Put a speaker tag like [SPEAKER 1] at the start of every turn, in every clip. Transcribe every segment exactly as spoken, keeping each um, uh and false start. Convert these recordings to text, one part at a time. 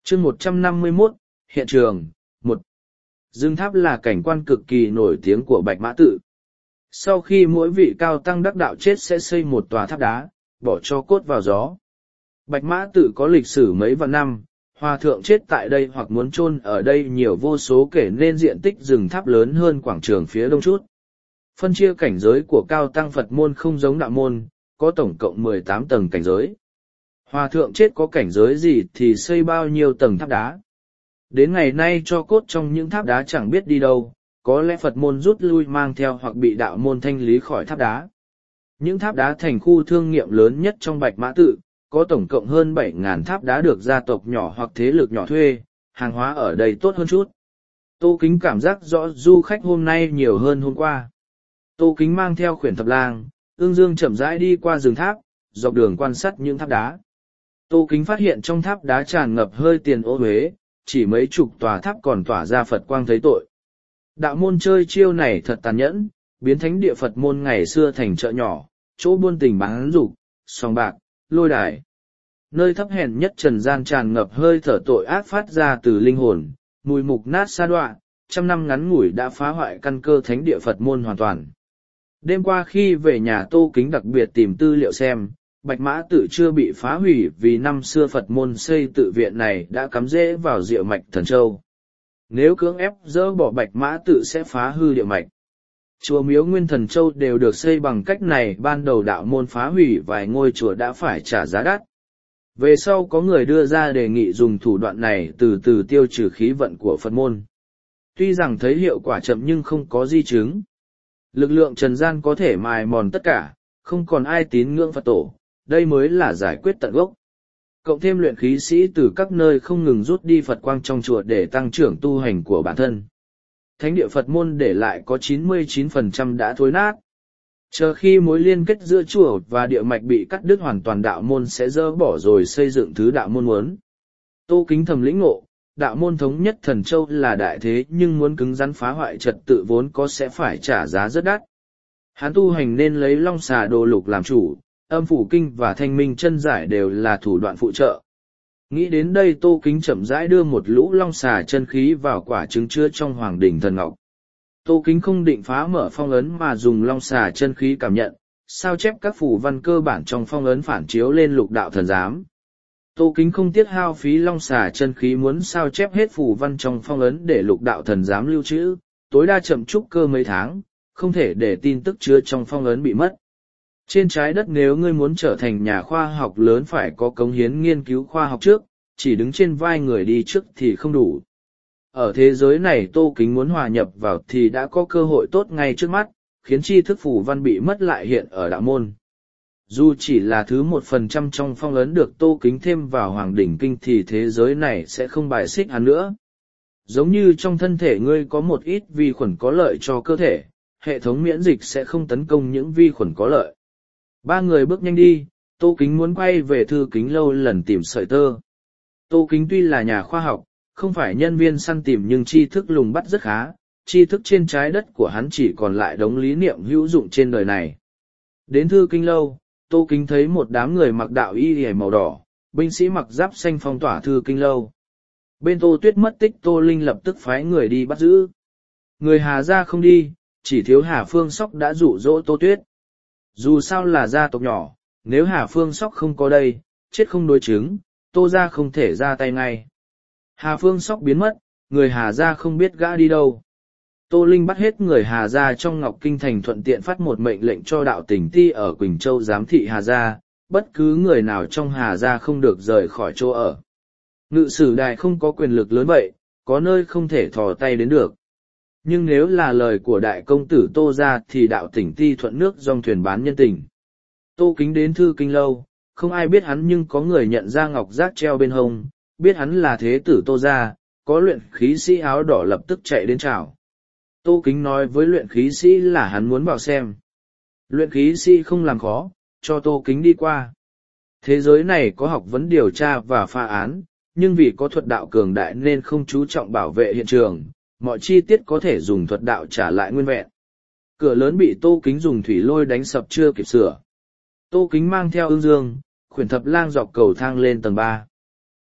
[SPEAKER 1] chương một trăm năm mươi mốt, hiện trường. Một, Dương Tháp là cảnh quan cực kỳ nổi tiếng của Bạch Mã Tự. Sau khi mỗi vị cao tăng đắc đạo chết sẽ xây một tòa tháp đá, bỏ cho cốt vào gió. Bạch Mã Tự có lịch sử mấy vạn năm, hòa thượng chết tại đây hoặc muốn chôn ở đây nhiều vô số kể nên diện tích rừng tháp lớn hơn quảng trường phía đông chút. Phân chia cảnh giới của cao tăng Phật môn không giống đạo môn, có tổng cộng mười tám tầng cảnh giới. Hòa thượng chết có cảnh giới gì thì xây bao nhiêu tầng tháp đá. Đến ngày nay cho cốt trong những tháp đá chẳng biết đi đâu, có lẽ Phật môn rút lui mang theo hoặc bị đạo môn thanh lý khỏi tháp đá. Những tháp đá thành khu thương nghiệm lớn nhất trong Bạch Mã Tự, có tổng cộng hơn bảy nghìn tháp đá được gia tộc nhỏ hoặc thế lực nhỏ thuê, hàng hóa ở đây tốt hơn chút. Tô Kính cảm giác rõ du khách hôm nay nhiều hơn hôm qua. Tô Kính mang theo khuyển thập lang, Ương Dương chậm rãi đi qua rừng tháp, dọc đường quan sát những tháp đá. Tô Kính phát hiện trong tháp đá tràn ngập hơi tiền ô uế, chỉ mấy chục tòa tháp còn tỏa ra Phật quang thấy tội. Đạo môn chơi chiêu này thật tàn nhẫn, biến thánh địa Phật môn ngày xưa thành chợ nhỏ, chỗ buôn tình bán dục, sòng bạc, lôi đài. Nơi thấp hèn nhất trần gian tràn ngập hơi thở tội ác phát ra từ linh hồn, mùi mục nát sa đọa, trăm năm ngắn ngủi đã phá hoại căn cơ thánh địa Phật môn hoàn toàn. Đêm qua khi về nhà Tô Kính đặc biệt tìm tư liệu xem, Bạch Mã Tự chưa bị phá hủy vì năm xưa Phật môn xây tự viện này đã cắm rễ vào diệu mạch Thần Châu. Nếu cưỡng ép dỡ bỏ Bạch Mã Tự sẽ phá hư địa mạch. Chùa miếu Nguyên Thần Châu đều được xây bằng cách này, ban đầu đạo môn phá hủy vài ngôi chùa đã phải trả giá đắt. Về sau có người đưa ra đề nghị dùng thủ đoạn này từ từ tiêu trừ khí vận của Phật môn. Tuy rằng thấy hiệu quả chậm nhưng không có di chứng. Lực lượng trần gian có thể mài mòn tất cả, không còn ai tín ngưỡng Phật tổ, đây mới là giải quyết tận gốc. Cộng thêm luyện khí sĩ từ các nơi không ngừng rút đi Phật quang trong chùa để tăng trưởng tu hành của bản thân. Thánh địa Phật môn để lại có chín mươi chín phần trăm đã thối nát. Chờ khi mối liên kết giữa chùa và địa mạch bị cắt đứt hoàn toàn, đạo môn sẽ dỡ bỏ rồi xây dựng thứ đạo môn muốn. Tô Kính thầm lĩnh ngộ, đạo môn thống nhất Thần Châu là đại thế nhưng muốn cứng rắn phá hoại trật tự vốn có sẽ phải trả giá rất đắt. Hắn tu hành nên lấy Long Xà Đồ Lục làm chủ, Âm Phủ Kinh và Thanh Minh Chân Giải đều là thủ đoạn phụ trợ. Nghĩ đến đây Tô Kính chậm rãi đưa một lũ long xà chân khí vào quả trứng chứa trong Hoàng Đỉnh Thần Ngọc. Tô Kính không định phá mở phong ấn mà dùng long xà chân khí cảm nhận, sao chép các phù văn cơ bản trong phong ấn phản chiếu lên lục đạo thần giám. Tô Kính không tiết hao phí long xà chân khí muốn sao chép hết phù văn trong phong ấn để lục đạo thần giám lưu trữ, tối đa chậm trúc cơ mấy tháng, không thể để tin tức chứa trong phong ấn bị mất. Trên trái đất nếu ngươi muốn trở thành nhà khoa học lớn phải có cống hiến nghiên cứu khoa học trước, chỉ đứng trên vai người đi trước thì không đủ. Ở thế giới này Tô Kính muốn hòa nhập vào thì đã có cơ hội tốt ngay trước mắt, khiến tri thức phù văn bị mất lại hiện ở đạo môn. Dù chỉ là thứ một phần trăm trong phong ấn được Tô Kính thêm vào Hoàng Đỉnh Kinh thì thế giới này sẽ không bài xích hắn nữa. Giống như trong thân thể ngươi có một ít vi khuẩn có lợi cho cơ thể, hệ thống miễn dịch sẽ không tấn công những vi khuẩn có lợi. Ba người bước nhanh đi, Tô Kính muốn quay về Thư Kính Lâu lần tìm sợi tơ. Tô Kính tuy là nhà khoa học, không phải nhân viên săn tìm nhưng tri thức lùng bắt rất khá, tri thức trên trái đất của hắn chỉ còn lại đống lý niệm hữu dụng trên đời này. Đến Thư Kinh Lâu, Tô Kính thấy một đám người mặc đạo y hề màu đỏ, binh sĩ mặc giáp xanh phong tỏa Thư Kinh Lâu. Bên Tô Tuyết mất tích, Tô Linh lập tức phái người đi bắt giữ. Người Hà gia không đi, chỉ thiếu Hà Phương Sóc đã dụ dỗ Tô Tuyết. Dù sao là gia tộc nhỏ, nếu Hà Phương Sóc không có đây, chết không đối chứng, Tô gia không thể ra tay ngay. Hà Phương Sóc biến mất, người Hà gia không biết gã đi đâu. Tô Linh bắt hết người Hà gia trong Ngọc Kinh Thành, thuận tiện phát một mệnh lệnh cho đạo tỉnh ti ở Quỳnh Châu giám thị Hà gia, bất cứ người nào trong Hà gia không được rời khỏi chỗ ở. Ngự sử đài không có quyền lực lớn vậy, có nơi không thể thò tay đến được. Nhưng nếu là lời của đại công tử Tô gia thì đạo tỉnh ti thuận nước dòng thuyền bán nhân tình. Tô Kính đến Thư Kinh Lâu, không ai biết hắn nhưng có người nhận ra ngọc giác treo bên hông, biết hắn là thế tử Tô gia, có luyện khí sĩ áo đỏ lập tức chạy đến chào. Tô Kính nói với luyện khí sĩ là hắn muốn vào xem. Luyện khí sĩ không làm khó, cho Tô Kính đi qua. Thế giới này có học vấn điều tra và phá án, nhưng vì có thuật đạo cường đại nên không chú trọng bảo vệ hiện trường, mọi chi tiết có thể dùng thuật đạo trả lại nguyên vẹn. Cửa lớn bị Tô Kính dùng thủy lôi đánh sập chưa kịp sửa. Tô Kính mang theo Ương Dương, khuyển thập lang dọc cầu thang lên tầng ba.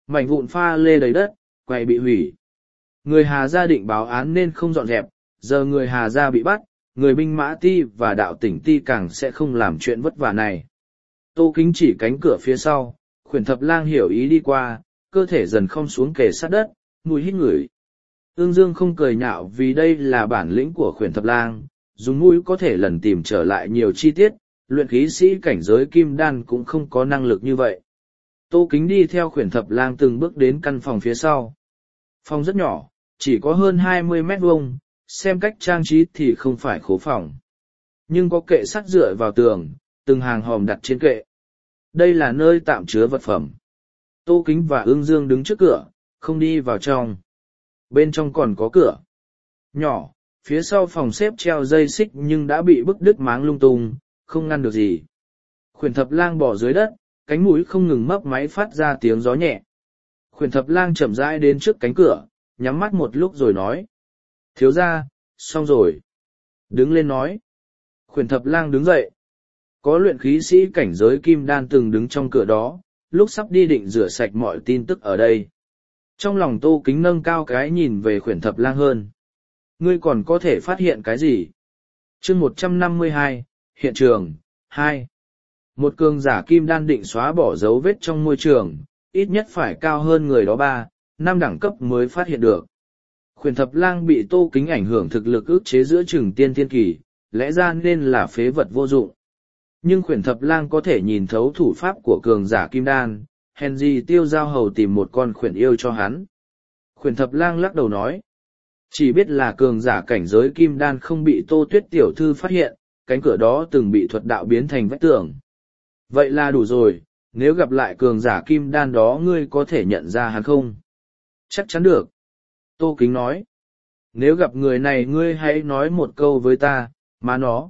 [SPEAKER 1] mảnh vụn pha lê đầy đất, quầy bị hủy. Người Hà gia định báo án nên không dọn dẹp, giờ người Hà gia bị bắt, người binh mã ti và đạo tỉnh ti càng sẽ không làm chuyện vất vả này. Tô Kính chỉ cánh cửa phía sau, Khuyển Thập Lang hiểu ý đi qua, cơ thể dần khom xuống kề sát đất, mùi hít ngửi. Ương Dương không cười nhạo vì đây là bản lĩnh của Khuyển Thập Lang, dùng mũi có thể lần tìm trở lại nhiều chi tiết, luyện khí sĩ cảnh giới kim đan cũng không có năng lực như vậy. Tô Kính đi theo Khuyển Thập Lang từng bước đến căn phòng phía sau. Phòng rất nhỏ, chỉ có hơn hai mươi mét vuông, xem cách trang trí thì không phải khố phòng. Nhưng có kệ sắt dựa vào tường, từng hàng hòm đặt trên kệ. Đây là nơi tạm chứa vật phẩm. Tô Kính và Ương Dương đứng trước cửa, không đi vào trong. Bên trong còn có cửa nhỏ, phía sau phòng xếp treo dây xích nhưng đã bị bức đứt máng lung tung, không ngăn được gì. Khuyển Thập Lang bỏ dưới đất, cánh mũi không ngừng mấp máy phát ra tiếng gió nhẹ. Khuyển Thập Lang chậm rãi đến trước cánh cửa, nhắm mắt một lúc rồi nói. Thiếu gia, xong rồi. Đứng lên nói. Khuyển Thập Lang đứng dậy. Có luyện khí sĩ cảnh giới kim đan từng đứng trong cửa đó, lúc sắp đi định rửa sạch mọi tin tức ở đây. Trong lòng Tô Kính nâng cao cái nhìn về Khuyển Thập Lang hơn. Ngươi còn có thể phát hiện cái gì? Chương một trăm năm mươi hai, hiện trường, hai. Một cường giả kim đan định xóa bỏ dấu vết trong môi trường, ít nhất phải cao hơn người đó ba, năm đẳng cấp mới phát hiện được. Khuyển Thập Lang bị Tô Kính ảnh hưởng thực lực ức chế giữa chừng tiên thiên kỳ, lẽ ra nên là phế vật vô dụng. Nhưng Khuyển Thập Lang có thể nhìn thấu thủ pháp của cường giả kim đan, hèn gì Tiêu Giao Hầu tìm một con khuyển yêu cho hắn. Khuyển Thập Lang lắc đầu nói, chỉ biết là cường giả cảnh giới kim đan không bị Tô Tuyết tiểu thư phát hiện, cánh cửa đó từng bị thuật đạo biến thành vách tường. Vậy là đủ rồi, nếu gặp lại cường giả kim đan đó ngươi có thể nhận ra hắn không? Chắc chắn được. Tô Kính nói, nếu gặp người này ngươi hãy nói một câu với ta, mà nó.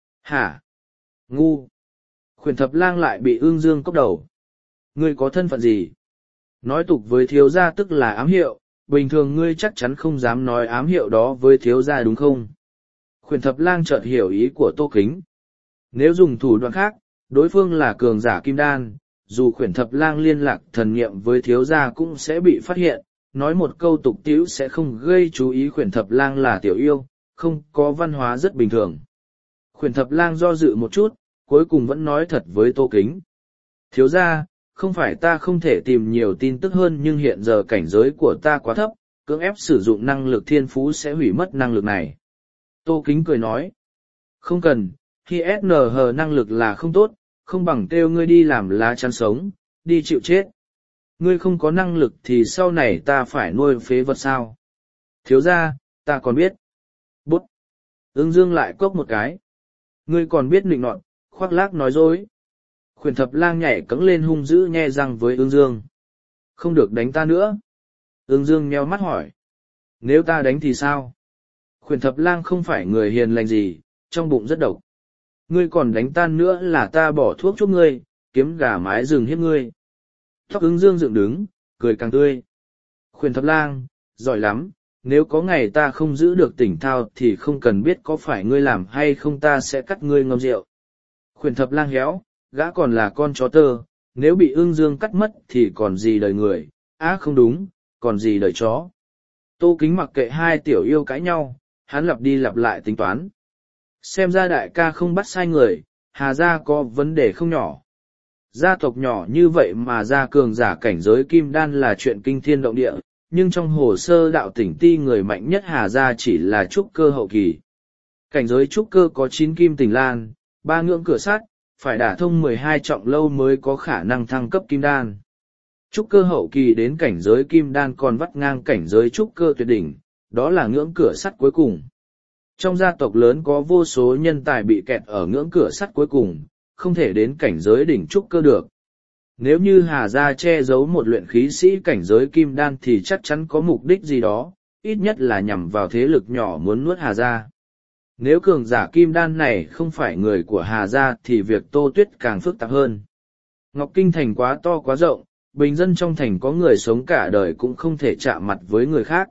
[SPEAKER 1] Hả? Ngu. Khuyển Thập Lang lại bị Ương Dương cốc đầu. Ngươi có thân phận gì? Nói tục với thiếu gia tức là ám hiệu, bình thường ngươi chắc chắn không dám nói ám hiệu đó với thiếu gia đúng không? Khuyển Thập Lang chợt hiểu ý của Tô Kính. Nếu dùng thủ đoạn khác, đối phương là cường giả kim đan, dù Khuyển Thập Lang liên lạc thần niệm với thiếu gia cũng sẽ bị phát hiện, nói một câu tục tĩu sẽ không gây chú ý. Khuyển Thập Lang là tiểu yêu, không có văn hóa rất bình thường. Khuyển Thập Lang do dự một chút, cuối cùng vẫn nói thật với Tô Kính. Thiếu gia, không phải ta không thể tìm nhiều tin tức hơn nhưng hiện giờ cảnh giới của ta quá thấp, cưỡng ép sử dụng năng lực thiên phú sẽ hủy mất năng lực này. Tô Kính cười nói. Không cần, khi ét en hát năng lực là không tốt, không bằng kêu ngươi đi làm lá chắn sống, đi chịu chết. Ngươi không có năng lực thì sau này ta phải nuôi phế vật sao? Thiếu gia, ta còn biết. Bút. Ương Dương lại cốc một cái. Ngươi còn biết nịnh nọt, khoác lác nói dối. Khuyển Thập Lang nhảy cẫng lên hung dữ nhe răng với Ương Dương. Không được đánh ta nữa. Ương Dương nheo mắt hỏi. Nếu ta đánh thì sao? Khuyển Thập Lang không phải người hiền lành gì, trong bụng rất độc. Ngươi còn đánh ta nữa là ta bỏ thuốc giúp ngươi, kiếm gà mái rừng hiếp ngươi. Tóc Ương Dương dựng đứng, cười càng tươi. Khuyển Thập Lang, giỏi lắm, nếu có ngày ta không giữ được tỉnh thao thì không cần biết có phải ngươi làm hay không ta sẽ cắt ngươi ngâm rượu. Khuyển Thập Lang héo, gã còn là con chó tơ, nếu bị Ương Dương cắt mất thì còn gì đời người, á à, không đúng, còn gì đời chó. Tô Kính mặc kệ hai tiểu yêu cãi nhau, hắn lặp đi lặp lại tính toán. Xem ra đại ca không bắt sai người, Hà gia có vấn đề không nhỏ. Gia tộc nhỏ như vậy mà gia cường giả cảnh giới kim đan là chuyện kinh thiên động địa, nhưng trong hồ sơ đạo tỉnh ti người mạnh nhất Hà gia chỉ là trúc cơ hậu kỳ. Cảnh giới trúc cơ có chín kim tỉnh lan, ba ngưỡng cửa sắt, phải đả thông mười hai trọng lâu mới có khả năng thăng cấp kim đan. Trúc cơ hậu kỳ đến cảnh giới kim đan còn vắt ngang cảnh giới trúc cơ tuyệt đỉnh, đó là ngưỡng cửa sắt cuối cùng. Trong gia tộc lớn có vô số nhân tài bị kẹt ở ngưỡng cửa sắt cuối cùng, không thể đến cảnh giới đỉnh trúc cơ được. Nếu như Hà gia che giấu một luyện khí sĩ cảnh giới kim đan thì chắc chắn có mục đích gì đó, ít nhất là nhằm vào thế lực nhỏ muốn nuốt Hà gia. Nếu cường giả kim đan này không phải người của Hà gia thì việc Tô Tuyết càng phức tạp hơn. Ngọc Kinh thành quá to quá rộng, bình dân trong thành có người sống cả đời cũng không thể chạm mặt với người khác.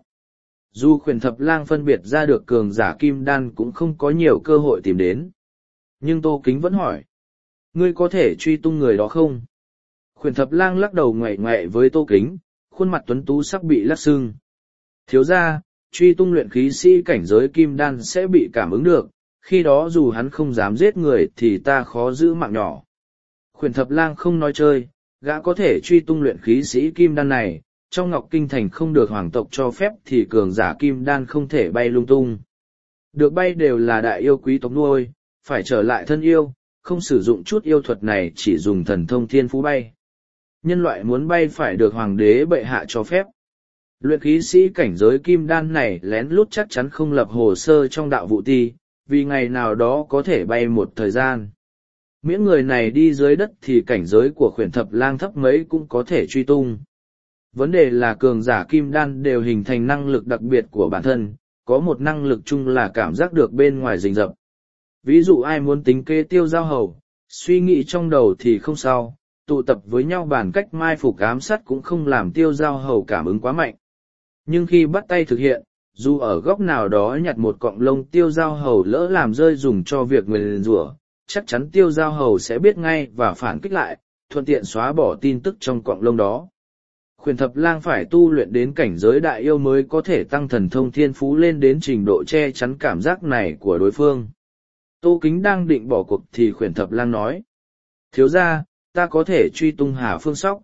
[SPEAKER 1] Dù Khuyển Thập Lang phân biệt ra được cường giả kim đan cũng không có nhiều cơ hội tìm đến. Nhưng Tô Kính vẫn hỏi. Ngươi có thể truy tung người đó không? Khuyển Thập Lang lắc đầu ngoại ngoại với Tô Kính, khuôn mặt tuấn tú sắc bị lắc sưng. Thiếu ra, truy tung luyện khí sĩ cảnh giới kim đan sẽ bị cảm ứng được, khi đó dù hắn không dám giết người thì ta khó giữ mạng nhỏ. Khuyển thập lang không nói chơi, gã có thể truy tung luyện khí sĩ kim đan này, trong Ngọc Kinh Thành không được hoàng tộc cho phép thì cường giả kim đan không thể bay lung tung. Được bay đều là đại yêu quý tộc nuôi, phải trở lại thân yêu, không sử dụng chút yêu thuật này chỉ dùng thần thông thiên phú bay. Nhân loại muốn bay phải được hoàng đế bệ hạ cho phép. Luyện khí sĩ cảnh giới kim đan này lén lút chắc chắn không lập hồ sơ trong đạo vụ ti, vì ngày nào đó có thể bay một thời gian. Miễn người này đi dưới đất thì cảnh giới của khuyển thập lang thấp mấy cũng có thể truy tung. Vấn đề là cường giả kim đan đều hình thành năng lực đặc biệt của bản thân, có một năng lực chung là cảm giác được bên ngoài rình rập. Ví dụ ai muốn tính kế Tiêu Giao Hầu, suy nghĩ trong đầu thì không sao, tụ tập với nhau bàn cách mai phục ám sát cũng không làm Tiêu Giao Hầu cảm ứng quá mạnh. Nhưng khi bắt tay thực hiện, dù ở góc nào đó nhặt một cọng lông Tiêu Giao Hầu lỡ làm rơi dùng cho việc nguyền rủa, chắc chắn Tiêu Giao Hầu sẽ biết ngay và phản kích lại, thuận tiện xóa bỏ tin tức trong cọng lông đó. Khuyển thập lang phải tu luyện đến cảnh giới đại yêu mới có thể tăng thần thông thiên phú lên đến trình độ che chắn cảm giác này của đối phương. Tô Kính đang định bỏ cuộc thì khuyển thập lang nói. Thiếu ra, ta có thể truy tung Hà Phương Sóc.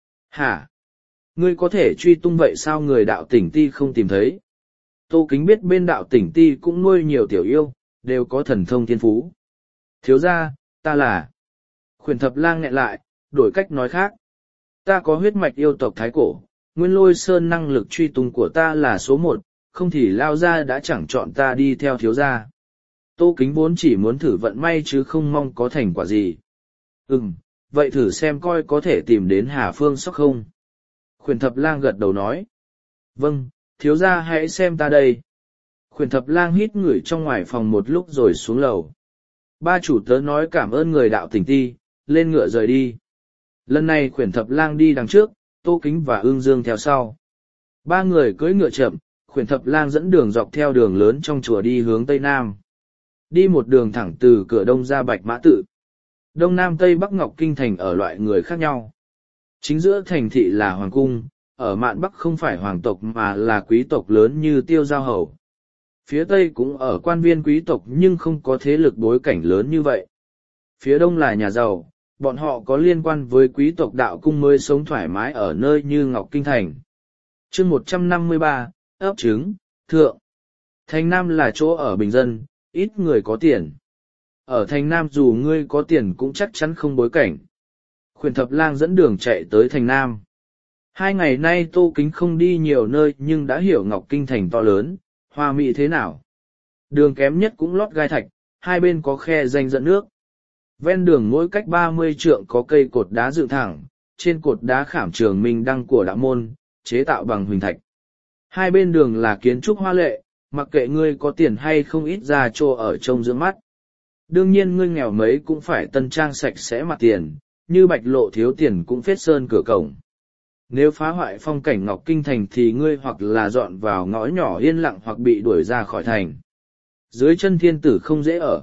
[SPEAKER 1] Hả? Ngươi có thể truy tung vậy sao người đạo tỉnh ti không tìm thấy? Tô Kính biết bên đạo tỉnh ti cũng nuôi nhiều tiểu yêu, đều có thần thông thiên phú. Thiếu ra, ta là... Khuyển thập lang nghẹn lại, đổi cách nói khác. Ta có huyết mạch yêu tộc Thái Cổ, Nguyên Lôi Sơn năng lực truy tung của ta là số một, không thì Lao Gia đã chẳng chọn ta đi theo thiếu gia. Tô Kính vốn chỉ muốn thử vận may chứ không mong có thành quả gì. Ừm, vậy thử xem coi có thể tìm đến Hà Phương Sóc không? Khuyển thập lang gật đầu nói. Vâng, thiếu gia hãy xem ta đây. Khuyển thập lang hít ngửi trong ngoài phòng một lúc rồi xuống lầu. Ba chủ tớ nói cảm ơn người đạo tỉnh ti, lên ngựa rời đi. Lần này khuyển thập lang đi đằng trước, Tô Kính và Ương Dương theo sau. Ba người cưỡi ngựa chậm, khuyển thập lang dẫn đường dọc theo đường lớn trong chùa đi hướng Tây Nam. Đi một đường thẳng từ cửa đông ra Bạch Mã Tự. Đông Nam Tây Bắc Ngọc Kinh Thành ở loại người khác nhau. Chính giữa thành thị là Hoàng Cung, ở mạn Bắc không phải hoàng tộc mà là quý tộc lớn như Tiêu Giao Hầu. Phía Tây cũng ở quan viên quý tộc nhưng không có thế lực bối cảnh lớn như vậy. Phía Đông là nhà giàu, bọn họ có liên quan với quý tộc đạo cung mới sống thoải mái ở nơi như Ngọc Kinh Thành. chương một trăm năm mươi ba, ấp trứng, thượng. Thành Nam là chỗ ở bình dân, ít người có tiền. Ở Thành Nam dù ngươi có tiền cũng chắc chắn không bối cảnh. Khuyển thập lang dẫn đường chạy tới Thành Nam. Hai ngày nay Tô Kính không đi nhiều nơi nhưng đã hiểu Ngọc Kinh Thành to lớn, hoa mỹ thế nào. Đường kém nhất cũng lót gai thạch, hai bên có khe rãnh dẫn nước. Ven đường mỗi cách ba mươi trượng có cây cột đá dựng thẳng, trên cột đá khảm trường minh đăng của đạo môn, chế tạo bằng huỳnh thạch. Hai bên đường là kiến trúc hoa lệ, mặc kệ ngươi có tiền hay không ít ra chỗ ở trông giữa mắt. Đương nhiên ngươi nghèo mấy cũng phải tân trang sạch sẽ mặt tiền, như Bạch Lộ thiếu tiền cũng phết sơn cửa cổng. Nếu phá hoại phong cảnh Ngọc Kinh Thành thì ngươi hoặc là dọn vào ngõ nhỏ yên lặng hoặc bị đuổi ra khỏi thành. Dưới chân thiên tử không dễ ở.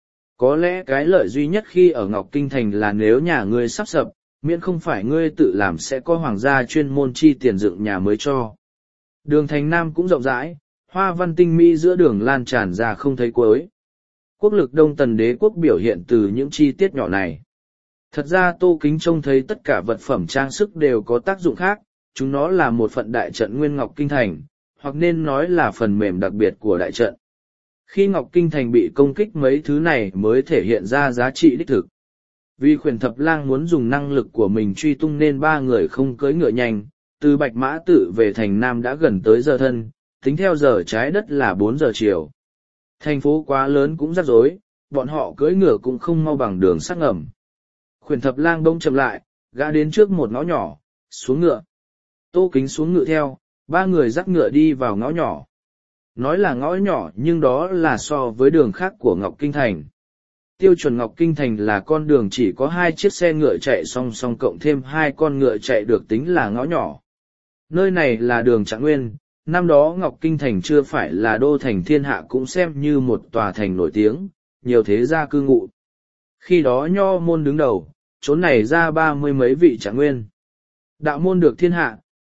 [SPEAKER 1] Có lẽ cái lợi duy nhất khi ở Ngọc Kinh Thành là nếu nhà ngươi sắp sập, miễn không phải ngươi tự làm sẽ có hoàng gia chuyên môn chi tiền dựng nhà mới cho. Đường Thành Nam cũng rộng rãi, hoa văn tinh mỹ giữa đường lan tràn ra không thấy cuối. Quốc lực Đông Tần đế quốc biểu hiện từ những chi tiết nhỏ này. Thật ra Tô Kính trông thấy tất cả vật phẩm trang sức đều có tác dụng khác, chúng nó là một phận đại trận Nguyên Ngọc Kinh Thành, hoặc nên nói là phần mềm đặc biệt của đại trận. Khi Ngọc Kinh Thành bị công kích mấy thứ này mới thể hiện ra giá trị đích thực. Vì khuyển thập lang muốn dùng năng lực của mình truy tung nên ba người không cưỡi ngựa nhanh, từ Bạch Mã Tự về Thành Nam đã gần tới giờ thân, tính theo giờ trái đất là bốn giờ chiều. Thành phố quá lớn cũng rắc rối, bọn họ cưỡi ngựa cũng không mau bằng đường sắt ngầm. Khuyển thập lang bỗng chậm lại, gã đến trước một ngõ nhỏ, xuống ngựa. Tô Kính xuống ngựa theo, ba người dắt ngựa đi vào ngõ nhỏ. Nói là ngõ nhỏ nhưng đó là so với đường khác của Ngọc Kinh Thành. Tiêu chuẩn Ngọc Kinh Thành là con đường chỉ có hai chiếc xe ngựa chạy song song cộng thêm hai con ngựa chạy được tính là ngõ nhỏ. Nơi này là đường Trạng Nguyên, năm đó Ngọc Kinh Thành chưa phải là đô thành thiên hạ cũng xem như một tòa thành nổi tiếng, nhiều thế gia cư ngụ. Khi đó Nho môn đứng đầu, chốn này ra ba mươi mấy vị Trạng Nguyên. Đạo môn được thiên hạ,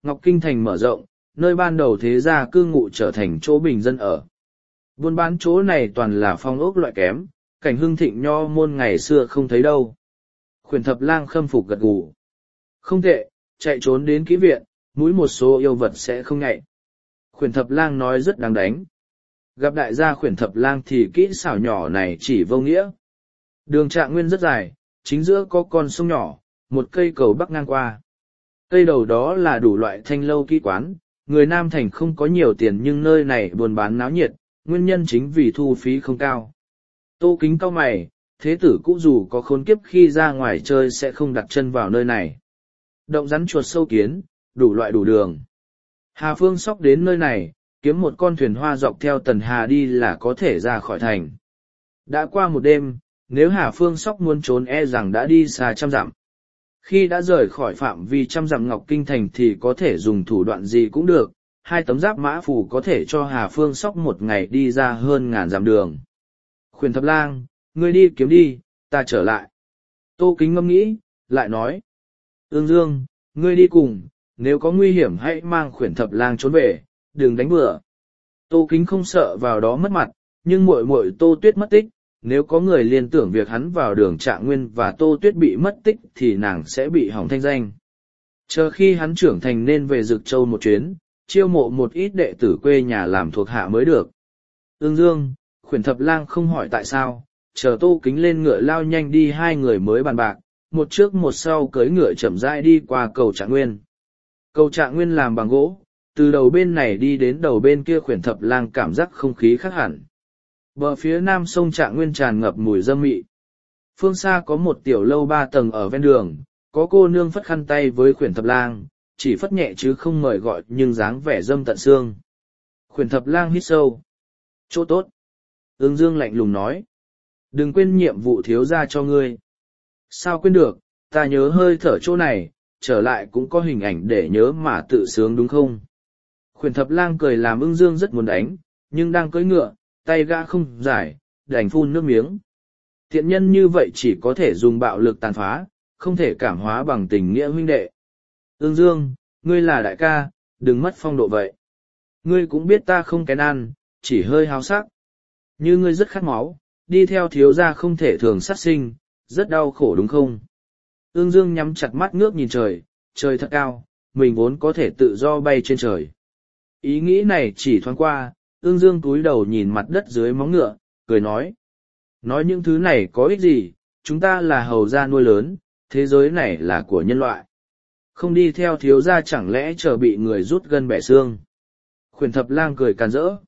[SPEAKER 1] Ngọc Kinh Thành mở rộng, nơi ban đầu thế gia cư ngụ trở thành chỗ bình dân ở. Buôn bán chỗ này toàn là phong ốc loại kém, cảnh hưng thịnh nho môn ngày xưa không thấy đâu. Khuyển thập lang khâm phục gật gù. Không tệ, chạy trốn đến kỹ viện, mũi một số yêu vật sẽ không ngại. Khuyển thập lang nói rất đáng đánh. Gặp đại gia khuyển thập lang thì kỹ xảo nhỏ này chỉ vô nghĩa. Đường Trạng Nguyên rất dài, chính giữa có con sông nhỏ, một cây cầu bắc ngang qua. Cây đầu đó là đủ loại thanh lâu kỹ quán, người Nam Thành không có nhiều tiền nhưng nơi này buôn bán náo nhiệt, nguyên nhân chính vì thu phí không cao. Tô Kính cau mày, thế tử cũ dù có khốn kiếp khi ra ngoài chơi sẽ không đặt chân vào nơi này. Động rắn chuột sâu kiến, đủ loại đủ đường. Hà Phương Sóc đến nơi này, kiếm một con thuyền hoa dọc theo Tần Hà đi là có thể ra khỏi thành. Đã qua một đêm, nếu Hà Phương Sóc muốn trốn e rằng đã đi xa trăm dặm. Khi đã rời khỏi phạm vi trăm dặm Ngọc Kinh Thành thì có thể dùng thủ đoạn gì cũng được, hai tấm giáp mã phù có thể cho Hà Phương Sóc một ngày đi ra hơn ngàn dặm đường. Khuyển thập lang, ngươi đi kiếm đi, ta trở lại. Tô Kính ngâm nghĩ, lại nói. Ương Dương, ngươi đi cùng, nếu có nguy hiểm hãy mang khuyển thập lang trốn về, đừng đánh bừa. Tô Kính không sợ vào đó mất mặt, nhưng muội muội Tô Tuyết mất tích, nếu có người liên tưởng việc hắn vào Đường Trạng Nguyên và Tô Tuyết bị mất tích thì nàng sẽ bị hỏng thanh danh. Chờ khi hắn trưởng thành nên về Dực Châu một chuyến, chiêu mộ một ít đệ tử quê nhà làm thuộc hạ mới được. Ương Dương, khuyển thập lang không hỏi tại sao, chờ Tô Kính lên ngựa lao nhanh đi hai người mới bàn bạc, một trước một sau cưỡi ngựa chậm rãi đi qua cầu Trạng Nguyên. Cầu Trạng Nguyên làm bằng gỗ, từ đầu bên này đi đến đầu bên kia khuyển thập lang cảm giác không khí khác hẳn. Bờ phía nam sông Trạng Nguyên tràn ngập mùi dâm mị. Phương xa có một tiểu lâu ba tầng ở ven đường, có cô nương phất khăn tay với khuyển thập lang, chỉ phất nhẹ chứ không mời gọi nhưng dáng vẻ dâm tận xương. Khuyển thập lang hít sâu. Chỗ tốt. Ương Dương lạnh lùng nói. Đừng quên nhiệm vụ thiếu gia cho ngươi. Sao quên được, ta nhớ hơi thở chỗ này, trở lại cũng có hình ảnh để nhớ mà tự sướng đúng không? Khuyển thập lang cười làm Ưng Dương rất muốn đánh, nhưng đang cưỡi ngựa, tay gã không giải, đành phun nước miếng. Tiện nhân như vậy chỉ có thể dùng bạo lực tàn phá, không thể cảm hóa bằng tình nghĩa huynh đệ. Ưng Dương, ngươi là đại ca, đừng mất phong độ vậy. Ngươi cũng biết ta không kén ăn, chỉ hơi háo sắc. Như ngươi rất khát máu, đi theo thiếu gia không thể thường sát sinh, rất đau khổ đúng không? Ương Dương nhắm chặt mắt ngước nhìn trời, trời thật cao, mình vốn có thể tự do bay trên trời. Ý nghĩ này chỉ thoáng qua, Ương Dương cúi đầu nhìn mặt đất dưới móng ngựa, cười nói. Nói những thứ này có ích gì, chúng ta là hầu gia nuôi lớn, thế giới này là của nhân loại. Không đi theo thiếu gia chẳng lẽ chờ bị người rút gân bẻ xương. Khuyển thập lang cười càn rỡ.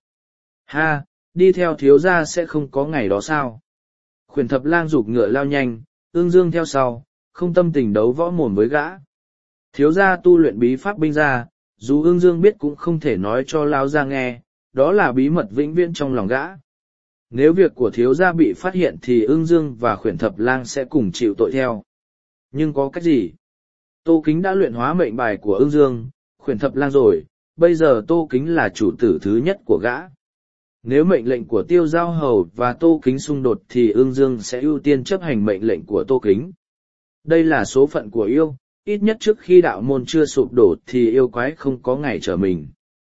[SPEAKER 1] Ha, đi theo thiếu gia sẽ không có ngày đó sao? Khuyển thập lang giục ngựa lao nhanh, Ương Dương theo sau, không tâm tình đấu võ mồm với gã. Thiếu gia tu luyện bí pháp binh gia, dù Ương Dương biết cũng không thể nói cho lao gia nghe, đó là bí mật vĩnh viễn trong lòng gã. Nếu việc của thiếu gia bị phát hiện thì Ương Dương và khuyển thập lang sẽ cùng chịu tội theo. Nhưng có cách gì? Tô Kính đã luyện hóa mệnh bài của Ương Dương, khuyển thập lang rồi, bây giờ Tô Kính là chủ tử thứ nhất của gã. Nếu mệnh lệnh của Tiêu Giao Hầu và Tô Kính xung đột thì Ương Dương sẽ ưu tiên chấp hành mệnh lệnh của Tô Kính. Đây là số phận của yêu, ít nhất trước khi đạo môn chưa sụp đổ thì yêu quái không có ngày trở mình.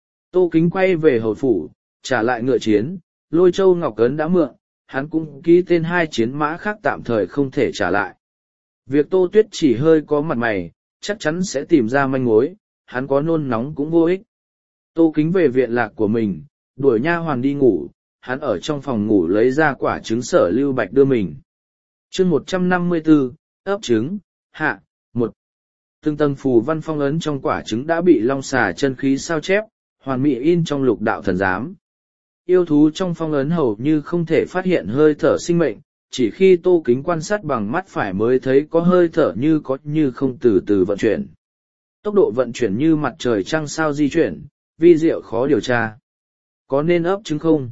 [SPEAKER 1] Tô Kính quay về hầu phủ, trả lại ngựa chiến, Lôi Châu Ngọc Ấn đã mượn, hắn cũng ký tên hai chiến mã khác tạm thời không thể trả lại. Việc Tô Tuyết chỉ hơi có mặt mày, chắc chắn sẽ tìm ra manh mối, hắn có nôn nóng cũng vô ích. Tô Kính về viện lạc của mình, đuổi nha hoàn đi ngủ, hắn ở trong phòng ngủ lấy ra quả trứng Sở Lưu Bạch đưa mình. Chương một trăm năm mươi tư, ấp trứng, hạ, một. Từng tầng phù văn phong ấn trong quả trứng đã bị long xà chân khí sao chép, hoàn mỹ in trong lục đạo thần giám. Yêu thú trong phong ấn hầu như không thể phát hiện hơi thở sinh mệnh, chỉ khi Tô Kính quan sát bằng mắt phải mới thấy có hơi thở như có như không từ từ vận chuyển. Tốc độ vận chuyển như mặt trời trăng sao di chuyển, vi diệu khó điều tra. Có nên ấp trứng không?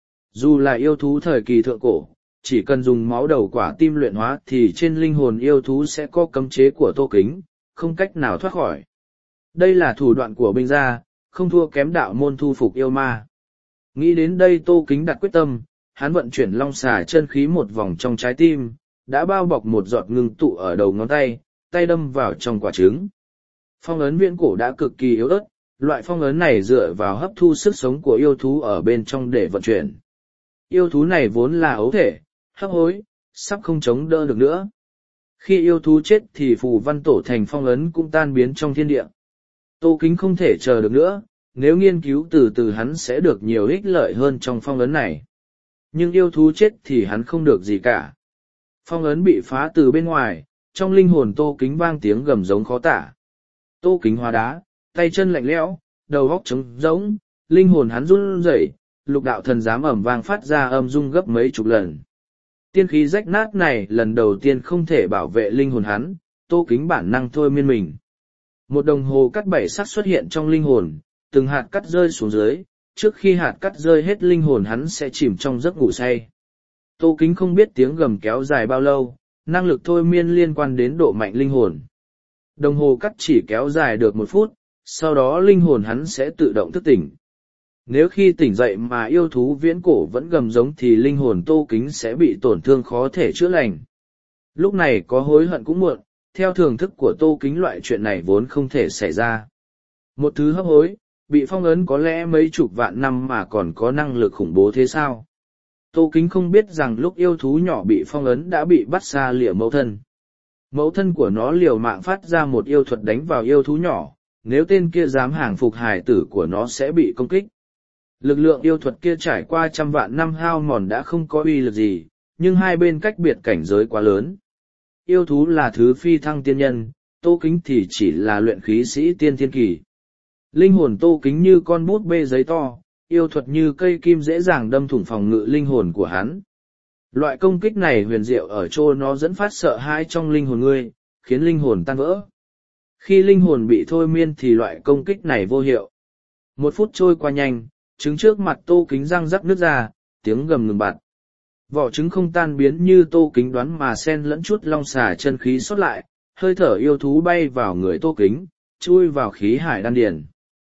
[SPEAKER 1] Dù là yêu thú thời kỳ thượng cổ, chỉ cần dùng máu đầu quả tim luyện hóa thì trên linh hồn yêu thú sẽ có cấm chế của Tô Kính, không cách nào thoát khỏi. Đây là thủ đoạn của binh gia, không thua kém đạo môn thu phục yêu ma. Nghĩ đến đây Tô Kính đặt quyết tâm, hắn vận chuyển long xà chân khí một vòng trong trái tim, đã bao bọc một giọt ngưng tụ ở đầu ngón tay, tay đâm vào trong quả trứng. Phong ấn viễn cổ đã cực kỳ yếu ớt, loại phong ấn này dựa vào hấp thu sức sống của yêu thú ở bên trong để vận chuyển. Yêu thú này vốn là ấu thể, hấp hối, sắp không chống đỡ được nữa. Khi yêu thú chết thì phù văn tổ thành phong ấn cũng tan biến trong thiên địa. Tô Kính không thể chờ được nữa, nếu nghiên cứu từ từ hắn sẽ được nhiều ích lợi hơn trong phong ấn này. Nhưng yêu thú chết thì hắn không được gì cả. Phong ấn bị phá từ bên ngoài, trong linh hồn Tô Kính vang tiếng gầm giống khó tả. Tô Kính hóa đá, tay chân lạnh lẽo, đầu óc trống rỗng, linh hồn hắn run rẩy, lục đạo thần giám ầm vang phát ra âm rung gấp mấy chục lần. Tiên khí rách nát này lần đầu tiên không thể bảo vệ linh hồn hắn, Tô Kính bản năng thôi miên mình. Một đồng hồ cắt bảy sắc xuất hiện trong linh hồn, từng hạt cắt rơi xuống dưới, trước khi hạt cắt rơi hết linh hồn hắn sẽ chìm trong giấc ngủ say. Tô Kính không biết tiếng gầm kéo dài bao lâu, năng lực thôi miên liên quan đến độ mạnh linh hồn. Đồng hồ cắt chỉ kéo dài được một phút, sau đó linh hồn hắn sẽ tự động thức tỉnh. Nếu khi tỉnh dậy mà yêu thú viễn cổ vẫn gầm giống thì linh hồn Tô Kính sẽ bị tổn thương khó thể chữa lành. Lúc này có hối hận cũng muộn, theo thưởng thức của Tô Kính loại chuyện này vốn không thể xảy ra. Một thứ hấp hối, bị phong ấn có lẽ mấy chục vạn năm mà còn có năng lực khủng bố thế sao? Tô Kính không biết rằng lúc yêu thú nhỏ bị phong ấn đã bị bắt xa lìa mẫu thân. Mẫu thân của nó liều mạng phát ra một yêu thuật đánh vào yêu thú nhỏ, nếu tên kia dám hàng phục hài tử của nó sẽ bị công kích. Lực lượng yêu thuật kia trải qua trăm vạn năm hao mòn đã không có uy lực gì, nhưng hai bên cách biệt cảnh giới quá lớn. Yêu thú là thứ phi thăng tiên nhân, Tô Kính thì chỉ là luyện khí sĩ tiên thiên kỳ. Linh hồn Tô Kính như con bút bê giấy to, yêu thuật như cây kim dễ dàng đâm thủng phòng ngự linh hồn của hắn. Loại công kích này huyền diệu ở chỗ nó dẫn phát sợ hãi trong linh hồn ngươi, khiến linh hồn tan vỡ. Khi linh hồn bị thôi miên thì loại công kích này vô hiệu. Một phút trôi qua nhanh, trứng trước mặt Tô Kính răng rắc nước ra, tiếng gầm ngừng bặt. Vỏ trứng không tan biến như Tô Kính đoán mà xen lẫn chút long xà chân khí sót lại, hơi thở yêu thú bay vào người Tô Kính, chui vào khí hải đan điền.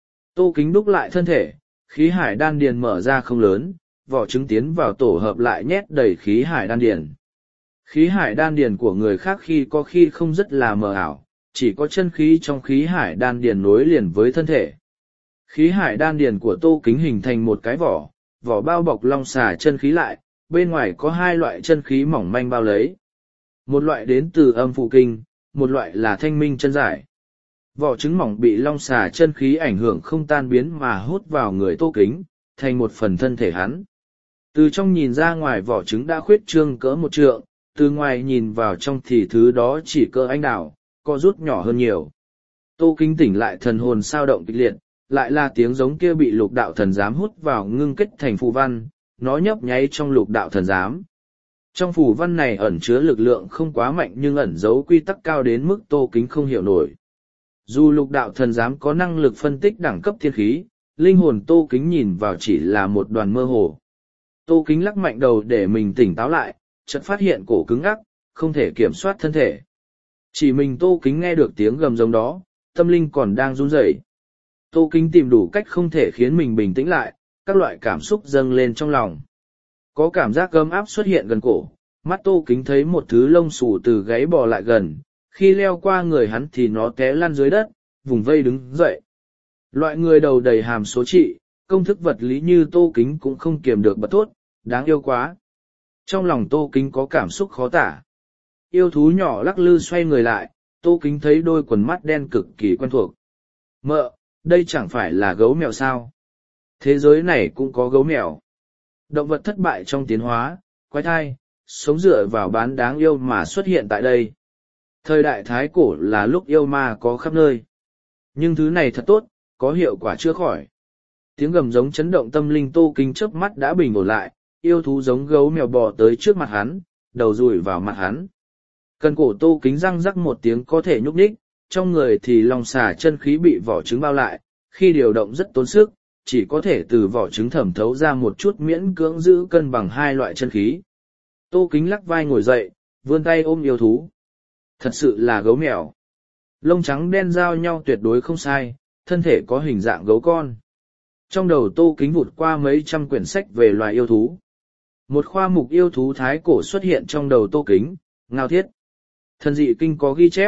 [SPEAKER 1] Tô Kính đúc lại thân thể, khí hải đan điền mở ra không lớn, vỏ trứng tiến vào tổ hợp lại nhét đầy khí hải đan điền. Khí hải đan điền của người khác khi có khi không rất là mờ ảo, chỉ có chân khí trong khí hải đan điền nối liền với thân thể. Khí hải đan điền của Tô Kính hình thành một cái vỏ, vỏ bao bọc long xà chân khí lại, bên ngoài có hai loại chân khí mỏng manh bao lấy. Một loại đến từ âm phụ kinh, một loại là thanh minh chân giải. Vỏ trứng mỏng bị long xà chân khí ảnh hưởng không tan biến mà hút vào người Tô Kính, thành một phần thân thể hắn. Từ trong nhìn ra ngoài vỏ trứng đã khuyết trương cỡ một trượng, từ ngoài nhìn vào trong thì thứ đó chỉ cỡ anh đào, co rút nhỏ hơn nhiều. Tô Kính tỉnh lại thần hồn sao động kịch liệt, lại là tiếng giống kia bị lục đạo thần giám hút vào ngưng kết thành phù văn, nó nhấp nháy trong lục đạo thần giám. Trong phù văn này ẩn chứa lực lượng không quá mạnh nhưng ẩn giấu quy tắc cao đến mức Tô Kính không hiểu nổi. Dù lục đạo thần giám có năng lực phân tích đẳng cấp thiên khí, linh hồn Tô Kính nhìn vào chỉ là một đoàn mơ hồ. Tô Kính lắc mạnh đầu để mình tỉnh táo lại, chợt phát hiện cổ cứng ngắc, không thể kiểm soát thân thể. Chỉ mình Tô Kính nghe được tiếng gầm giống đó, tâm linh còn đang run rẩy. Tô Kính tìm đủ cách không thể khiến mình bình tĩnh lại, các loại cảm xúc dâng lên trong lòng. Có cảm giác ấm áp xuất hiện gần cổ, mắt Tô Kính thấy một thứ lông xù từ gáy bò lại gần, khi leo qua người hắn thì nó té lăn dưới đất, vùng vây đứng dậy. Loại người đầu đầy hàm số trị, công thức vật lý như Tô Kính cũng không kiềm được bật thốt, đáng yêu quá. Trong lòng Tô Kính có cảm xúc khó tả. Yêu thú nhỏ lắc lư xoay người lại, Tô Kính thấy đôi quần mắt đen cực kỳ quen thuộc. Mợ, đây chẳng phải là gấu mèo sao? Thế giới này cũng có gấu mèo. Động vật thất bại trong tiến hóa, quái thai, sống dựa vào bán đáng yêu mà xuất hiện tại đây. Thời đại thái cổ là lúc yêu ma có khắp nơi. Nhưng thứ này thật tốt, có hiệu quả chữa khỏi. Tiếng gầm giống chấn động tâm linh Tô Kính chớp mắt đã bình ổn lại, yêu thú giống gấu mèo bò tới trước mặt hắn, đầu rùi vào mặt hắn. Cần cổ Tô Kính răng rắc một tiếng có thể nhúc nhích, trong người thì long xà chân khí bị vỏ trứng bao lại, khi điều động rất tốn sức, chỉ có thể từ vỏ trứng thẩm thấu ra một chút miễn cưỡng giữ cân bằng hai loại chân khí. Tô Kính lắc vai ngồi dậy, vươn tay ôm yêu thú. Thật sự là gấu mèo. Lông trắng đen giao nhau tuyệt đối không sai, thân thể có hình dạng gấu con. Trong đầu Tô Kính vụt qua mấy trăm quyển sách về loài yêu thú. Một khoa mục yêu thú thái cổ xuất hiện trong đầu Tô Kính, Ngao Thiết. Thần dị kinh có ghi chép,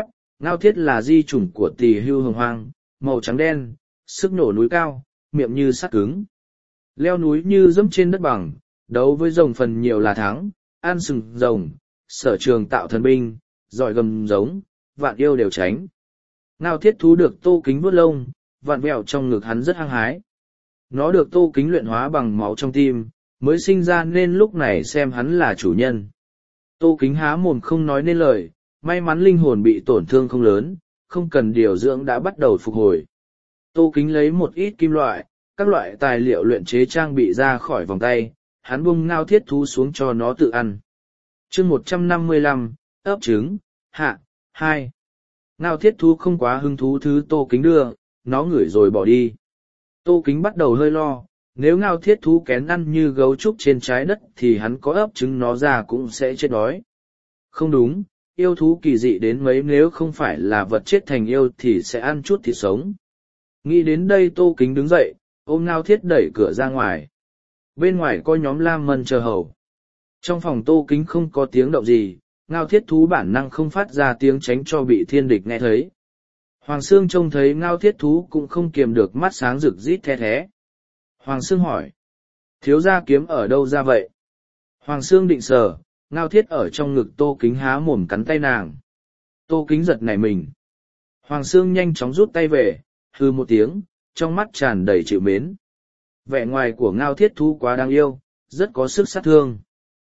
[SPEAKER 1] Ngao thiết là di chủng của tỳ hưu hồng hoang, màu trắng đen, sức nổ núi cao, miệng như sắt cứng. Leo núi như dẫm trên đất bằng, đấu với rồng phần nhiều là thắng, ăn sừng rồng, sở trường tạo thần binh, giỏi gầm giống, vạn yêu đều tránh. Ngao thiết thú được Tô Kính vuốt lông, vạn vẹo trong ngực hắn rất hăng hái. Nó được Tô Kính luyện hóa bằng máu trong tim, mới sinh ra nên lúc này xem hắn là chủ nhân. Tô Kính há mồm không nói nên lời, may mắn linh hồn bị tổn thương không lớn, không cần điều dưỡng đã bắt đầu phục hồi. Tô Kính lấy một ít kim loại, các loại tài liệu luyện chế trang bị ra khỏi vòng tay, hắn bung Ngao thiết thú xuống cho nó tự ăn. chương một trăm năm mươi lăm, ấp trứng, hạ, hai. Ngao thiết thú không quá hứng thú thứ Tô Kính đưa, nó ngửi rồi bỏ đi. Tô Kính bắt đầu hơi lo, nếu Ngao thiết thú kén ăn như gấu trúc trên trái đất thì hắn có ấp trứng nó ra cũng sẽ chết đói. Không đúng, yêu thú kỳ dị đến mấy nếu không phải là vật chết thành yêu thì sẽ ăn chút thịt sống. Nghĩ đến đây Tô Kính đứng dậy, ôm Ngao thiết đẩy cửa ra ngoài. Bên ngoài có nhóm Lam Mân chờ hầu. Trong phòng Tô Kính không có tiếng động gì, Ngao thiết thú bản năng không phát ra tiếng tránh cho bị thiên địch nghe thấy. Hoàng Sương trông thấy Ngao thiết thú cũng không kiềm được mắt sáng rực rít the thé. Hoàng Sương hỏi, thiếu gia kiếm ở đâu ra vậy? Hoàng Sương định sờ, Ngao thiết ở trong ngực Tô Kính há mồm cắn tay nàng. Tô Kính giật nảy mình. Hoàng Sương nhanh chóng rút tay về, hư một tiếng, trong mắt tràn đầy chịu mến. Vẻ ngoài của Ngao thiết thú quá đáng yêu, rất có sức sát thương.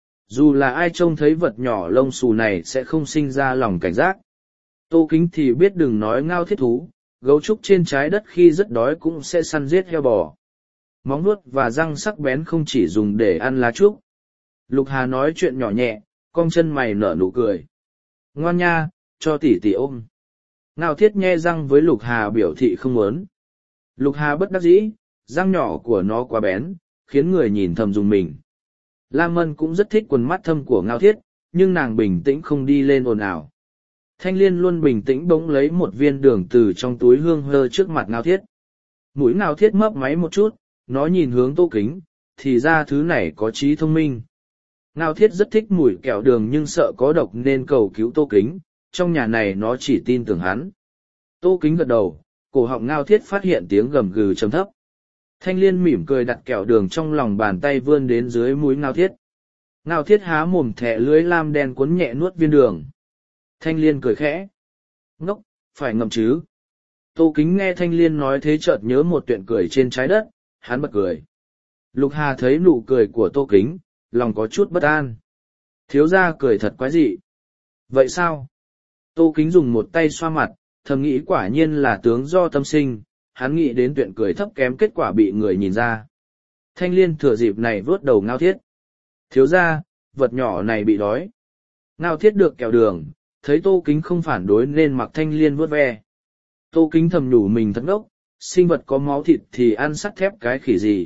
[SPEAKER 1] Dù là ai trông thấy vật nhỏ lông xù này sẽ không sinh ra lòng cảnh giác. Tô Kính thì biết đừng nói Ngao thiết thú, gấu trúc trên trái đất khi rất đói cũng sẽ săn giết heo bò. Móng vuốt và răng sắc bén không chỉ dùng để ăn lá trúc. Lục Hà nói chuyện nhỏ nhẹ, cong chân mày nở nụ cười. Ngoan nha, cho tỷ tỷ ôm. Ngao thiết nhe răng với Lục Hà biểu thị không muốn. Lục Hà bất đắc dĩ, răng nhỏ của nó quá bén, khiến người nhìn thầm dùng mình. Lam Mân cũng rất thích quần mắt thâm của Ngao thiết, nhưng nàng bình tĩnh không đi lên ồn ào. Thanh Liên luôn bình tĩnh bỗng lấy một viên đường từ trong túi hương hơ trước mặt Ngao thiết. Mũi Ngao thiết mấp máy một chút, nó nhìn hướng Tô Kính, thì ra thứ này có trí thông minh. Ngao thiết rất thích mùi kẹo đường nhưng sợ có độc nên cầu cứu Tô Kính, trong nhà này nó chỉ tin tưởng hắn. Tô Kính gật đầu, cổ họng Ngao thiết phát hiện tiếng gầm gừ trầm thấp. Thanh Liên mỉm cười đặt kẹo đường trong lòng bàn tay vươn đến dưới mũi Ngao thiết. Ngao thiết há mồm thẻ lưới lam đen cuốn nhẹ nuốt viên đường. Thanh Liên cười khẽ. Ngốc, phải ngậm chứ. Tô Kính nghe Thanh Liên nói thế chợt nhớ một chuyện cười trên trái đất, hắn bật cười. Lục Hà thấy nụ cười của Tô Kính, lòng có chút bất an. Thiếu gia cười thật quái dị. Vậy sao? Tô Kính dùng một tay xoa mặt, thầm nghĩ quả nhiên là tướng do tâm sinh, hắn nghĩ đến chuyện cười thấp kém kết quả bị người nhìn ra. Thanh Liên thừa dịp này vớt đầu Ngao thiết. Thiếu gia, vật nhỏ này bị đói. Ngao thiết được kẹo đường, thấy Tô Kính không phản đối nên mặc Thanh Liên vớt ve. Tô Kính thầm nhủ mình thật ngốc, sinh vật có máu thịt thì ăn sắt thép cái khỉ gì.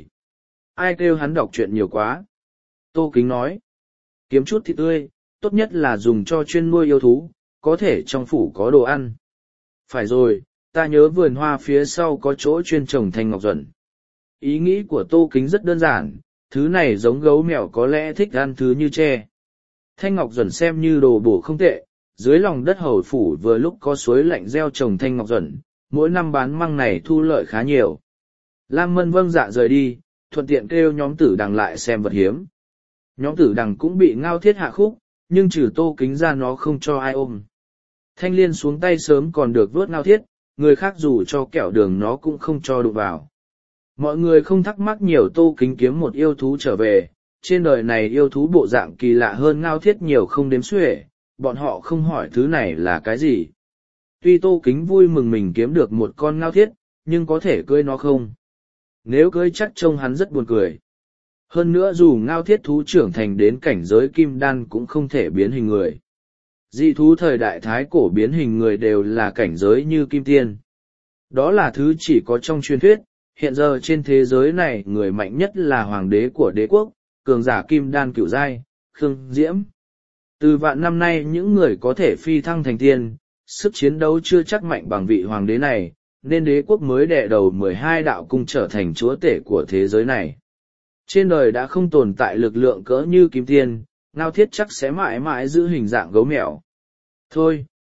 [SPEAKER 1] Ai kêu hắn đọc chuyện nhiều quá. Tô Kính nói, kiếm chút thịt tươi, tốt nhất là dùng cho chuyên nuôi yêu thú, có thể trong phủ có đồ ăn. Phải rồi, ta nhớ vườn hoa phía sau có chỗ chuyên trồng thanh ngọc duẩn. Ý nghĩ của Tô Kính rất đơn giản, thứ này giống gấu mèo có lẽ thích ăn thứ như tre. Thanh ngọc duẩn xem như đồ bổ không tệ, dưới lòng đất hầu phủ vừa lúc có suối lạnh gieo trồng thanh ngọc duẩn, mỗi năm bán măng này thu lợi khá nhiều. Lam Mân vâng dạ rời đi, thuận tiện kêu nhóm tử đằng lại xem vật hiếm. Nhóm tử đằng cũng bị Ngao thiết hạ khúc, nhưng trừ Tô Kính ra nó không cho ai ôm. Thanh Liên xuống tay sớm còn được vớt Ngao thiết, người khác dù cho kẹo đường nó cũng không cho đụng vào. Mọi người không thắc mắc nhiều Tô Kính kiếm một yêu thú trở về, trên đời này yêu thú bộ dạng kỳ lạ hơn Ngao thiết nhiều không đếm xuể, bọn họ không hỏi thứ này là cái gì. Tuy Tô Kính vui mừng mình kiếm được một con Ngao thiết, nhưng có thể cưới nó không? Nếu cưới chắc trông hắn rất buồn cười. Hơn nữa dù Ngao thiết thú trưởng thành đến cảnh giới kim đan cũng không thể biến hình người. Dị thú thời đại thái cổ biến hình người đều là cảnh giới như kim tiên. Đó là thứ chỉ có trong truyền thuyết, hiện giờ trên thế giới này người mạnh nhất là hoàng đế của đế quốc, cường giả kim đan cửu giai, Khương Diễm. Từ vạn năm nay những người có thể phi thăng thành tiên, sức chiến đấu chưa chắc mạnh bằng vị hoàng đế này, nên đế quốc mới đè đầu mười hai đạo cung trở thành chúa tể của thế giới này. Trên đời đã không tồn tại lực lượng cỡ như kim tiên, Ngao thiết chắc sẽ mãi mãi giữ hình dạng gấu mèo. Thôi,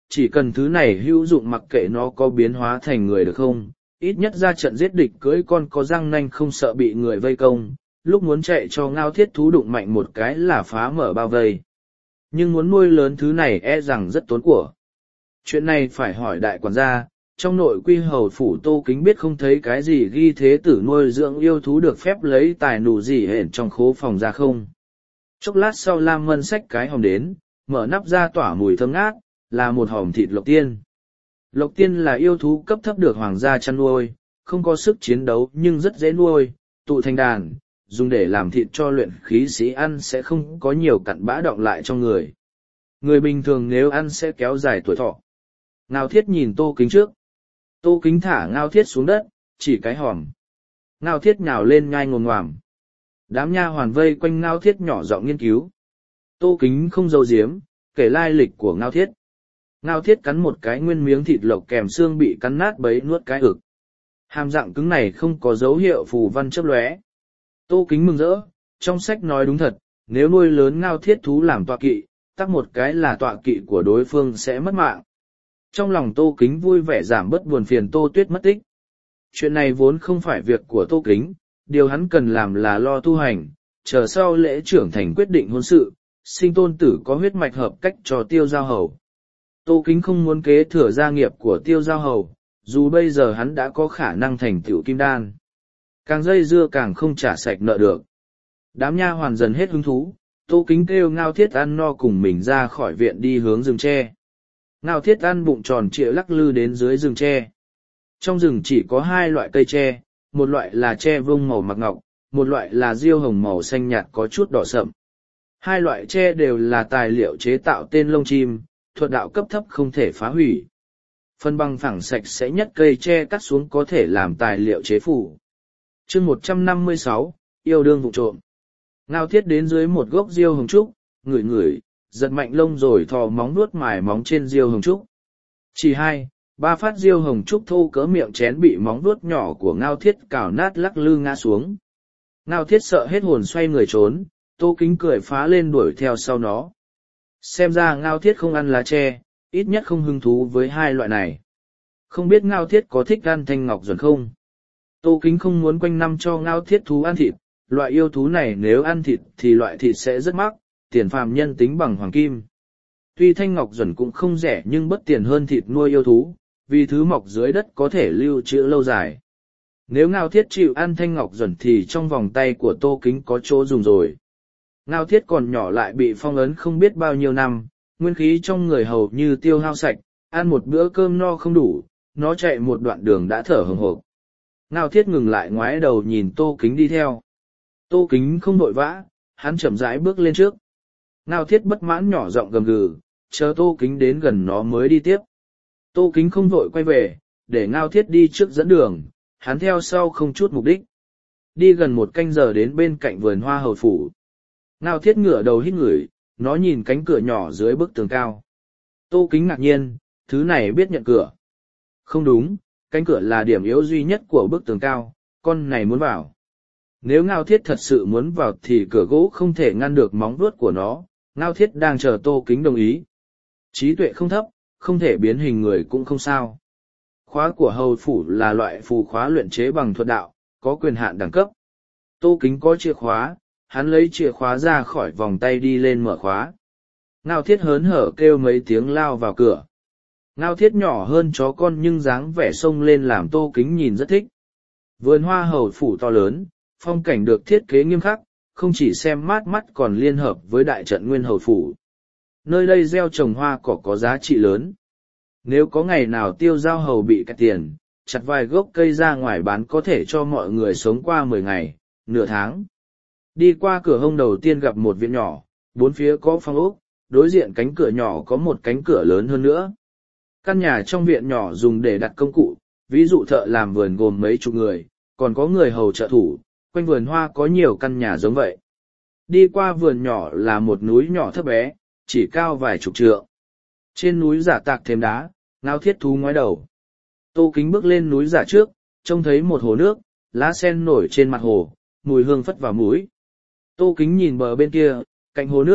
[SPEAKER 1] chỉ cần thứ này hữu dụng mặc kệ nó có biến hóa thành người được không, ít nhất ra trận giết địch cưỡi con có răng nanh không sợ bị người vây công, lúc muốn chạy cho Ngao Thiết thú đụng mạnh một cái là phá mở bao vây. Nhưng muốn nuôi lớn thứ này e rằng rất tốn của. Chuyện này phải hỏi đại quản gia, trong nội quy hầu phủ Tô Kính biết không thấy cái gì ghi thế tử nuôi dưỡng yêu thú được phép lấy tài nụ gì hển trong khố phòng ra không. Chốc lát sau Lam Mân xách cái hòm đến, mở nắp ra tỏa mùi thơm ngát, là một hòm thịt lộc tiên. Lộc tiên là yêu thú cấp thấp được hoàng gia chăn nuôi, không có sức chiến đấu nhưng rất dễ nuôi, tụ thành đàn, dùng để làm thịt cho luyện khí sĩ ăn sẽ không có nhiều cặn bã đọng lại trong người. Người bình thường nếu ăn sẽ kéo dài tuổi thọ. Ngao Thiết nhìn Tô Kính trước. Tô Kính thả Ngao Thiết xuống đất, chỉ cái hòm. Ngao Thiết nhào lên nhai ngồm ngoàm. Đám nha hoàn vây quanh Ngao Thiết nhỏ giọng nghiên cứu. Tô Kính không giấu giếm, kể lai lịch của Ngao Thiết. Ngao Thiết cắn một cái nguyên miếng thịt lộc kèm xương bị cắn nát bấy nuốt cái ực. Hàm răng cứng này không có dấu hiệu phù văn chớp lóe. Tô Kính mừng rỡ, trong sách nói đúng thật, nếu nuôi lớn Ngao Thiết thú làm tọa kỵ, tắc một cái là tọa kỵ của đối phương sẽ mất mạng. Trong lòng Tô Kính vui vẻ giảm bớt buồn phiền Tô Tuyết mất tích. Chuyện này vốn không phải việc của Tô Kính, điều hắn cần làm là lo tu hành, chờ sau lễ trưởng thành quyết định hôn sự, sinh tôn tử có huyết mạch hợp cách cho Tiêu Giao Hầu. Tô Kính không muốn kế thừa gia nghiệp của Tiêu Giao Hầu, dù bây giờ hắn đã có khả năng thành tựu kim đan. Càng dây dưa càng không trả sạch nợ được. Đám nha hoàn dần hết hứng thú, Tô Kính kêu Ngao Thiết ăn no cùng mình ra khỏi viện đi hướng rừng tre. Ngao Thiết ăn bụng tròn trịa lắc lư đến dưới rừng tre. Trong rừng chỉ có hai loại cây tre, một loại là tre vông màu mặc ngọc, một loại là diêu hồng màu xanh nhạt có chút đỏ sậm. Hai loại tre đều là tài liệu chế tạo tên lông chim, thuật đạo cấp thấp không thể phá hủy. Phân băng phẳng sạch sẽ nhất cây tre cắt xuống có thể làm tài liệu chế phủ. Chương một trăm năm mươi sáu, yêu đương vụ trộm. Ngao Thiết đến dưới một gốc diêu hồng trúc, ngửi ngửi, giật mạnh lông rồi thò móng nuốt mài móng trên diêu hồng trúc. Chỉ hai, ba phát diêu hồng trúc thô cỡ miệng chén bị móng nuốt nhỏ của Ngao Thiết cào nát lắc lư ngã xuống. Ngao Thiết sợ hết hồn xoay người trốn, Tô Kính cười phá lên đuổi theo sau nó. Xem ra Ngao Thiết không ăn lá tre, ít nhất không hứng thú với hai loại này. Không biết Ngao Thiết có thích ăn thanh ngọc duẩn không? Tô Kính không muốn quanh năm cho Ngao Thiết thú ăn thịt, loại yêu thú này nếu ăn thịt thì loại thịt sẽ rất mắc, tiền phàm nhân tính bằng hoàng kim. Tuy thanh ngọc duẩn cũng không rẻ nhưng bất tiền hơn thịt nuôi yêu thú, vì thứ mọc dưới đất có thể lưu trữ lâu dài. Nếu Ngao Thiết chịu ăn thanh ngọc duẩn thì trong vòng tay của Tô Kính có chỗ dùng rồi. Ngao Thiết còn nhỏ lại bị phong ấn không biết bao nhiêu năm, nguyên khí trong người hầu như tiêu hao sạch, ăn một bữa cơm no không đủ, nó chạy một đoạn đường đã thở hổn hộc. Ngao Thiết ngừng lại ngoái đầu nhìn Tô Kính đi theo. Tô Kính không vội vã, hắn chậm rãi bước lên trước. Ngao Thiết bất mãn nhỏ giọng gầm gừ, chờ Tô Kính đến gần nó mới đi tiếp. Tô Kính không vội quay về, để Ngao Thiết đi trước dẫn đường, hắn theo sau không chút mục đích. Đi gần một canh giờ đến bên cạnh vườn hoa hầu phủ. Ngao Thiết ngửa đầu hít ngửi, nó nhìn cánh cửa nhỏ dưới bức tường cao. Tô Kính ngạc nhiên, thứ này biết nhận cửa. Không đúng, cánh cửa là điểm yếu duy nhất của bức tường cao, con này muốn vào. Nếu Ngao Thiết thật sự muốn vào thì cửa gỗ không thể ngăn được móng vuốt của nó, Ngao Thiết đang chờ Tô Kính đồng ý. Trí tuệ không thấp, không thể biến hình người cũng không sao. Khóa của hầu phủ là loại phù khóa luyện chế bằng thuật đạo, có quyền hạn đẳng cấp. Tô Kính có chìa khóa, hắn lấy chìa khóa ra khỏi vòng tay đi lên mở khóa. Ngao Thiết hớn hở kêu mấy tiếng lao vào cửa. Ngao Thiết nhỏ hơn chó con nhưng dáng vẻ xông lên làm Tô Kính nhìn rất thích. Vườn hoa hầu phủ to lớn, phong cảnh được thiết kế nghiêm khắc, không chỉ xem mát mắt còn liên hợp với đại trận nguyên hầu phủ. Nơi đây gieo trồng hoa cỏ có giá trị lớn. Nếu có ngày nào Tiêu Giao Hầu bị cắt tiền, chặt vài gốc cây ra ngoài bán có thể cho mọi người sống qua mười ngày, nửa tháng. Đi qua cửa hông đầu tiên gặp một viện nhỏ, bốn phía có phong ốc, đối diện cánh cửa nhỏ có một cánh cửa lớn hơn nữa. Căn nhà trong viện nhỏ dùng để đặt công cụ, ví dụ thợ làm vườn gồm mấy chục người, còn có người hầu trợ thủ, quanh vườn hoa có nhiều căn nhà giống vậy. Đi qua vườn nhỏ là một núi nhỏ thấp bé, chỉ cao vài chục trượng. Trên núi giả tạc thêm đá, Ngao Thiết thú ngoái đầu. Tô Kính bước lên núi giả trước, trông thấy một hồ nước, lá sen nổi trên mặt hồ, mùi hương phất vào mũi. Tô Kính nhìn bờ bên kia, cạnh hồ nước,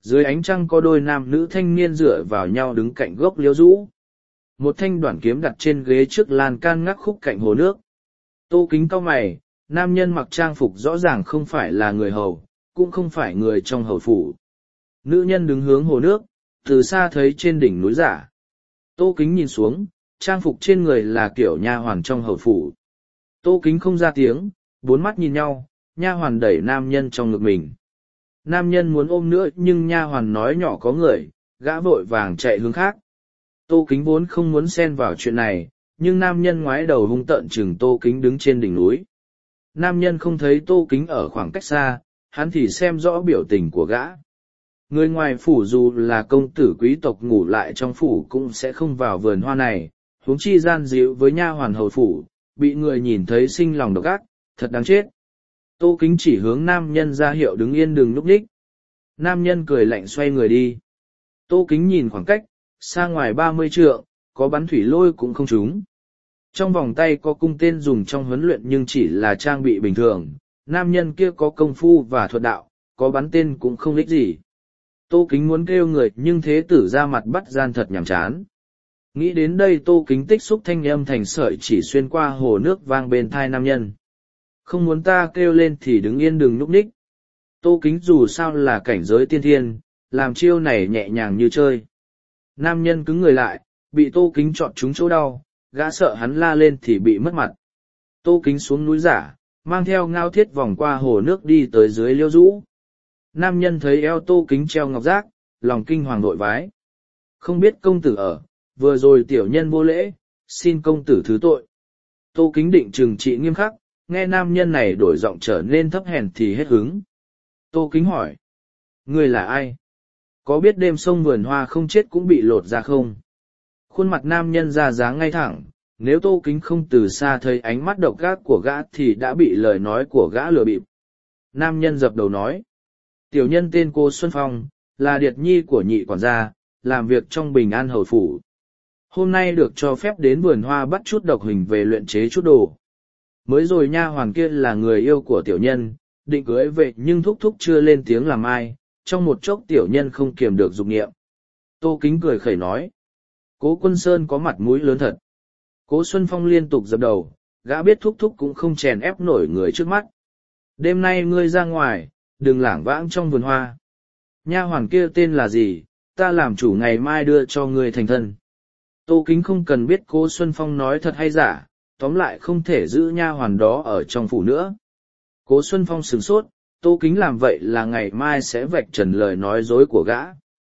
[SPEAKER 1] Dưới ánh trăng có đôi nam nữ thanh niên dựa vào nhau đứng cạnh gốc liễu rũ. Một thanh đoản kiếm đặt trên ghế trước lan can ngắc khúc cạnh hồ nước. Tô Kính cau mày, nam nhân mặc trang phục rõ ràng không phải là người hầu, cũng không phải người trong hầu phủ. Nữ nhân đứng hướng hồ nước, từ xa thấy trên đỉnh núi giả. Tô Kính nhìn xuống, trang phục trên người là kiểu nha hoàn trong hầu phủ. Tô Kính không ra tiếng, bốn mắt nhìn nhau, nha hoàn đẩy nam nhân trong ngực mình. Nam nhân muốn ôm nữa nhưng nha hoàn nói nhỏ có người, gã vội vàng chạy hướng khác. Tô Kính vốn không muốn xen vào chuyện này, nhưng nam nhân ngoái đầu hung tợn chừng Tô Kính đứng trên đỉnh núi. Nam nhân không thấy Tô Kính ở khoảng cách xa, hắn thì xem rõ biểu tình của gã. Người ngoài phủ dù là công tử quý tộc ngủ lại trong phủ cũng sẽ không vào vườn hoa này, huống chi gian díu với nha hoàn hầu phủ, bị người nhìn thấy sinh lòng độc ác, thật đáng chết. Tô Kính chỉ hướng nam nhân ra hiệu đứng yên đừng núp đích. Nam nhân cười lạnh xoay người đi. Tô Kính nhìn khoảng cách, xa ngoài ba mươi trượng, có bắn thủy lôi cũng không trúng. Trong vòng tay có cung tên dùng trong huấn luyện nhưng chỉ là trang bị bình thường, nam nhân kia có công phu và thuật đạo, có bắn tên cũng không ích gì. Tô Kính muốn kêu người nhưng thế tử ra mặt bắt gian thật nhàm chán. Nghĩ đến đây Tô Kính tích xúc thanh âm thành sợi chỉ xuyên qua hồ nước vang bên thai nam nhân. Không muốn ta kêu lên thì đứng yên đừng nhúc nhích. Tô Kính dù sao là cảnh giới tiên thiên, làm chiêu này nhẹ nhàng như chơi. Nam nhân cứng người lại, bị Tô Kính chọn trúng chỗ đau, gã sợ hắn la lên thì bị mất mặt. Tô Kính xuống núi giả, mang theo ngao thiết vòng qua hồ nước đi tới dưới liêu rũ. Nam nhân thấy eo Tô Kính treo ngọc giác, lòng kinh hoàng đội vái. Không biết công tử ở, vừa rồi tiểu nhân vô lễ, xin công tử thứ tội. Tô Kính định trừng trị nghiêm khắc, nghe nam nhân này đổi giọng trở nên thấp hèn thì hết hứng. Tô Kính hỏi, ngươi là ai? Có biết đêm sông vườn hoa không chết cũng bị lột ra không? Khuôn mặt nam nhân ra dáng ngay thẳng, nếu Tô Kính không từ xa thấy ánh mắt độc ác của gã thì đã bị lời nói của gã lừa bịp. Nam nhân dập đầu nói, tiểu nhân tên cô Xuân Phong, là điệt nhi của nhị quản gia, làm việc trong Bình An hầu phủ. Hôm nay được cho phép đến vườn hoa bắt chút độc hình về luyện chế chút đồ. Mới rồi nha hoàn kia là người yêu của tiểu nhân, định cưới về nhưng thúc thúc chưa lên tiếng làm ai, trong một chốc tiểu nhân không kiềm được dục nghiệm. Tô Kính cười khẩy nói, Cố Quân Sơn có mặt mũi lớn thật. Cố Xuân Phong liên tục dập đầu, gã biết thúc thúc cũng không chèn ép nổi người trước mắt. Đêm nay ngươi ra ngoài, đừng lảng vãng trong vườn hoa. Nha hoàn kia tên là gì, ta làm chủ ngày mai đưa cho ngươi thành thân. Tô Kính không cần biết Cố Xuân Phong nói thật hay giả, tóm lại không thể giữ nha hoàn đó ở trong phủ nữa. Cố Xuân Phong sửng sốt, Tô Kính làm vậy là ngày mai sẽ vạch trần lời nói dối của gã.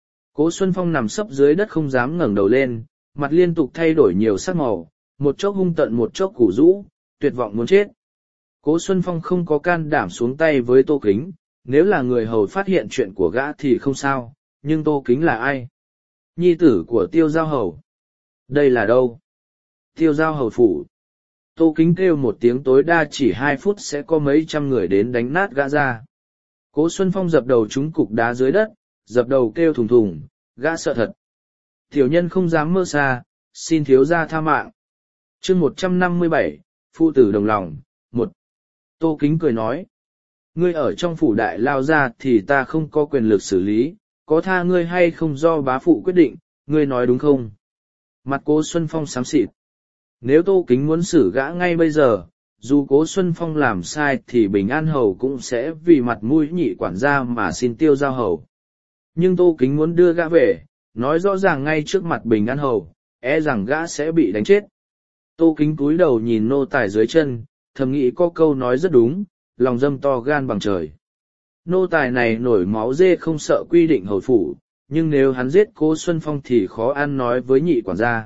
[SPEAKER 1] Cố Xuân Phong nằm sấp dưới đất không dám ngẩng đầu lên, mặt liên tục thay đổi nhiều sắc màu, một chốc hung tận một chốc củ rũ, tuyệt vọng muốn chết. Cố Xuân Phong không có can đảm xuống tay với Tô Kính, nếu là người hầu phát hiện chuyện của gã thì không sao, nhưng Tô Kính là ai? Nhi tử của Tiêu Giao Hầu. Đây là đâu? Tiêu Giao Hầu phủ. Tô Kính kêu một tiếng tối đa chỉ hai phút sẽ có mấy trăm người đến đánh nát gã ra. Cố Xuân Phong dập đầu trúng cục đá dưới đất, dập đầu kêu thùng thùng, gã sợ thật. Tiểu nhân không dám mơ xa, xin thiếu gia tha mạng. Chương một trăm năm mươi bảy, Phụ tử đồng lòng, một. Tô Kính cười nói, ngươi ở trong phủ đại lao ra thì ta không có quyền lực xử lý, có tha ngươi hay không do bá phụ quyết định, ngươi nói đúng không? Mặt Cố Xuân Phong xám xịt. Nếu Tô Kính muốn xử gã ngay bây giờ, dù Cố Xuân Phong làm sai thì Bình An Hầu cũng sẽ vì mặt mũi nhị quản gia mà xin Tiêu Giao Hầu. Nhưng Tô Kính muốn đưa gã về, nói rõ ràng ngay trước mặt Bình An Hầu, e rằng gã sẽ bị đánh chết. Tô Kính cúi đầu nhìn nô tài dưới chân, thầm nghĩ có câu nói rất đúng, lòng dâm to gan bằng trời. Nô tài này nổi máu dê không sợ quy định hầu phủ, nhưng nếu hắn giết Cố Xuân Phong thì khó ăn nói với nhị quản gia.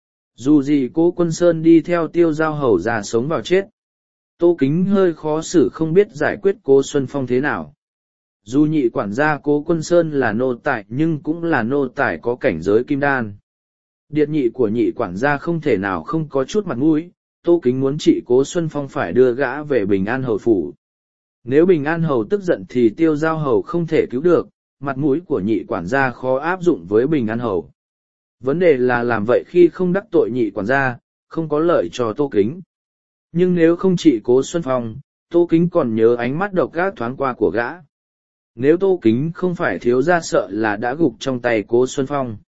[SPEAKER 1] Dù gì Cố Quân Sơn đi theo Tiêu Giao Hầu già sống vào chết. Tô Kính hơi khó xử không biết giải quyết Cố Xuân Phong thế nào. Dù nhị quản gia Cố Quân Sơn là nô tài nhưng cũng là nô tài có cảnh giới kim đan. Điệt nhị của nhị quản gia không thể nào không có chút mặt mũi, Tô Kính muốn trị Cố Xuân Phong phải đưa gã về Bình An Hầu phủ. Nếu Bình An Hầu tức giận thì Tiêu Giao Hầu không thể cứu được, mặt mũi của nhị quản gia khó áp dụng với Bình An Hầu. Vấn đề là làm vậy khi không đắc tội nhị quản gia, không có lợi cho Tô Kính. Nhưng nếu không trị Cố Xuân Phong, Tô Kính còn nhớ ánh mắt độc ác thoáng qua của gã. Nếu Tô Kính không phải thiếu gia sợ là đã gục trong tay Cố Xuân Phong.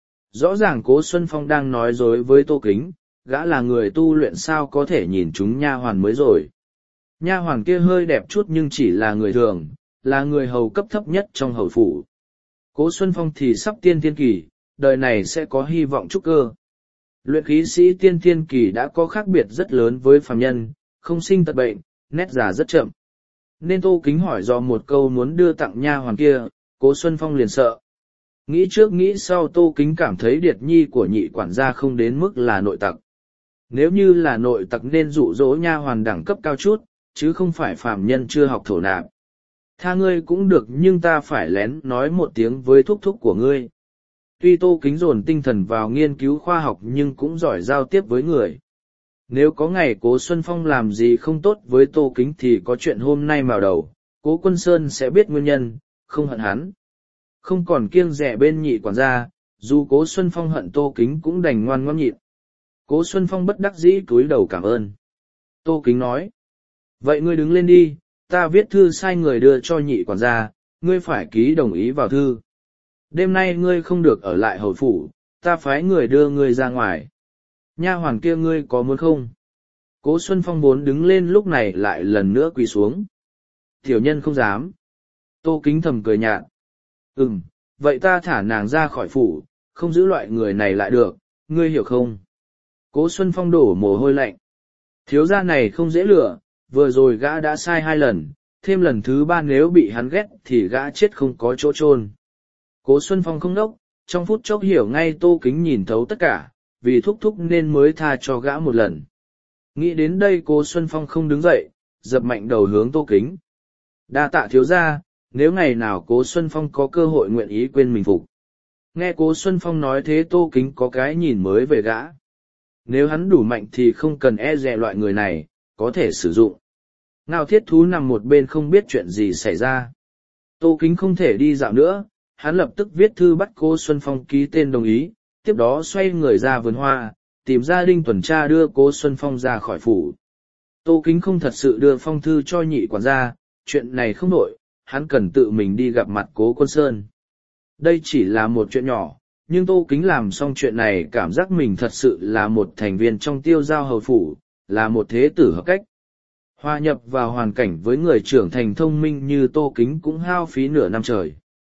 [SPEAKER 1] Rõ ràng Cố Xuân Phong đang nói dối với Tô Kính, gã là người tu luyện sao có thể nhìn chúng nha hoàn mới rồi. Nha hoàn kia hơi đẹp chút nhưng chỉ là người thường, là người hầu cấp thấp nhất trong hầu phủ. Cố Xuân Phong thì sắp tiên thiên kỳ, đời này sẽ có hy vọng trúc cơ. Luyện khí sĩ tiên thiên kỳ đã có khác biệt rất lớn với phàm nhân, không sinh tật bệnh, nét già rất chậm. Nên Tô Kính hỏi do một câu muốn đưa tặng nha hoàn kia, Cố Xuân Phong liền sợ. Nghĩ trước nghĩ sau Tô Kính cảm thấy điệt nhi của nhị quản gia không đến mức là nội tặc. Nếu như là nội tặc nên dụ dỗ nha hoàn đẳng cấp cao chút, chứ không phải phàm nhân chưa học thổ nạp. Tha ngươi cũng được nhưng ta phải lén nói một tiếng với thúc thúc của ngươi. Tuy Tô Kính dồn tinh thần vào nghiên cứu khoa học nhưng cũng giỏi giao tiếp với người. Nếu có ngày Cố Xuân Phong làm gì không tốt với Tô Kính thì có chuyện hôm nay vào đầu, Cố Quân Sơn sẽ biết nguyên nhân, không hận hắn. Không còn kiêng dè bên nhị quản gia, dù Cố Xuân Phong hận Tô Kính cũng đành ngoan ngoãn nhịn. Cố Xuân Phong bất đắc dĩ cúi đầu cảm ơn. Tô Kính nói, vậy ngươi đứng lên đi, ta viết thư sai người đưa cho nhị quản gia, ngươi phải ký đồng ý vào thư. Đêm nay ngươi không được ở lại hầu phủ, ta phái người đưa ngươi ra ngoài. Nha hoàn kia ngươi có muốn không? Cố Xuân Phong vốn đứng lên lúc này lại lần nữa quỳ xuống. Tiểu nhân không dám. Tô Kính thầm cười nhạt. Ừm, vậy ta thả nàng ra khỏi phủ, không giữ loại người này lại được, ngươi hiểu không? Cố Xuân Phong đổ mồ hôi lạnh. Thiếu gia này không dễ lừa, vừa rồi gã đã sai hai lần, thêm lần thứ ba nếu bị hắn ghét thì gã chết không có chỗ chôn. Cố Xuân Phong không đốc, trong phút chốc hiểu ngay Tô Kính nhìn thấu tất cả, vì thúc thúc nên mới tha cho gã một lần. Nghĩ đến đây Cố Xuân Phong không đứng dậy, dập mạnh đầu hướng Tô Kính. Đa tạ thiếu gia, nếu ngày nào Cố Xuân Phong có cơ hội nguyện ý quên mình phục. Nghe Cố Xuân Phong nói thế Tô Kính có cái nhìn mới về gã. Nếu hắn đủ mạnh thì không cần e dè loại người này, có thể sử dụng. Ngao Thiết Thú nằm một bên không biết chuyện gì xảy ra. Tô Kính không thể đi dạo nữa, hắn lập tức viết thư bắt Cố Xuân Phong ký tên đồng ý, tiếp đó xoay người ra vườn hoa, tìm gia đình tuần tra đưa Cố Xuân Phong ra khỏi phủ. Tô Kính không thật sự đưa phong thư cho nhị quản gia, chuyện này không nổi, hắn cần tự mình đi gặp mặt Cố Quân Sơn. Đây chỉ là một chuyện nhỏ, nhưng Tô Kính làm xong chuyện này cảm giác mình thật sự là một thành viên trong Tiêu Giao hầu phủ, là một thế tử hợp cách. Hòa nhập vào hoàn cảnh với người trưởng thành thông minh như Tô Kính cũng hao phí nửa năm trời.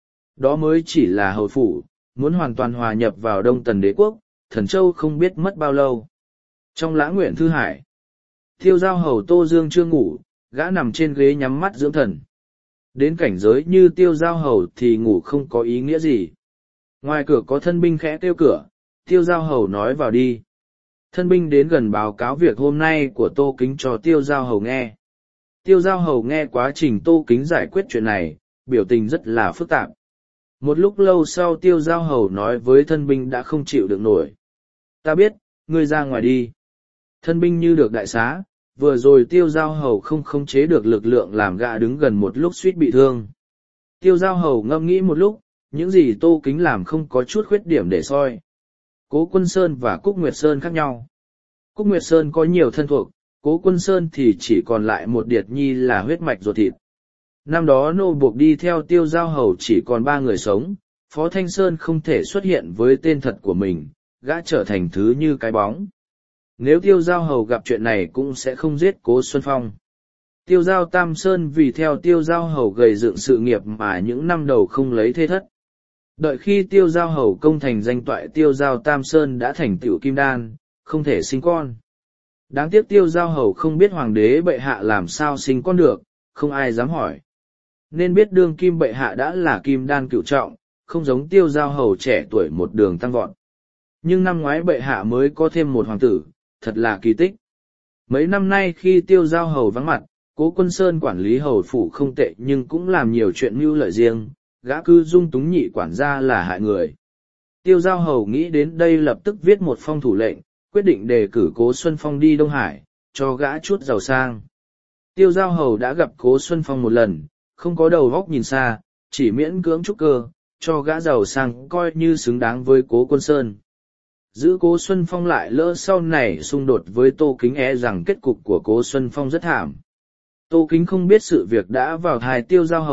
[SPEAKER 1] Đó mới chỉ là hầu phủ, muốn hoàn toàn hòa nhập vào Đông Tần Đế quốc, Thần Châu không biết mất bao lâu. Trong Lã Nguyện Thư Hải, Tiêu Giao hầu Tô Dương chưa ngủ, gã nằm trên ghế nhắm mắt dưỡng thần. Đến cảnh giới như Tiêu Giao hầu thì ngủ không có ý nghĩa gì. Ngoài cửa có thân binh khẽ kêu cửa, Tiêu Giao hầu nói vào đi. Thân binh đến gần báo cáo việc hôm nay của Tô Kính cho Tiêu Giao hầu nghe. Tiêu Giao hầu nghe quá trình Tô Kính giải quyết chuyện này, biểu tình rất là phức tạp. Một lúc lâu sau Tiêu Giao hầu nói với thân binh đã không chịu được nổi. Ta biết, ngươi ra ngoài đi. Thân binh như được đại xá, vừa rồi Tiêu Giao hầu không khống chế được lực lượng làm gã đứng gần một lúc suýt bị thương. Tiêu Giao hầu ngẫm nghĩ một lúc, những gì Tô Kính làm không có chút khuyết điểm để soi. Cố Quân Sơn và Cúc Nguyệt Sơn khác nhau. Cúc Nguyệt Sơn có nhiều thân thuộc, Cố Quân Sơn thì chỉ còn lại một điệt nhi là huyết mạch ruột thịt. Năm đó nô buộc đi theo Tiêu Giao hầu chỉ còn ba người sống, Phó Thanh Sơn không thể xuất hiện với tên thật của mình, gã trở thành thứ như cái bóng. Nếu Tiêu Giao hầu gặp chuyện này cũng sẽ không giết Cố Xuân Phong. Tiêu Giao Tam Sơn vì theo Tiêu Giao hầu gầy dựng sự nghiệp mà những năm đầu không lấy thế thất. Đợi khi Tiêu Giao hầu công thành danh toại Tiêu Giao Tam Sơn đã thành tựu kim đan, không thể sinh con. Đáng tiếc Tiêu Giao hầu không biết hoàng đế bệ hạ làm sao sinh con được, không ai dám hỏi. Nên biết đương kim bệ hạ đã là kim đan cửu trọng, không giống Tiêu Giao hầu trẻ tuổi một đường tăng vọt. Nhưng năm ngoái bệ hạ mới có thêm một hoàng tử, thật là kỳ tích. Mấy năm nay khi Tiêu Giao hầu vắng mặt, Cố Quân Sơn quản lý hầu phủ không tệ nhưng cũng làm nhiều chuyện mưu lợi riêng, gã cứ dung túng nhị quản gia là hại người. Tiêu Giao hầu nghĩ đến đây lập tức viết một phong thủ lệnh, quyết định đề cử Cố Xuân Phong đi Đông Hải, cho gã chút giàu sang. Tiêu Giao hầu đã gặp Cố Xuân Phong một lần, không có đầu óc nhìn xa, chỉ miễn cưỡng trúc cơ, cho gã giàu sang coi như xứng đáng với Cố Quân Sơn. Giữ Cố Xuân Phong lại lỡ sau này xung đột với Tô Kính e rằng kết cục của Cố Xuân Phong rất thảm. Tô Kính không biết sự việc đã vào tai Tiêu Giao hầu,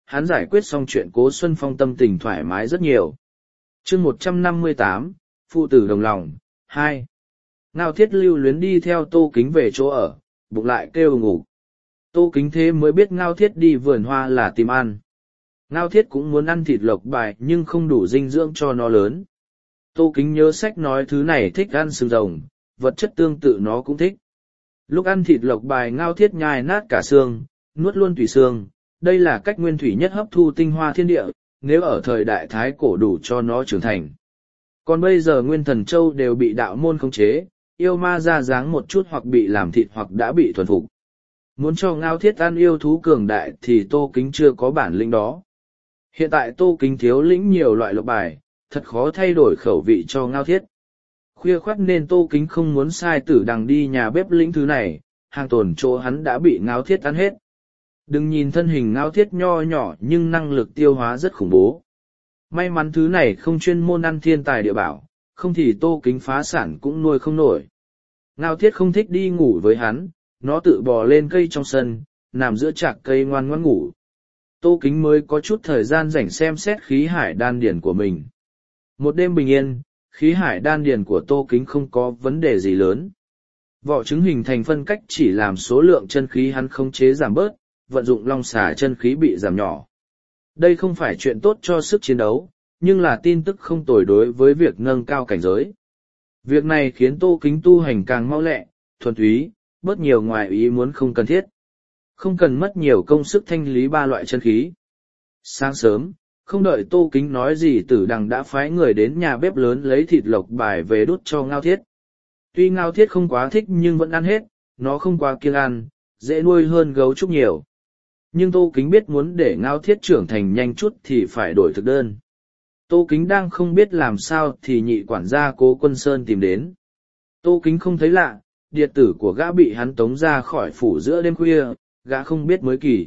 [SPEAKER 1] hắn giải quyết xong chuyện Cố Xuân Phong tâm tình thoải mái rất nhiều. chương một trăm năm mươi tám, Phụ tử đồng lòng, hai. Ngao Thiết lưu luyến đi theo Tô Kính về chỗ ở, bụng lại kêu ngủ. Tô Kính thế mới biết Ngao Thiết đi vườn hoa là tìm ăn. Ngao Thiết cũng muốn ăn thịt lộc bài nhưng không đủ dinh dưỡng cho nó lớn. Tô Kính nhớ sách nói thứ này thích ăn xương rồng, vật chất tương tự nó cũng thích. Lúc ăn thịt lộc bài Ngao Thiết nhai nát cả xương, nuốt luôn tủy xương. Đây là cách nguyên thủy nhất hấp thu tinh hoa thiên địa, nếu ở thời đại thái cổ đủ cho nó trưởng thành. Còn bây giờ nguyên thần châu đều bị đạo môn khống chế, yêu ma ra dáng một chút hoặc bị làm thịt hoặc đã bị thuần phục. Muốn cho Ngao Thiết ăn yêu thú cường đại thì Tô Kính chưa có bản lĩnh đó. Hiện tại Tô Kính thiếu lĩnh nhiều loại lộc bài, thật khó thay đổi khẩu vị cho Ngao Thiết. Khuya khoắt nên Tô Kính không muốn sai tử đằng đi nhà bếp lĩnh thứ này, hàng tồn chỗ hắn đã bị Ngao Thiết ăn hết. Đừng nhìn thân hình Ngao Thiết nho nhỏ nhưng năng lực tiêu hóa rất khủng bố. May mắn thứ này không chuyên môn ăn thiên tài địa bảo, không thì Tô Kính phá sản cũng nuôi không nổi. Ngao Thiết không thích đi ngủ với hắn, nó tự bò lên cây trong sân, nằm giữa trạc cây ngoan ngoãn ngủ. Tô Kính mới có chút thời gian rảnh xem xét khí hải đan điển của mình. Một đêm bình yên, khí hải đan điển của Tô Kính không có vấn đề gì lớn. Vỏ trứng hình thành phân cách chỉ làm số lượng chân khí hắn khống chế giảm bớt, vận dụng long xà chân khí bị giảm nhỏ. Đây không phải chuyện tốt cho sức chiến đấu, nhưng là tin tức không tồi đối với việc nâng cao cảnh giới. Việc này khiến Tô Kính tu hành càng mau lẹ, thuần túy, bớt nhiều ngoài ý muốn không cần thiết. Không cần mất nhiều công sức thanh lý ba loại chân khí. Sáng sớm, không đợi Tô Kính nói gì Tử Đằng đã phái người đến nhà bếp lớn lấy thịt lộc bài về đút cho Ngao Thiết. Tuy Ngao Thiết không quá thích nhưng vẫn ăn hết, nó không quá kiêng ăn, dễ nuôi hơn gấu trúc nhiều. Nhưng Tô Kính biết muốn để Ngao Thiết trưởng thành nhanh chút thì phải đổi thực đơn. Tô Kính đang không biết làm sao thì nhị quản gia Cố Quân Sơn tìm đến. Tô Kính không thấy lạ, điệt tử của gã bị hắn tống ra khỏi phủ giữa đêm khuya, gã không biết mới kỳ.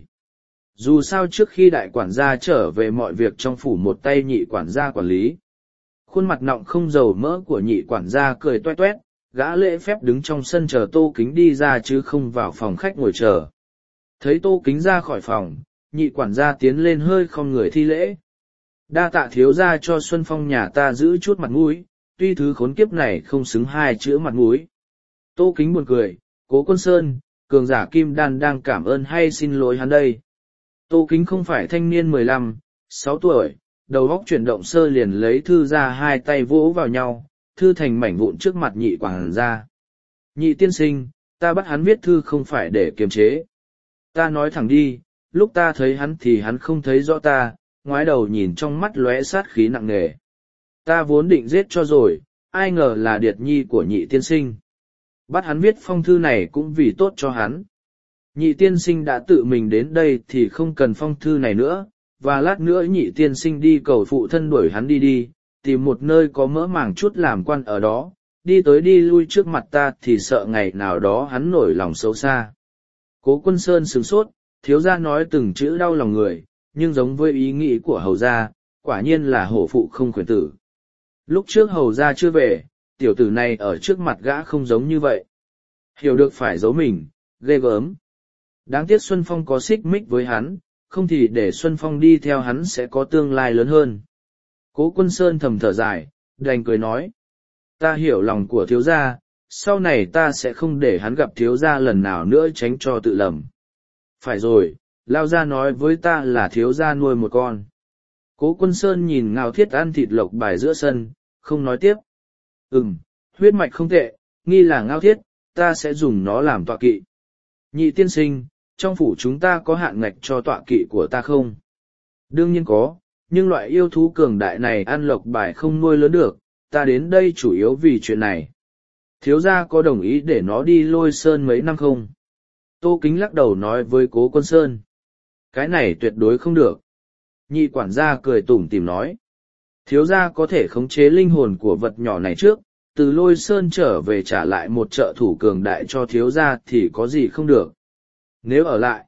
[SPEAKER 1] Dù sao trước khi đại quản gia trở về mọi việc trong phủ một tay nhị quản gia quản lý. Khuôn mặt nọng không dầu mỡ của nhị quản gia cười toét toét, gã lễ phép đứng trong sân chờ Tô Kính đi ra chứ không vào phòng khách ngồi chờ. Thấy Tô Kính ra khỏi phòng, nhị quản gia tiến lên hơi không người thi lễ. Đa tạ thiếu gia cho Xuân Phong nhà ta giữ chút mặt mũi, tuy thứ khốn kiếp này không xứng hai chữ mặt mũi. Tô Kính buồn cười, Cố Quân Sơn, cường giả Kim Đan đang cảm ơn hay xin lỗi hắn đây. Tô Kính không phải thanh niên mười lăm, sáu tuổi, đầu óc chuyển động sơ liền lấy thư ra hai tay vỗ vào nhau, thư thành mảnh vụn trước mặt nhị quản gia. Nhị tiên sinh, ta bắt hắn viết thư không phải để kiềm chế. Ta nói thẳng đi, lúc ta thấy hắn thì hắn không thấy rõ ta, ngoái đầu nhìn trong mắt lóe sát khí nặng nề. Ta vốn định giết cho rồi, ai ngờ là điệt nhi của nhị tiên sinh. Bắt hắn viết phong thư này cũng vì tốt cho hắn. Nhị tiên sinh đã tự mình đến đây thì không cần phong thư này nữa, và lát nữa nhị tiên sinh đi cầu phụ thân đuổi hắn đi đi, tìm một nơi có mỡ màng chút làm quan ở đó, đi tới đi lui trước mặt ta thì sợ ngày nào đó hắn nổi lòng xấu xa. Cố Quân Sơn sửng sốt, thiếu gia nói từng chữ đau lòng người, nhưng giống với ý nghĩ của hầu gia, quả nhiên là hổ phụ không khuyển tử. Lúc trước hầu gia chưa về, tiểu tử này ở trước mặt gã không giống như vậy. Hiểu được phải giấu mình, ghê gớm. Đáng tiếc Xuân Phong có xích mích với hắn, không thì để Xuân Phong đi theo hắn sẽ có tương lai lớn hơn. Cố Quân Sơn thầm thở dài, đành cười nói. Ta hiểu lòng của thiếu gia, sau này ta sẽ không để hắn gặp thiếu gia lần nào nữa tránh cho tự lầm. Phải rồi, Lao gia nói với ta là thiếu gia nuôi một con. Cố Quân Sơn nhìn Ngao Thiết ăn thịt lộc bài giữa sân, không nói tiếp. Ừm, huyết mạch không tệ, nghi là Ngao Thiết, ta sẽ dùng nó làm tọa kỵ. Nhị tiên sinh, trong phủ chúng ta có hạn ngạch cho tọa kỵ của ta không? Đương nhiên có, nhưng loại yêu thú cường đại này ăn lộc bài không nuôi lớn được, ta đến đây chủ yếu vì chuyện này. Thiếu gia có đồng ý để nó đi Lôi Sơn mấy năm không? Tô Kính lắc đầu nói với Cố Quân Sơn. Cái này tuyệt đối không được. Nhị quản gia cười tủm tỉm nói. Thiếu gia có thể khống chế linh hồn của vật nhỏ này trước, từ Lôi Sơn trở về trả lại một trợ thủ cường đại cho thiếu gia thì có gì không được. Nếu ở lại.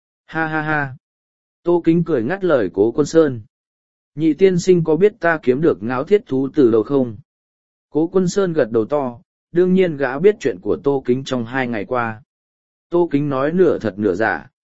[SPEAKER 1] Ha ha ha. Tô Kính cười ngắt lời Cố Quân Sơn. Nhị tiên sinh có biết ta kiếm được ngáo thiết thú từ đâu không? Cố Quân Sơn gật đầu to, đương nhiên gã biết chuyện của Tô Kính trong hai ngày qua. Tô Kính nói nửa thật nửa giả.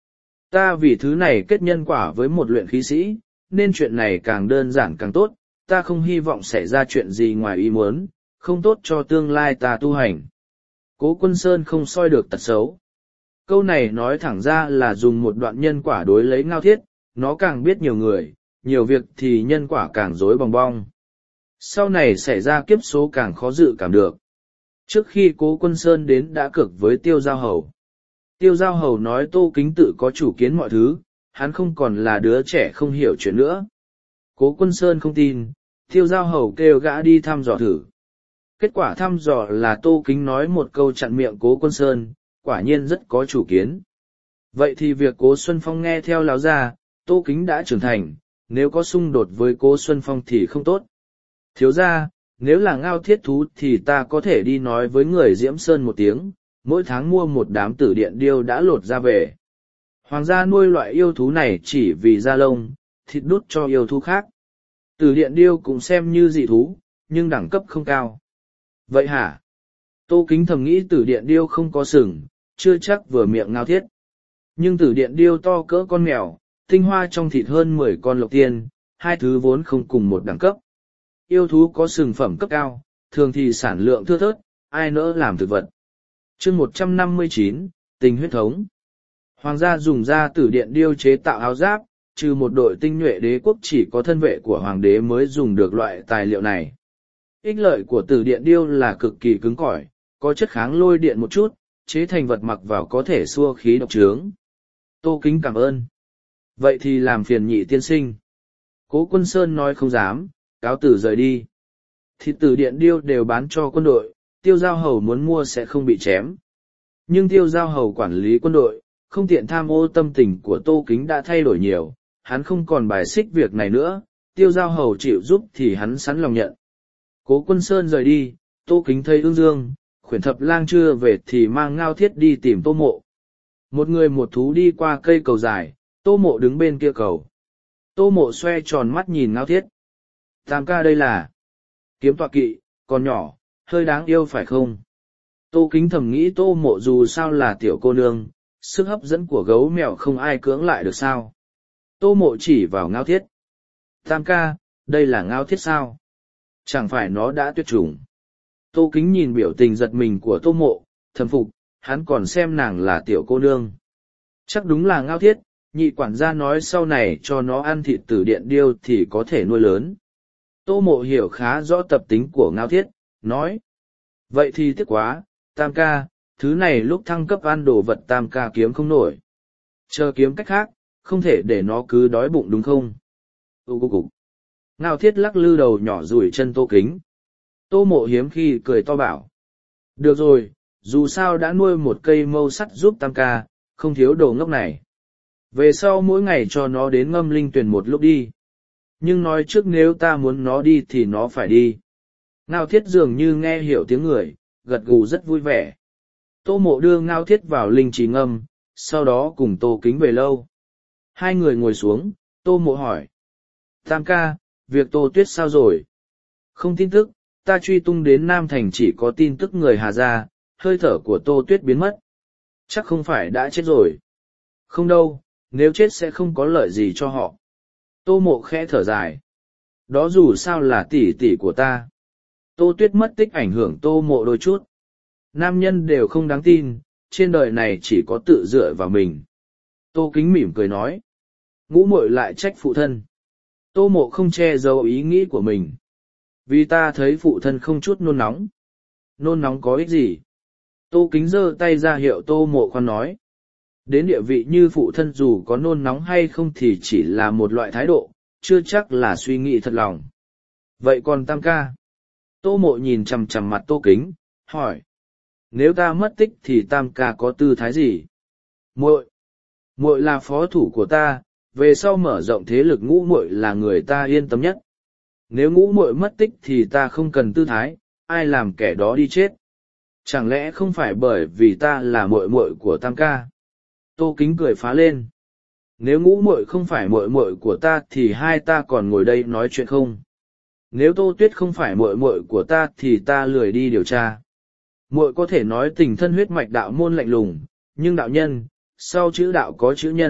[SPEAKER 1] Ta vì thứ này kết nhân quả với một luyện khí sĩ, nên chuyện này càng đơn giản càng tốt, ta không hy vọng xảy ra chuyện gì ngoài ý muốn, không tốt cho tương lai ta tu hành. Cố Quân Sơn không soi được tật xấu. Câu này nói thẳng ra là dùng một đoạn nhân quả đối lấy Ngao Thiết, nó càng biết nhiều người, nhiều việc thì nhân quả càng rối bong bong. Sau này xảy ra kiếp số càng khó dự cảm được. Trước khi Cố Quân Sơn đến đã cược với Tiêu Giao Hầu. Tiêu Giao Hầu nói Tô Kính tự có chủ kiến mọi thứ, hắn không còn là đứa trẻ không hiểu chuyện nữa. Cố Quân Sơn không tin, Tiêu Giao Hầu kêu gã đi thăm dò thử. Kết quả thăm dò là Tô Kính nói một câu chặn miệng Cố Quân Sơn, quả nhiên rất có chủ kiến. Vậy thì việc Cố Xuân Phong nghe theo lão gia, Tô Kính đã trưởng thành, nếu có xung đột với Cố Xuân Phong thì không tốt. Thiếu gia, nếu là Ngao Thiết thú thì ta có thể đi nói với người Diễm Sơn một tiếng, mỗi tháng mua một đám tử điện điêu đã lột ra về. Hoàng gia nuôi loại yêu thú này chỉ vì da lông, thịt đút cho yêu thú khác. Tử điện điêu cũng xem như dị thú, nhưng đẳng cấp không cao. Vậy hả? Tô Kính thầm nghĩ tử điện điêu không có sừng, chưa chắc vừa miệng Ngao Thiết. Nhưng tử điện điêu to cỡ con mèo, tinh hoa trong thịt hơn mười con lộc tiên, hai thứ vốn không cùng một đẳng cấp. Yêu thú có sừng phẩm cấp cao, thường thì sản lượng thưa thớt, ai nỡ làm thực vật. chương một trăm năm mươi chín, tình huyết thống. Hoàng gia dùng da tử điện điêu chế tạo áo giáp, trừ một đội tinh nhuệ đế quốc chỉ có thân vệ của hoàng đế mới dùng được loại tài liệu này. Ích lợi của tử điện điêu là cực kỳ cứng cỏi, có chất kháng lôi điện một chút, chế thành vật mặc vào có thể xua khí độc trướng. Tô Kính cảm ơn. Vậy thì làm phiền nhị tiên sinh. Cố Quân Sơn nói không dám, cáo tử rời đi. Thịt tử điện điêu đều bán cho quân đội, Tiêu Giao Hầu muốn mua sẽ không bị chém. Nhưng Tiêu Giao Hầu quản lý quân đội, không tiện tham ô, tâm tình của Tô Kính đã thay đổi nhiều, hắn không còn bài xích việc này nữa, Tiêu Giao Hầu chịu giúp thì hắn sẵn lòng nhận. Cố Quân Sơn rời đi, Tô Kính thấy Ương Dương, Khuyển Thập Lang chưa về thì mang Ngao Thiết đi tìm Tô Mộ. Một người một thú đi qua cây cầu dài, Tô Mộ đứng bên kia cầu. Tô Mộ xoe tròn mắt nhìn Ngao Thiết. Tam ca đây là kiếm tọa kỵ, còn nhỏ, hơi đáng yêu phải không? Tô Kính thầm nghĩ Tô Mộ dù sao là tiểu cô nương, sức hấp dẫn của gấu mèo không ai cưỡng lại được sao. Tô Mộ chỉ vào Ngao Thiết. Tam ca, đây là Ngao Thiết sao? Chẳng phải nó đã tuyệt chủng. Tô Kính nhìn biểu tình giật mình của Tô Mộ, thầm phục, hắn còn xem nàng là tiểu cô nương. Chắc đúng là Ngao Thiết, nhị quản gia nói sau này cho nó ăn thịt tử điện điêu thì có thể nuôi lớn. Tô Mộ hiểu khá rõ tập tính của Ngao Thiết, nói. Vậy thì tiếc quá, Tam ca, thứ này lúc thăng cấp ăn đồ vật Tam ca kiếm không nổi. Chờ kiếm cách khác, không thể để nó cứ đói bụng đúng không? Ú cục cục. Ngao Thiết lắc lư đầu nhỏ rủi chân Tô Kính. Tô Mộ hiếm khi cười to bảo. Được rồi, dù sao đã nuôi một cây mâu sắt giúp Tam ca, không thiếu đồ ngốc này. Về sau mỗi ngày cho nó đến ngâm linh tuyển một lúc đi. Nhưng nói trước nếu ta muốn nó đi thì nó phải đi. Ngao Thiết dường như nghe hiểu tiếng người, gật gù rất vui vẻ. Tô Mộ đưa Ngao Thiết vào linh trì ngâm, sau đó cùng Tô Kính về lâu. Hai người ngồi xuống, Tô Mộ hỏi. Tam ca, việc Tô Tuyết sao rồi? Không tin tức, ta truy tung đến Nam Thành chỉ có tin tức người Hà Gia, hơi thở của Tô Tuyết biến mất. Chắc không phải đã chết rồi. Không đâu, nếu chết sẽ không có lợi gì cho họ. Tô Mộ khẽ thở dài. Đó dù sao là tỷ tỷ của ta. Tô Tuyết mất tích ảnh hưởng Tô Mộ đôi chút. Nam nhân đều không đáng tin, trên đời này chỉ có tự dựa vào mình. Tô Kính mỉm cười nói. Ngũ muội lại trách phụ thân. Tô Mộ không che giấu ý nghĩ của mình. Vì ta thấy phụ thân không chút nôn nóng. Nôn nóng có ích gì? Tô Kính giơ tay ra hiệu Tô Mộ khoan nói. Đến địa vị như phụ thân dù có nôn nóng hay không thì chỉ là một loại thái độ, chưa chắc là suy nghĩ thật lòng. Vậy còn Tam ca? Tô Mộ nhìn chằm chằm mặt Tô Kính, hỏi. Nếu ta mất tích thì Tam ca có tư thái gì? Muội, muội là phó thủ của ta, về sau mở rộng thế lực Ngũ muội là người ta yên tâm nhất. Nếu Ngũ muội mất tích thì ta không cần tư thái, ai làm kẻ đó đi chết. Chẳng lẽ không phải bởi vì ta là muội muội của Tam ca? Tô Kính cười phá lên. Nếu Ngũ muội không phải muội muội của ta thì hai ta còn ngồi đây nói chuyện không? Nếu Tô Tuyết không phải muội muội của ta thì ta lười đi điều tra. Muội có thể nói tình thân huyết mạch đạo môn lạnh lùng, nhưng đạo nhân, sau chữ đạo có chữ nhân,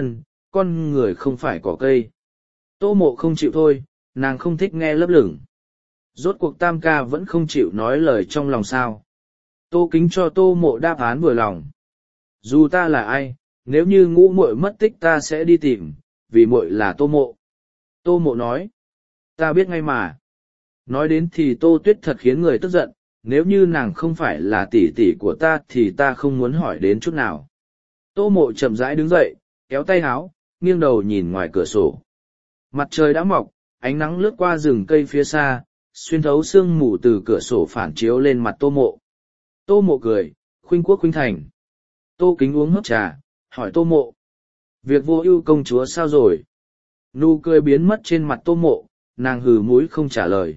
[SPEAKER 1] con người không phải cỏ cây. Tô mộ không chịu thôi, nàng không thích nghe lấp lửng. Rốt cuộc tam ca vẫn không chịu nói lời trong lòng sao. Tô kính cho tô mộ đáp án vừa lòng. Dù ta là ai, nếu như ngũ muội mất tích ta sẽ đi tìm, vì muội là tô mộ. Tô mộ nói. Ta biết ngay mà. Nói đến thì tô tuyết thật khiến người tức giận, nếu như nàng không phải là tỷ tỷ của ta thì ta không muốn hỏi đến chút nào. Tô mộ chậm rãi đứng dậy, kéo tay áo, nghiêng đầu nhìn ngoài cửa sổ. Mặt trời đã mọc, ánh nắng lướt qua rừng cây phía xa, xuyên thấu sương mù từ cửa sổ phản chiếu lên mặt tô mộ. Tô mộ cười, khuynh quốc khuynh thành. Tô kính uống hớp trà, hỏi tô mộ. Việc vô ưu công chúa sao rồi? Nụ cười biến mất trên mặt tô mộ, nàng hừ mũi không trả lời.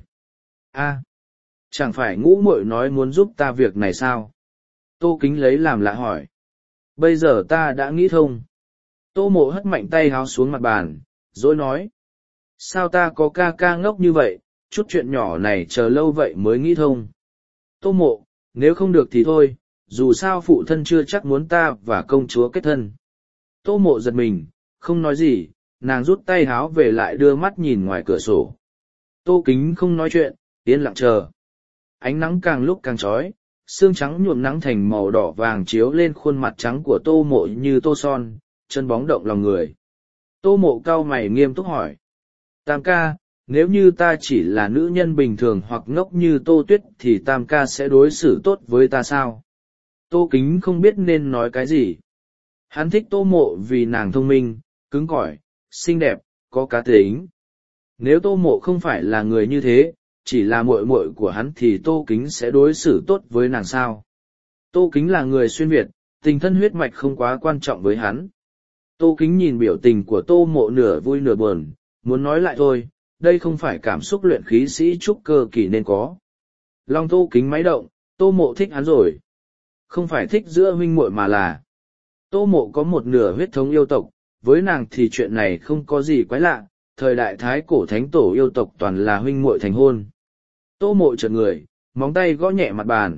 [SPEAKER 1] A, chẳng phải ngũ muội nói muốn giúp ta việc này sao? Tô kính lấy làm lạ hỏi. Bây giờ ta đã nghĩ thông. Tô mộ hất mạnh tay háo xuống mặt bàn, rồi nói. Sao ta có ca ca ngốc như vậy, chút chuyện nhỏ này chờ lâu vậy mới nghĩ thông. Tô mộ, nếu không được thì thôi, dù sao phụ thân chưa chắc muốn ta và công chúa kết thân. Tô mộ giật mình, không nói gì, nàng rút tay háo về lại đưa mắt nhìn ngoài cửa sổ. Tô kính không nói chuyện, yên lặng chờ. Ánh nắng càng lúc càng chói, xương trắng nhuộm nắng thành màu đỏ vàng chiếu lên khuôn mặt trắng của tô mộ như tô son, chân bóng động lòng người. Tô mộ cau mày nghiêm túc hỏi. Tam ca, nếu như ta chỉ là nữ nhân bình thường hoặc ngốc như tô tuyết thì tam ca sẽ đối xử tốt với ta sao? Tô kính không biết nên nói cái gì. Hắn thích tô mộ vì nàng thông minh, cứng cỏi, xinh đẹp, có cá tính. Nếu tô mộ không phải là người như thế, chỉ là muội muội của hắn thì tô kính sẽ đối xử tốt với nàng sao? Tô kính là người xuyên Việt, tình thân huyết mạch không quá quan trọng với hắn. Tô kính nhìn biểu tình của tô mộ nửa vui nửa buồn, muốn nói lại thôi, đây không phải cảm xúc luyện khí sĩ trúc cơ kỳ nên có. Lòng tô kính máy động, tô mộ thích hắn rồi. Không phải thích giữa huynh muội mà là tô mộ có một nửa huyết thống yêu tộc, với nàng thì chuyện này không có gì quái lạ, thời đại thái cổ thánh tổ yêu tộc toàn là huynh muội thành hôn. Tô mộ chợt người, móng tay gõ nhẹ mặt bàn.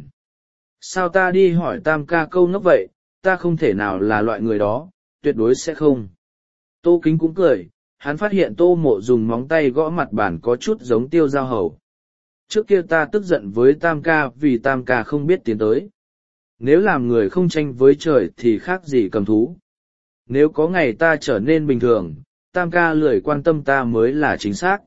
[SPEAKER 1] Sao ta đi hỏi tam ca câu ngốc vậy, ta không thể nào là loại người đó, tuyệt đối sẽ không. Tô kính cũng cười, hắn phát hiện tô mộ dùng móng tay gõ mặt bàn có chút giống tiêu giao hầu. Trước kia ta tức giận với tam ca vì tam ca không biết tiến tới. Nếu làm người không tranh với trời thì khác gì cầm thú. Nếu có ngày ta trở nên bình thường, tam ca lười quan tâm ta mới là chính xác.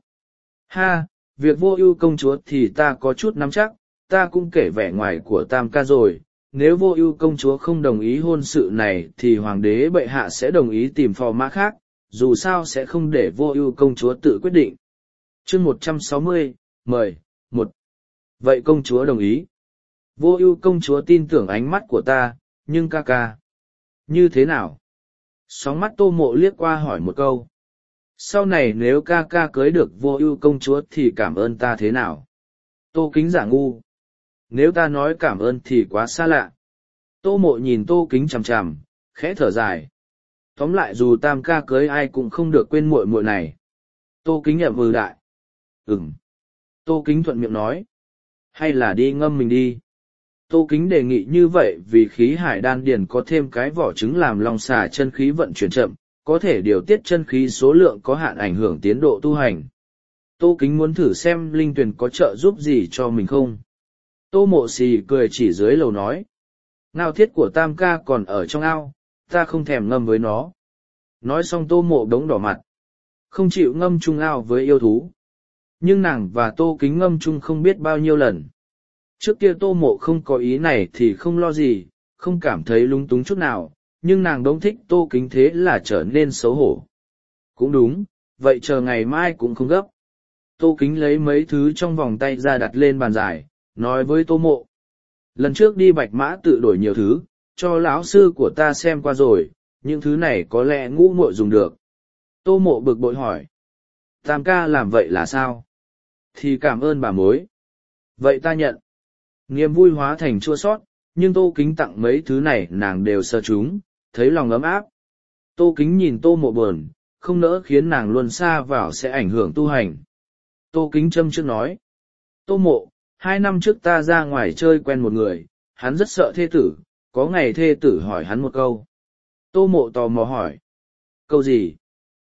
[SPEAKER 1] Ha, việc vô ưu công chúa thì ta có chút nắm chắc, ta cũng kể vẻ ngoài của tam ca rồi. Nếu vô ưu công chúa không đồng ý hôn sự này thì hoàng đế bệ hạ sẽ đồng ý tìm phò mã khác, dù sao sẽ không để vô ưu công chúa tự quyết định. Chương một trăm sáu mươi, mời, một. Vậy công chúa đồng ý. Vô ưu công chúa tin tưởng ánh mắt của ta, nhưng ca ca. Như thế nào? Sóng mắt tô mộ liếc qua hỏi một câu. Sau này nếu ca ca cưới được vô ưu công chúa thì cảm ơn ta thế nào? Tô kính giả ngu. Nếu ta nói cảm ơn thì quá xa lạ. Tô mộ nhìn tô kính chằm chằm, khẽ thở dài. Tóm lại dù tam ca cưới ai cũng không được quên muội muội này. Tô kính ậm ừ đại. Ừm. Tô kính thuận miệng nói. Hay là đi ngâm mình đi. Tô kính đề nghị như vậy vì khí hải đan điền có thêm cái vỏ trứng làm long xà chân khí vận chuyển chậm, có thể điều tiết chân khí số lượng có hạn ảnh hưởng tiến độ tu hành. Tô kính muốn thử xem linh tuyền có trợ giúp gì cho mình không. Tô mộ xì cười chỉ dưới lầu nói. Ngao thiết của tam ca còn ở trong ao, ta không thèm ngâm với nó. Nói xong tô mộ đống đỏ mặt. Không chịu ngâm chung ao với yêu thú. Nhưng nàng và tô kính ngâm chung không biết bao nhiêu lần. Trước kia tô mộ không có ý này thì không lo gì, không cảm thấy lung túng chút nào, nhưng nàng đống thích tô kính thế là trở nên xấu hổ. Cũng đúng, vậy chờ ngày mai cũng không gấp. Tô kính lấy mấy thứ trong vòng tay ra đặt lên bàn giải, nói với tô mộ. Lần trước đi bạch mã tự đổi nhiều thứ, cho lão sư của ta xem qua rồi, những thứ này có lẽ ngũ muội dùng được. Tô mộ bực bội hỏi. Tam ca làm vậy là sao? Thì cảm ơn bà mối. Vậy ta nhận. Niềm vui hóa thành chua sót, nhưng tô kính tặng mấy thứ này nàng đều sơ chúng, thấy lòng ấm áp. Tô kính nhìn tô mộ buồn, không nỡ khiến nàng luôn xa vào sẽ ảnh hưởng tu hành. Tô kính châm trước nói. Tô mộ, hai năm trước ta ra ngoài chơi quen một người, hắn rất sợ thê tử, có ngày thê tử hỏi hắn một câu. Tô mộ tò mò hỏi. Câu gì?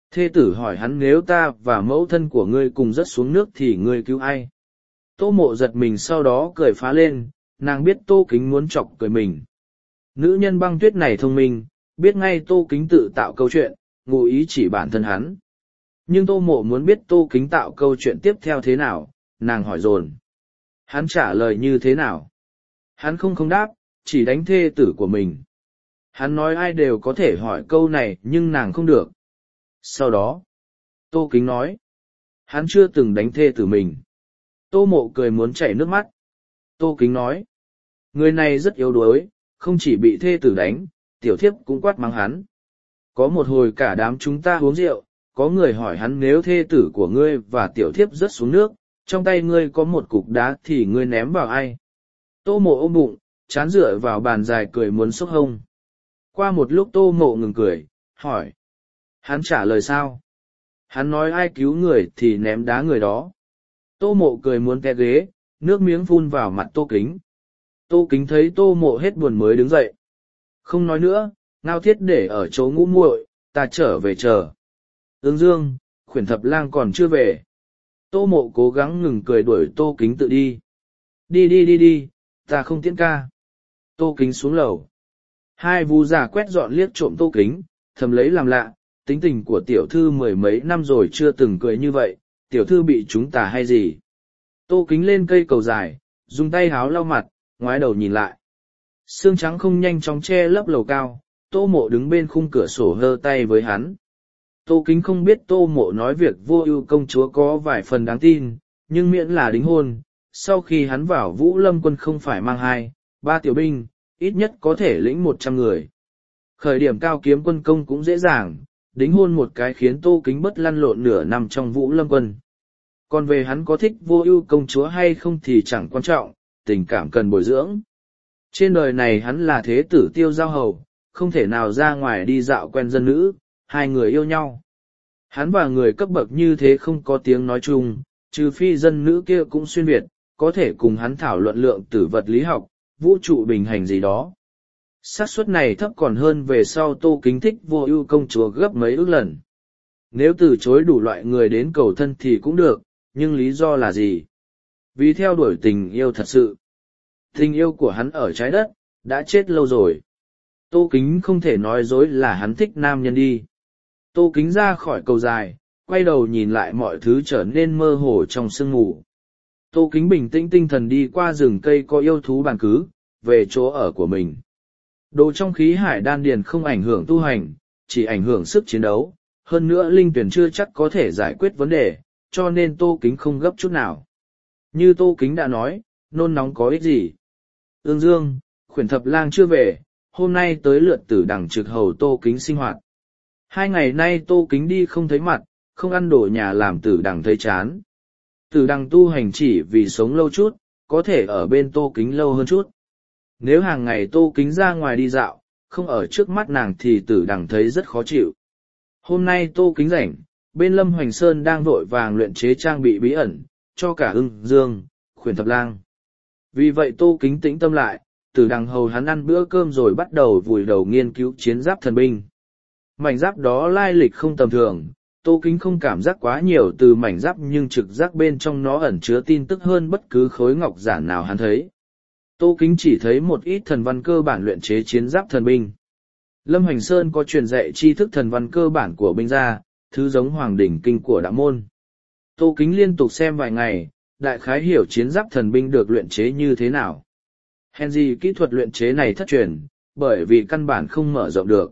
[SPEAKER 1] Thê tử hỏi hắn nếu ta và mẫu thân của ngươi cùng rớt xuống nước thì ngươi cứu ai? Tô Mộ giật mình sau đó cười phá lên, nàng biết Tô Kính muốn chọc cười mình. Nữ nhân băng tuyết này thông minh, biết ngay Tô Kính tự tạo câu chuyện, ngụ ý chỉ bản thân hắn. Nhưng Tô Mộ muốn biết Tô Kính tạo câu chuyện tiếp theo thế nào, nàng hỏi dồn. Hắn trả lời như thế nào? Hắn không không đáp, chỉ đánh thê tử của mình. Hắn nói ai đều có thể hỏi câu này nhưng nàng không được. Sau đó, Tô Kính nói, hắn chưa từng đánh thê tử mình. Tô Mộ cười muốn chảy nước mắt. Tô Kính nói, người này rất yếu đuối, không chỉ bị thê tử đánh, tiểu thiếp cũng quát mắng hắn. Có một hồi cả đám chúng ta uống rượu, có người hỏi hắn nếu thê tử của ngươi và tiểu thiếp rớt xuống nước, trong tay ngươi có một cục đá thì ngươi ném vào ai? Tô Mộ ôm bụng, chán dựa vào bàn dài cười muốn xốc hông. Qua một lúc Tô Mộ ngừng cười, hỏi. Hắn trả lời sao? Hắn nói ai cứu người thì ném đá người đó. Tô Mộ cười muốn té ghế, nước miếng phun vào mặt Tô Kính. Tô Kính thấy Tô Mộ hết buồn mới đứng dậy. Không nói nữa, Ngao Thiết để ở chỗ ngũ muội, ta trở về chờ. Ương Dương, Khuyển Thập Lang còn chưa về. Tô Mộ cố gắng ngừng cười đuổi Tô Kính tự đi. Đi đi đi đi, ta không tiễn ca. Tô Kính xuống lầu. Hai vú già quét dọn liếc trộm Tô Kính, thầm lấy làm lạ, tính tình của tiểu thư mười mấy năm rồi chưa từng cười như vậy, tiểu thư bị chúng ta hay gì. Tô Kính lên cây cầu dài, dùng tay háo lau mặt, ngoái đầu nhìn lại. Sương trắng không nhanh chóng che lấp lầu cao, Tô Mộ đứng bên khung cửa sổ hơ tay với hắn. Tô Kính không biết Tô Mộ nói việc vô ưu công chúa có vài phần đáng tin, nhưng miễn là đính hôn, sau khi hắn vào Vũ Lâm quân không phải mang hai, ba tiểu binh, ít nhất có thể lĩnh một trăm người. Khởi điểm cao kiếm quân công cũng dễ dàng, đính hôn một cái khiến Tô Kính bất lăn lộn nửa năm trong Vũ Lâm quân. Còn về hắn có thích vô ưu công chúa hay không thì chẳng quan trọng, tình cảm cần bồi dưỡng. Trên đời này hắn là thế tử Tiêu Giao Hầu, không thể nào ra ngoài đi dạo quen dân nữ, hai người yêu nhau. Hắn và người cấp bậc như thế không có tiếng nói chung, trừ phi dân nữ kia cũng xuyên Việt, có thể cùng hắn thảo luận lượng tử vật lý học, vũ trụ bình hành gì đó. Xác suất này thấp còn hơn về sau Tô Kính thích vô ưu công chúa gấp mấy ước lần. Nếu từ chối đủ loại người đến cầu thân thì cũng được, nhưng lý do là gì? Vì theo đuổi tình yêu thật sự. Tình yêu của hắn ở trái đất, đã chết lâu rồi. Tô Kính không thể nói dối là hắn thích nam nhân đi. Tô Kính ra khỏi cầu dài, quay đầu nhìn lại mọi thứ trở nên mơ hồ trong sương mù. Tô Kính bình tĩnh tinh thần đi qua rừng cây có yêu thú bàn cứ, về chỗ ở của mình. Đồ trong khí hải đan điền không ảnh hưởng tu hành, chỉ ảnh hưởng sức chiến đấu. Hơn nữa linh tuyển chưa chắc có thể giải quyết vấn đề, cho nên Tô Kính không gấp chút nào. Như Tô Kính đã nói, nôn nóng có ích gì. Ương Dương, Khuyển Thập Lang chưa về, hôm nay tới lượt Tử Đằng trực hầu Tô Kính sinh hoạt. Hai ngày nay Tô Kính đi không thấy mặt, không ăn đồ nhà làm Tử Đằng thấy chán. Tử Đằng tu hành chỉ vì sống lâu chút, có thể ở bên Tô Kính lâu hơn chút. Nếu hàng ngày Tô Kính ra ngoài đi dạo, không ở trước mắt nàng thì Tử Đằng thấy rất khó chịu. Hôm nay Tô Kính rảnh, bên Lâm Hoành Sơn đang vội vàng luyện chế trang bị bí ẩn, cho cả Ưng Dương, Khuyển Thập Lang. Vì vậy Tô Kính tĩnh tâm lại, Tử Đằng hầu hắn ăn bữa cơm rồi bắt đầu vùi đầu nghiên cứu chiến giáp thần binh. Mảnh giáp đó lai lịch không tầm thường, Tô Kính không cảm giác quá nhiều từ mảnh giáp nhưng trực giác bên trong nó ẩn chứa tin tức hơn bất cứ khối ngọc giản nào hắn thấy. Tô Kính chỉ thấy một ít thần văn cơ bản luyện chế chiến giáp thần binh. Lâm Hoành Sơn có truyền dạy tri thức thần văn cơ bản của binh gia, thứ giống Hoàng Đỉnh Kinh của đạo môn. Tô Kính liên tục xem vài ngày, đại khái hiểu chiến giáp thần binh được luyện chế như thế nào. Hèn gì kỹ thuật luyện chế này thất truyền, bởi vì căn bản không mở rộng được.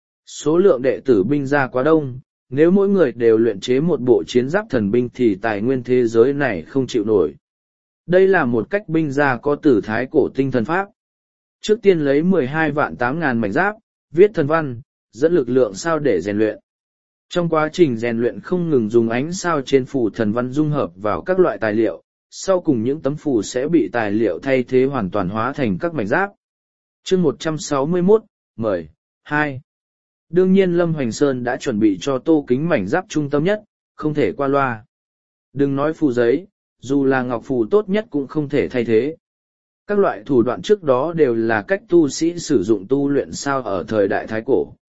[SPEAKER 1] Số lượng đệ tử binh gia quá đông, nếu mỗi người đều luyện chế một bộ chiến giáp thần binh thì tài nguyên thế giới này không chịu nổi. Đây là một cách binh gia có tử thái cổ tinh thần pháp. Trước tiên lấy mười hai vạn tám ngàn mảnh giáp, viết thần văn, dẫn lực lượng sao để rèn luyện. Trong quá trình rèn luyện không ngừng dùng ánh sao trên phù thần văn dung hợp vào các loại tài liệu, sau cùng những tấm phù sẽ bị tài liệu thay thế hoàn toàn hóa thành các mảnh giáp. Chương một trăm sáu mươi mốt, mời, hai. Đương nhiên Lâm Hoành Sơn đã chuẩn bị cho Tô Kính mảnh giáp trung tâm nhất, không thể qua loa. Đừng nói phù giấy, dù là ngọc phù tốt nhất cũng không thể thay thế. Các loại thủ đoạn trước đó đều là cách tu sĩ sử dụng tu luyện sao ở thời đại Thái Cổ.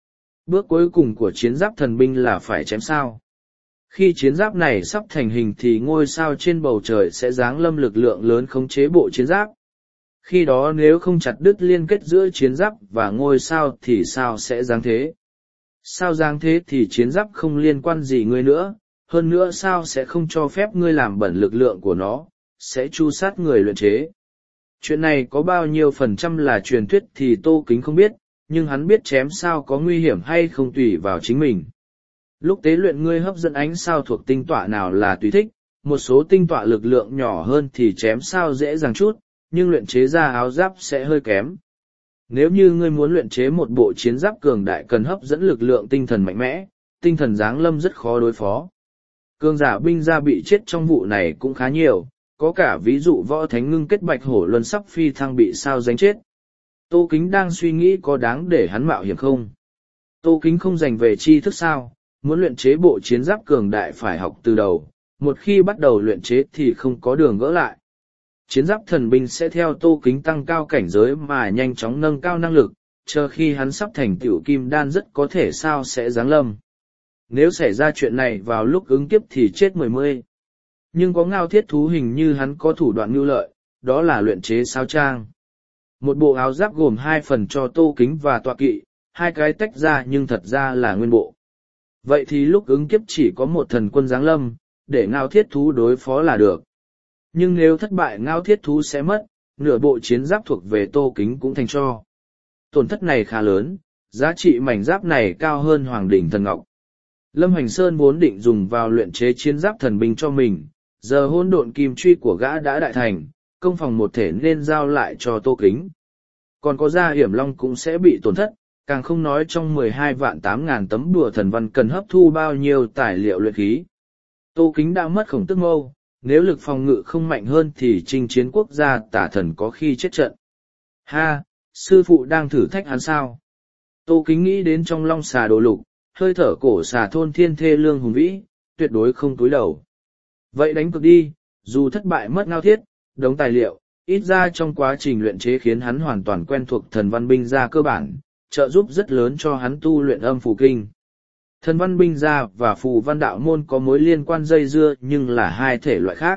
[SPEAKER 1] Bước cuối cùng của chiến giáp thần binh là phải chém sao. Khi chiến giáp này sắp thành hình thì ngôi sao trên bầu trời sẽ giáng lâm lực lượng lớn khống chế bộ chiến giáp. Khi đó nếu không chặt đứt liên kết giữa chiến giáp và ngôi sao thì sao sẽ giáng thế? Sao giáng thế thì chiến giáp không liên quan gì ngươi nữa, hơn nữa sao sẽ không cho phép ngươi làm bẩn lực lượng của nó, sẽ tru sát người luyện chế. Chuyện này có bao nhiêu phần trăm là truyền thuyết thì Tô Kính không biết, nhưng hắn biết chém sao có nguy hiểm hay không tùy vào chính mình. Lúc tế luyện ngươi hấp dẫn ánh sao thuộc tinh tọa nào là tùy thích, một số tinh tọa lực lượng nhỏ hơn thì chém sao dễ dàng chút, nhưng luyện chế ra áo giáp sẽ hơi kém. Nếu như ngươi muốn luyện chế một bộ chiến giáp cường đại cần hấp dẫn lực lượng tinh thần mạnh mẽ, tinh thần giáng lâm rất khó đối phó. Cường giả binh gia bị chết trong vụ này cũng khá nhiều, có cả ví dụ võ thánh ngưng kết bạch hổ luân sắp phi thăng bị sao đánh chết. Tô Kính đang suy nghĩ có đáng để hắn mạo hiểm không. Tô Kính không dành về tri thức sao, muốn luyện chế bộ chiến giáp cường đại phải học từ đầu, một khi bắt đầu luyện chế thì không có đường gỡ lại. Chiến giáp thần binh sẽ theo Tô Kính tăng cao cảnh giới mà nhanh chóng nâng cao năng lực, chờ khi hắn sắp thành tiểu kim đan rất có thể sao sẽ giáng lâm. Nếu xảy ra chuyện này vào lúc ứng kiếp thì chết mười mươi. Nhưng có Ngao Thiết Thú hình như hắn có thủ đoạn mưu lợi, đó là luyện chế sao trang. Một bộ áo giáp gồm hai phần cho Tô Kính và tọa kỵ, hai cái tách ra nhưng thật ra là nguyên bộ. Vậy thì lúc ứng kiếp chỉ có một thần quân giáng lâm, để Ngao Thiết Thú đối phó là được. Nhưng nếu thất bại Ngao Thiết Thú sẽ mất, nửa bộ chiến giáp thuộc về Tô Kính cũng thành cho. Tổn thất này khá lớn, giá trị mảnh giáp này cao hơn Hoàng Đỉnh Thần Ngọc. Lâm Hoành Sơn vốn định dùng vào luyện chế chiến giáp thần binh cho mình, giờ hôn độn kim truy của gã đã đại thành, công phòng một thể nên giao lại cho Tô Kính. Còn có Gia Hiểm Long cũng sẽ bị tổn thất, càng không nói trong mười hai vạn tám ngàn tấm đùa thần văn cần hấp thu bao nhiêu tài liệu luyện khí. Tô Kính đã mất khổng tức mâu, nếu lực phòng ngự không mạnh hơn thì chinh chiến quốc gia tả thần có khi chết trận. Ha, sư phụ đang thử thách hắn sao? Tô Kính nghĩ đến trong long xà đồ lục, hơi thở cổ xà thôn thiên thê lương hùng vĩ, tuyệt đối không túi đầu. Vậy đánh cực đi, dù thất bại mất Ngao Thiết, đống tài liệu, ít ra trong quá trình luyện chế khiến hắn hoàn toàn quen thuộc thần văn binh gia cơ bản, trợ giúp rất lớn cho hắn tu luyện âm phù kinh. Thần văn binh gia và phù văn đạo môn có mối liên quan dây dưa nhưng là hai thể loại khác.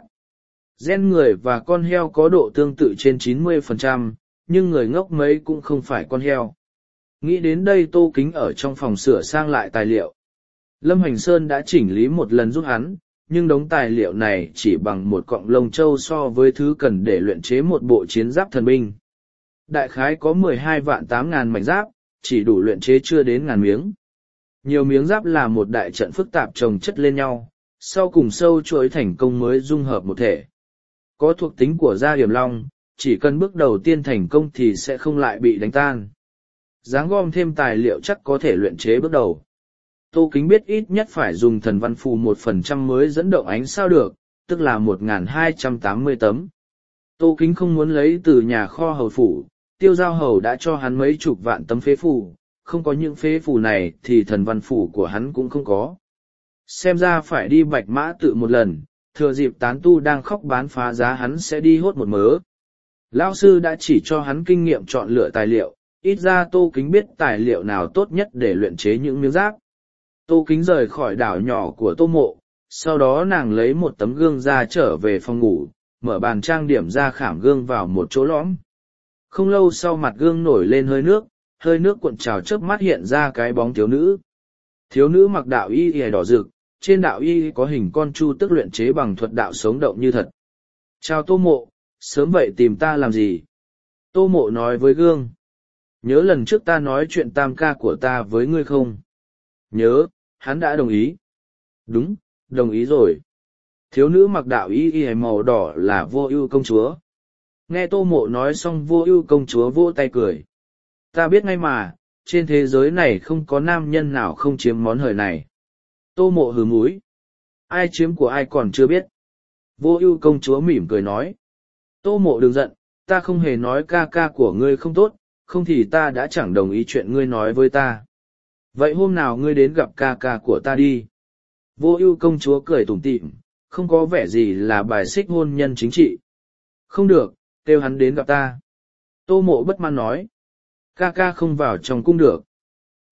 [SPEAKER 1] Gen người và con heo có độ tương tự trên chín mươi phần trăm, nhưng người ngốc mấy cũng không phải con heo. Nghĩ đến đây Tô Kính ở trong phòng sửa sang lại tài liệu. Lâm Hoành Sơn đã chỉnh lý một lần giúp hắn, nhưng đống tài liệu này chỉ bằng một cọng lông châu so với thứ cần để luyện chế một bộ chiến giáp thần binh. Đại khái có mười hai vạn tám ngàn mảnh giáp, chỉ đủ luyện chế chưa đến ngàn miếng. Nhiều miếng giáp là một đại trận phức tạp chồng chất lên nhau, sau cùng sâu chuỗi thành công mới dung hợp một thể. Có thuộc tính của Gia Hiểm Long, chỉ cần bước đầu tiên thành công thì sẽ không lại bị đánh tan. Giáng gom thêm tài liệu chắc có thể luyện chế bước đầu. Tô Kính biết ít nhất phải dùng thần văn phù một phần trăm mới dẫn động ánh sao được, tức là một nghìn hai trăm tám mươi tấm. Tô Kính không muốn lấy từ nhà kho hầu phủ, Tiêu Giao Hầu đã cho hắn mấy chục vạn tấm phế phù, không có những phế phù này thì thần văn phù của hắn cũng không có. Xem ra phải đi Bạch Mã Tự một lần, thừa dịp tán tu đang khóc bán phá giá hắn sẽ đi hốt một mớ. Lão sư đã chỉ cho hắn kinh nghiệm chọn lựa tài liệu, ít ra Tô Kính biết tài liệu nào tốt nhất để luyện chế những miếng giáp. Tô Kính rời khỏi đảo nhỏ của Tô Mộ, sau đó nàng lấy một tấm gương ra trở về phòng ngủ, mở bàn trang điểm ra khảm gương vào một chỗ lõm. Không lâu sau mặt gương nổi lên hơi nước, hơi nước cuộn trào chớp mắt hiện ra cái bóng thiếu nữ. Thiếu nữ mặc đạo y y đỏ rực, trên đạo y có hình con chu tức luyện chế bằng thuật đạo sống động như thật. Chào Tô Mộ, sớm vậy tìm ta làm gì? Tô Mộ nói với gương. Nhớ lần trước ta nói chuyện tam ca của ta với ngươi không? Nhớ, hắn đã đồng ý. Đúng, đồng ý rồi. Thiếu nữ mặc đạo y y màu đỏ là Vô Ưu công chúa. Nghe Tô Mộ nói xong Vô Ưu công chúa vỗ tay cười. Ta biết ngay mà, trên thế giới này không có nam nhân nào không chiếm món hời này. Tô Mộ hừ múi. Ai chiếm của ai còn chưa biết. Vô Ưu công chúa mỉm cười nói. Tô Mộ đừng giận, ta không hề nói ca ca của ngươi không tốt, không thì ta đã chẳng đồng ý chuyện ngươi nói với ta. Vậy hôm nào ngươi đến gặp ca ca của ta đi. Vô Ưu công chúa cười tủm tỉm, không có vẻ gì là bài xích hôn nhân chính trị. Không được, kêu hắn đến gặp ta. Tô Mộ bất mãn nói. Ca ca không vào trong cung được.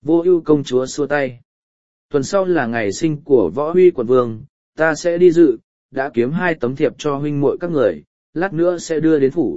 [SPEAKER 1] Vô ưu công chúa xua tay. Tuần sau là ngày sinh của Võ Huy quận vương, ta sẽ đi dự, đã kiếm hai tấm thiệp cho huynh muội các người, lát nữa sẽ đưa đến phủ.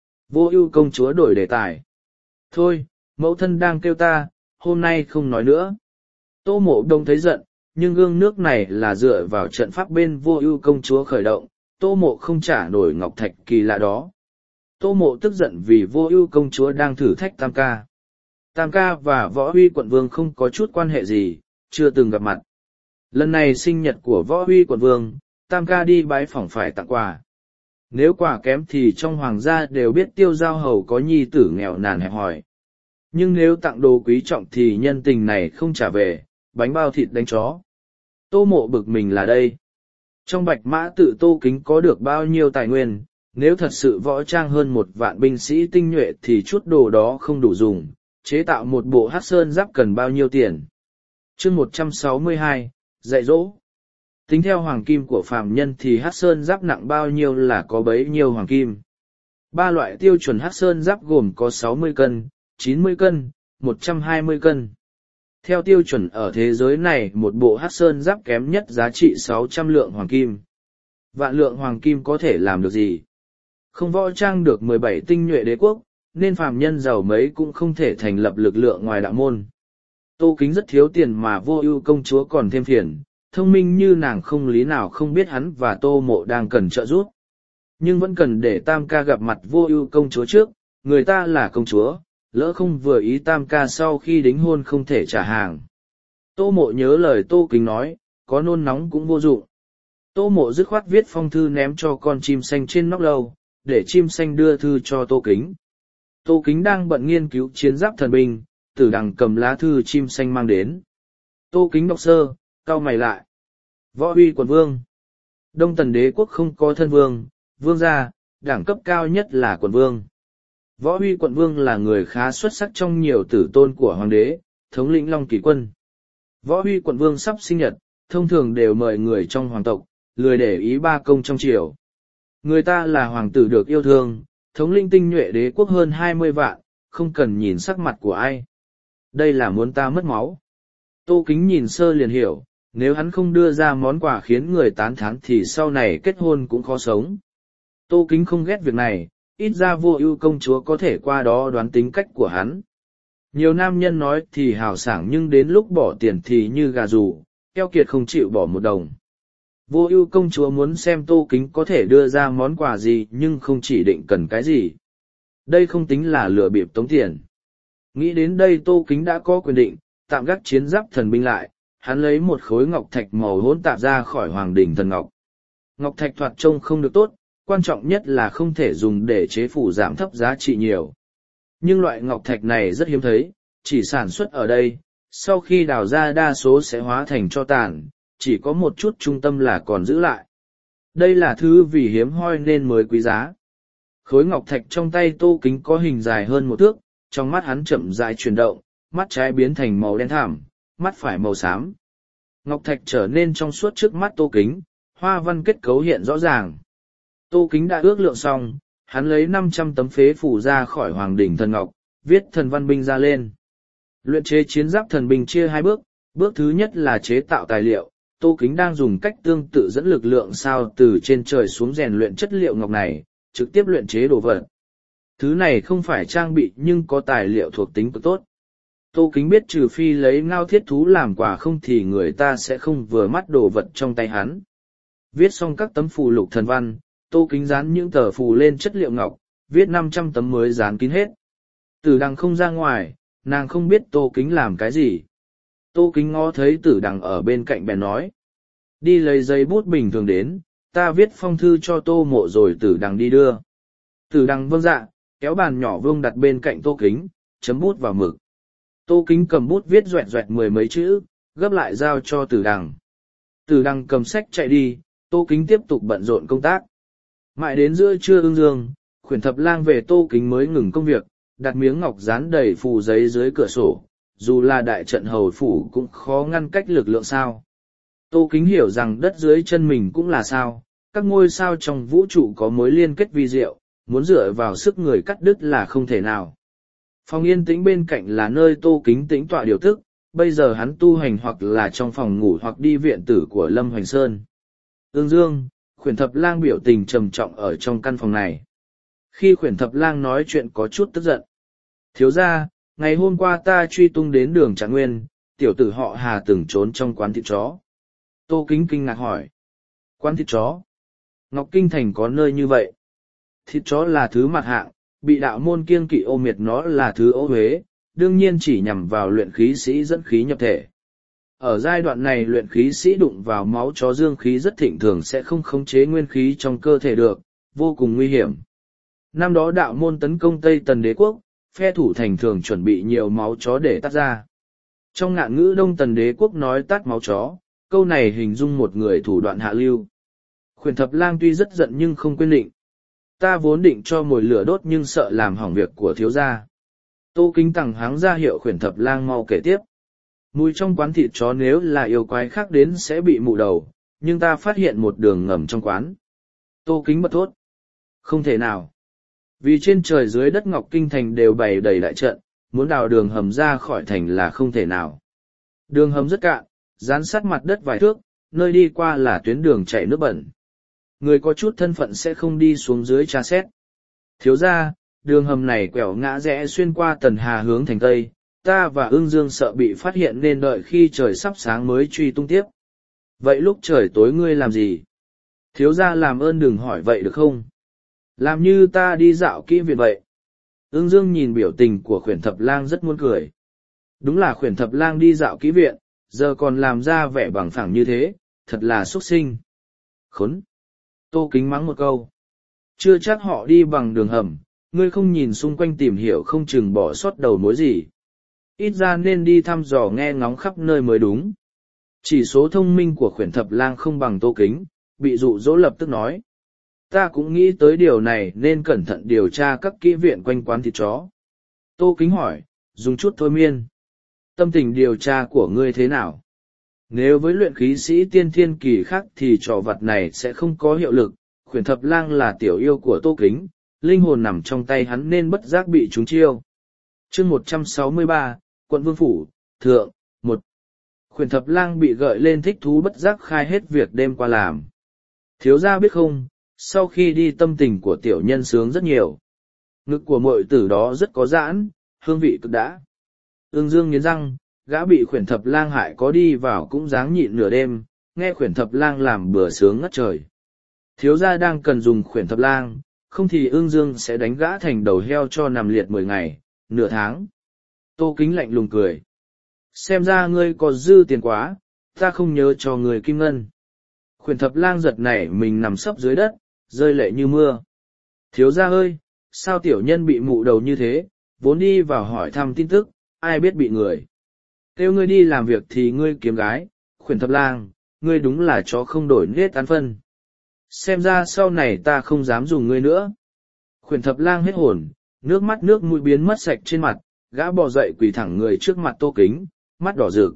[SPEAKER 1] Vô ưu công chúa đổi đề tài. Thôi, mẫu thân đang kêu ta, hôm nay không nói nữa. Tô Mộ Đông thấy giận, nhưng gương nước này là dựa vào trận pháp bên Vô ưu công chúa khởi động, Tô Mộ không trả nổi ngọc thạch kỳ lạ đó. Tô Mộ tức giận vì Vô ưu công chúa đang thử thách Tam ca. Tam ca và Võ Huy quận vương không có chút quan hệ gì, chưa từng gặp mặt. Lần này sinh nhật của Võ Huy quận vương, Tam ca đi bái phỏng phải tặng quà. Nếu quà kém thì trong hoàng gia đều biết Tiêu Giao Hầu có nhi tử nghèo nàn hẹp hòi. Nhưng nếu tặng đồ quý trọng thì nhân tình này không trả về, bánh bao thịt đánh chó. Tô Mộ bực mình là đây. Trong Bạch Mã Tự Tô Kính có được bao nhiêu tài nguyên, nếu thật sự võ trang hơn một vạn binh sĩ tinh nhuệ thì chút đồ đó không đủ dùng, chế tạo một bộ hắc sơn giáp cần bao nhiêu tiền. Chương một trăm sáu mươi hai, dạy dỗ. Tính theo hoàng kim của phàm nhân thì hắc sơn giáp nặng bao nhiêu là có bấy nhiêu hoàng kim. Ba loại tiêu chuẩn hắc sơn giáp gồm có sáu mươi cân, chín mươi cân, một trăm hai mươi cân. Theo tiêu chuẩn ở thế giới này, một bộ hắc sơn giáp kém nhất giá trị sáu trăm lượng hoàng kim. Vạn lượng hoàng kim có thể làm được gì? Không võ trang được mười bảy tinh nhuệ đế quốc, nên phàm nhân giàu mấy cũng không thể thành lập lực lượng ngoài đạo môn. Tô Kính rất thiếu tiền mà Vô ưu công chúa còn thêm phiền, thông minh như nàng không lý nào không biết hắn và Tô Mộ đang cần trợ giúp. Nhưng vẫn cần để Tam ca gặp mặt Vô ưu công chúa trước, người ta là công chúa, lỡ không vừa ý Tam ca sau khi đính hôn không thể trả hàng. Tô Mộ nhớ lời Tô Kính nói, có nôn nóng cũng vô dụng. Tô Mộ dứt khoát viết phong thư ném cho con chim xanh trên nóc lầu, để chim xanh đưa thư cho Tô Kính. Tô Kính đang bận nghiên cứu chiến giáp thần binh, Tử Đằng cầm lá thư chim xanh mang đến. Tô Kính đọc sơ, cau mày lại. Võ Huy quận vương. Đông Tần đế quốc không có thân vương, vương gia, đẳng cấp cao nhất là quận vương. Võ Huy quận vương là người khá xuất sắc trong nhiều tử tôn của hoàng đế, thống lĩnh Long Kỷ quân. Võ Huy quận vương sắp sinh nhật, thông thường đều mời người trong hoàng tộc, lười để ý ba công trong triều. Người ta là hoàng tử được yêu thương, thống lĩnh tinh nhuệ đế quốc hơn hai mươi vạn, không cần nhìn sắc mặt của ai. Đây là muốn ta mất máu. Tô Kính nhìn sơ liền hiểu, nếu hắn không đưa ra món quà khiến người tán thán thì sau này kết hôn cũng khó sống. Tô Kính không ghét việc này, ít ra Vô ưu công chúa có thể qua đó đoán tính cách của hắn. Nhiều nam nhân nói thì hào sảng nhưng đến lúc bỏ tiền thì như gà rù, keo kiệt không chịu bỏ một đồng. Vô ưu công chúa muốn xem Tô Kính có thể đưa ra món quà gì nhưng không chỉ định cần cái gì. Đây không tính là lừa bịp tống tiền. Nghĩ đến đây Tô Kính đã có quyền định, tạm gác chiến giáp thần binh lại, hắn lấy một khối ngọc thạch màu hỗn tạp ra khỏi hoàng đỉnh thần ngọc. Ngọc thạch thoạt trông không được tốt, quan trọng nhất là không thể dùng để chế phủ giảm thấp giá trị nhiều. Nhưng loại ngọc thạch này rất hiếm thấy, chỉ sản xuất ở đây, sau khi đào ra đa số sẽ hóa thành tro tàn, chỉ có một chút trung tâm là còn giữ lại. Đây là thứ vì hiếm hoi nên mới quý giá. Khối ngọc thạch trong tay Tô Kính có hình dài hơn một thước, trong mắt hắn chậm rãi chuyển động, mắt trái biến thành màu đen thẳm, mắt phải màu xám. Ngọc thạch trở nên trong suốt trước mắt Tô Kính, hoa văn kết cấu hiện rõ ràng. Tô Kính đã ước lượng xong, hắn lấy năm trăm tấm phế phủ ra khỏi hoàng đỉnh thần ngọc, viết thần văn binh ra lên. Luyện chế chiến giáp thần binh chia hai bước, bước thứ nhất là chế tạo tài liệu. Tô Kính đang dùng cách tương tự dẫn lực lượng sao từ trên trời xuống rèn luyện chất liệu ngọc này, trực tiếp luyện chế đồ vật. Thứ này không phải trang bị nhưng có tài liệu thuộc tính cực tốt. Tô Kính biết trừ phi lấy ngao thiết thú làm quà không thì người ta sẽ không vừa mắt đồ vật trong tay hắn. Viết xong các tấm phù lục thần văn, Tô Kính dán những tờ phù lên chất liệu ngọc, viết năm trăm tấm mới dán kín hết. Tử Đằng không ra ngoài, nàng không biết Tô Kính làm cái gì. Tô Kính ngó thấy Tử Đằng ở bên cạnh bèn nói. Đi lấy giấy bút bình thường đến, ta viết phong thư cho Tô Mộ rồi Tử Đằng đi đưa. Tử Đằng vâng dạ, kéo bàn nhỏ vuông đặt bên cạnh Tô Kính, chấm bút vào mực. Tô Kính cầm bút viết doẹt doẹt mười mấy chữ, gấp lại giao cho Tử Đằng. Tử Đằng cầm sách chạy đi, Tô Kính tiếp tục bận rộn công tác. Mãi đến giữa trưa ương dương, Khuyển Thập Lang về Tô Kính mới ngừng công việc, đặt miếng ngọc dán đầy phù giấy dưới cửa sổ, dù là đại trận hầu phủ cũng khó ngăn cách lực lượng sao. Tô Kính hiểu rằng đất dưới chân mình cũng là sao, các ngôi sao trong vũ trụ có mối liên kết vi diệu, muốn dựa vào sức người cắt đứt là không thể nào. Phòng yên tĩnh bên cạnh là nơi Tô Kính tĩnh tọa điều tức, bây giờ hắn tu hành hoặc là trong phòng ngủ hoặc đi viện tử của Lâm Hoành Sơn. Ương Dương, Khuyển Thập Lang biểu tình trầm trọng ở trong căn phòng này. Khi Khuyển Thập Lang nói chuyện có chút tức giận. Thiếu ra, ngày hôm qua ta truy tung đến đường Trạng Nguyên, tiểu tử họ Hà từng trốn trong quán thịt chó. Tô Kính kinh ngạc hỏi. Quán thịt chó? Ngọc Kinh Thành có nơi như vậy? Thịt chó là thứ mặt hạng, bị đạo môn kiêng kỵ ô miệt nó là thứ ô huế, đương nhiên chỉ nhằm vào luyện khí sĩ dẫn khí nhập thể. Ở giai đoạn này luyện khí sĩ đụng vào máu chó dương khí rất thịnh thường sẽ không khống chế nguyên khí trong cơ thể được, vô cùng nguy hiểm. Năm đó đạo môn tấn công Tây Tần Đế Quốc, phe thủ thành thường chuẩn bị nhiều máu chó để tắt ra. Trong ngạn ngữ Đông Tần Đế Quốc nói tắt máu chó, câu này hình dung một người thủ đoạn hạ lưu. Khuyển Thập Lang tuy rất giận nhưng không quên định. Ta vốn định cho mồi lửa đốt nhưng sợ làm hỏng việc của thiếu gia. Tô Kính tằng háng ra hiệu Khuyển Thập Lang mau kể tiếp. Mùi trong quán thịt chó nếu là yêu quái khác đến sẽ bị mụ đầu, nhưng ta phát hiện một đường ngầm trong quán. Tô Kính bật thốt. Không thể nào. Vì trên trời dưới đất Ngọc Kinh Thành đều bày đầy đại trận, muốn đào đường hầm ra khỏi thành là không thể nào. Đường hầm rất cạn, dán sát mặt đất vài thước, nơi đi qua là tuyến đường chạy nước bẩn. Người có chút thân phận sẽ không đi xuống dưới tra xét. Thiếu ra, đường hầm này quẹo ngã rẽ xuyên qua Tần Hà hướng thành Tây, ta và Ưng Dương sợ bị phát hiện nên đợi khi trời sắp sáng mới truy tung tiếp. Vậy lúc trời tối ngươi làm gì? Thiếu ra làm ơn đừng hỏi vậy được không? Làm như ta đi dạo kỹ viện vậy. Ưng Dương nhìn biểu tình của Khuyển Thập Lang rất muốn cười. Đúng là Khuyển Thập Lang đi dạo kỹ viện, giờ còn làm ra vẻ bằng phẳng như thế, thật là xuất sinh. Khốn! Tô Kính mắng một câu. Chưa chắc họ đi bằng đường hầm, ngươi không nhìn xung quanh tìm hiểu không chừng bỏ sót đầu mối gì. Ít ra nên đi thăm dò nghe ngóng khắp nơi mới đúng. Chỉ số thông minh của Khuyển Thập Lang không bằng Tô Kính, bị dụ dỗ lập tức nói. Ta cũng nghĩ tới điều này nên cẩn thận điều tra các kỹ viện quanh quán thịt chó. Tô Kính hỏi, dùng chút thôi miên. Tâm tình điều tra của ngươi thế nào? Nếu với luyện khí sĩ tiên thiên kỳ khác thì trò vặt này sẽ không có hiệu lực. Khuyển Thập Lang là tiểu yêu của Tô Kính, linh hồn nằm trong tay hắn nên bất giác bị trúng chiêu. Chương một trăm sáu mươi ba, Quận Vương Phủ, Thượng, một. Khuyển Thập Lang bị gợi lên thích thú bất giác khai hết việc đêm qua làm. Thiếu gia biết không, sau khi đi tâm tình của tiểu nhân sướng rất nhiều. Ngực của muội tử đó rất có giãn, hương vị cực đã. Ưng Dương nghiến răng, gã bị Khuyển Thập Lang hại có đi vào cũng dáng nhịn nửa đêm, nghe Khuyển Thập Lang làm bữa sướng ngất trời. Thiếu gia đang cần dùng Khuyển Thập Lang, không thì Ưng Dương sẽ đánh gã thành đầu heo cho nằm liệt mười ngày, nửa tháng. Tô Kính lạnh lùng cười. Xem ra ngươi có dư tiền quá, ta không nhớ cho người kim ngân. Khuyển Thập Lang giật nảy mình nằm sấp dưới đất, rơi lệ như mưa. Thiếu gia ơi, sao tiểu nhân bị mụ đầu như thế, vốn đi vào hỏi thăm tin tức, ai biết bị người. Kêu ngươi đi làm việc thì ngươi kiếm gái, Khuyển Thập Lang, ngươi đúng là chó không đổi nết tán phân. Xem ra sau này ta không dám dùng ngươi nữa. Khuyển Thập Lang hết hồn, nước mắt nước mũi biến mất sạch trên mặt, gã bò dậy quỳ thẳng người trước mặt Tô Kính, mắt đỏ rực.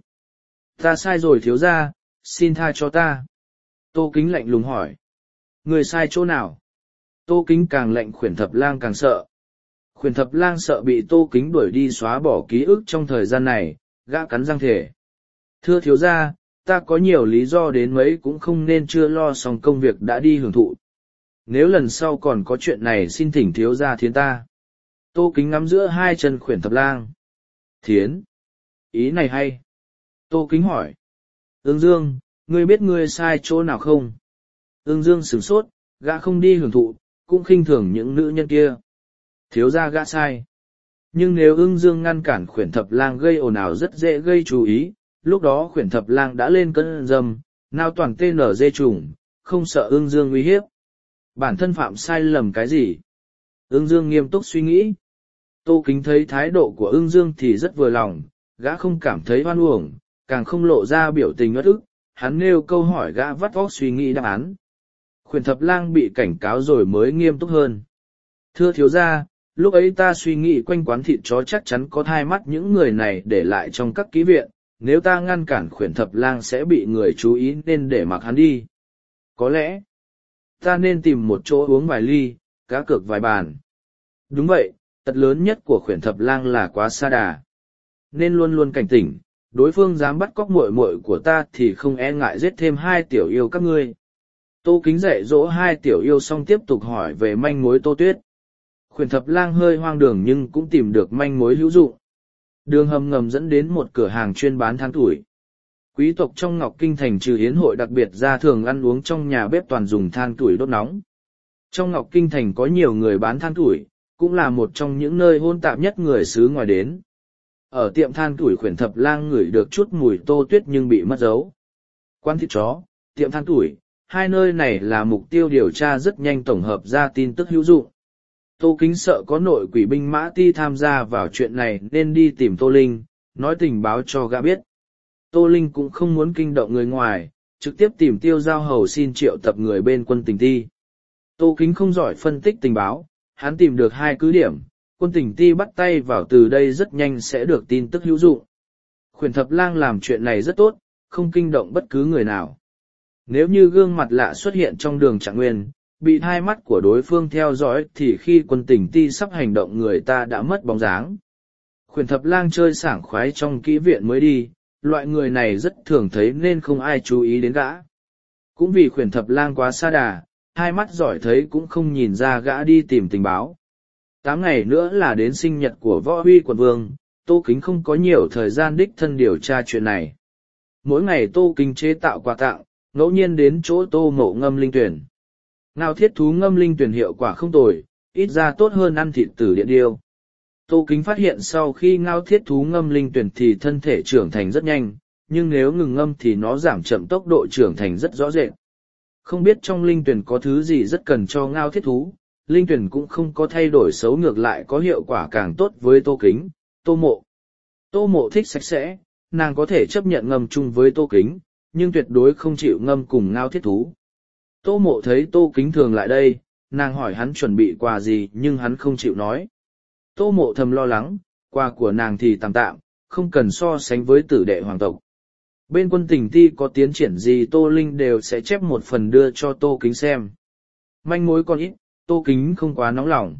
[SPEAKER 1] Ta sai rồi thiếu gia, xin tha cho ta. Tô Kính lạnh lùng hỏi. Người sai chỗ nào? Tô Kính càng lạnh Khuyển Thập Lang càng sợ. Khuyển Thập Lang sợ bị Tô Kính đuổi đi xóa bỏ ký ức trong thời gian này, gã cắn răng thề. Thưa thiếu gia, ta có nhiều lý do đến mấy cũng không nên chưa lo xong công việc đã đi hưởng thụ. Nếu lần sau còn có chuyện này xin thỉnh thiếu gia thiến ta. Tô Kính ngắm giữa hai chân Khuyển Thập Lang. Thiến? Ý này hay. Tô Kính hỏi. Ưng Dương, ngươi biết ngươi sai chỗ nào không? Ưng Dương sửng sốt, gã không đi hưởng thụ, cũng khinh thường những nữ nhân kia. Thiếu gia gã sai. Nhưng nếu Ưng Dương ngăn cản Khuyển Thập Lang gây ồn ào rất dễ gây chú ý, lúc đó Khuyển Thập Lang đã lên cơn dâm, nào toàn tê nở dê trùng, không sợ Ưng Dương uy hiếp. Bản thân phạm sai lầm cái gì? Ưng Dương nghiêm túc suy nghĩ. Tô Kính thấy thái độ của Ưng Dương thì rất vừa lòng, gã không cảm thấy oan uổng, càng không lộ ra biểu tình uất ức, hắn nêu câu hỏi gã vắt óc suy nghĩ đáp án. Khuyển Thập Lang bị cảnh cáo rồi mới nghiêm túc hơn. Thưa thiếu gia, lúc ấy ta suy nghĩ quanh quán thịt chó chắc chắn có thai mắt những người này để lại trong các ký viện, nếu ta ngăn cản Khuyển Thập Lang sẽ bị người chú ý nên để mặc hắn đi. Có lẽ, ta nên tìm một chỗ uống vài ly, cá cược vài bàn. Đúng vậy, tật lớn nhất của Khuyển Thập Lang là quá sa đà. Nên luôn luôn cảnh tỉnh, đối phương dám bắt cóc muội muội của ta thì không e ngại giết thêm hai tiểu yêu các ngươi. Tô Kính dạy dỗ hai tiểu yêu xong tiếp tục hỏi về manh mối Tô Tuyết. Khuyển Thập Lang hơi hoang đường nhưng cũng tìm được manh mối hữu dụng. Đường hầm ngầm dẫn đến một cửa hàng chuyên bán than tuổi. Quý tộc trong Ngọc Kinh thành trừ yến hội đặc biệt ra thường ăn uống trong nhà bếp toàn dùng than tuổi đốt nóng. Trong Ngọc Kinh thành có nhiều người bán than tuổi, cũng là một trong những nơi hôn tạp nhất người xứ ngoài đến. Ở tiệm than tuổi Khuyển Thập Lang ngửi được chút mùi Tô Tuyết nhưng bị mất dấu. Quán thịt chó, tiệm than tuổi, hai nơi này là mục tiêu điều tra rất nhanh tổng hợp ra tin tức hữu dụng. Tô Kính sợ có nội quỷ binh Mã Ti tham gia vào chuyện này nên đi tìm Tô Linh, nói tình báo cho gã biết. Tô Linh cũng không muốn kinh động người ngoài, trực tiếp tìm Tiêu Giao Hầu xin triệu tập người bên quân tình ti. Tô Kính không giỏi phân tích tình báo, hắn tìm được hai cứ điểm, quân tình ti bắt tay vào từ đây rất nhanh sẽ được tin tức hữu dụng. Khuyển Thập Lang làm chuyện này rất tốt, không kinh động bất cứ người nào. Nếu như gương mặt lạ xuất hiện trong đường Trạng Nguyên, bị hai mắt của đối phương theo dõi thì khi quân tình ti sắp hành động người ta đã mất bóng dáng. Khuyển Thập Lang chơi sảng khoái trong kỹ viện mới đi, loại người này rất thường thấy nên không ai chú ý đến gã. Cũng vì Khuyển Thập Lang quá sa đà, hai mắt giỏi thấy cũng không nhìn ra gã đi tìm tình báo. Tám ngày nữa là đến sinh nhật của Võ Huy quận vương, Tô Kính không có nhiều thời gian đích thân điều tra chuyện này. Mỗi ngày Tô Kính chế tạo quà tặng, ngẫu nhiên đến chỗ Tô Mộ ngâm linh tuyển. Ngao thiết thú ngâm linh tuyển hiệu quả không tồi, ít ra tốt hơn ăn thịt tử điện điêu. Tô Kính phát hiện sau khi ngao thiết thú ngâm linh tuyển thì thân thể trưởng thành rất nhanh, nhưng nếu ngừng ngâm thì nó giảm chậm tốc độ trưởng thành rất rõ rệt. Không biết trong linh tuyển có thứ gì rất cần cho ngao thiết thú, linh tuyển cũng không có thay đổi xấu, ngược lại có hiệu quả càng tốt với Tô Kính, Tô Mộ. Tô Mộ thích sạch sẽ, nàng có thể chấp nhận ngâm chung với Tô Kính, nhưng tuyệt đối không chịu ngâm cùng ngao thiết thú. Tô Mộ thấy Tô Kính thường lại đây, nàng hỏi hắn chuẩn bị quà gì nhưng hắn không chịu nói. Tô Mộ thầm lo lắng, quà của nàng thì tạm tạm, không cần so sánh với tử đệ hoàng tộc. Bên quân tình ti có tiến triển gì Tô Linh đều sẽ chép một phần đưa cho Tô Kính xem. Manh mối còn ít, Tô Kính không quá nóng lòng.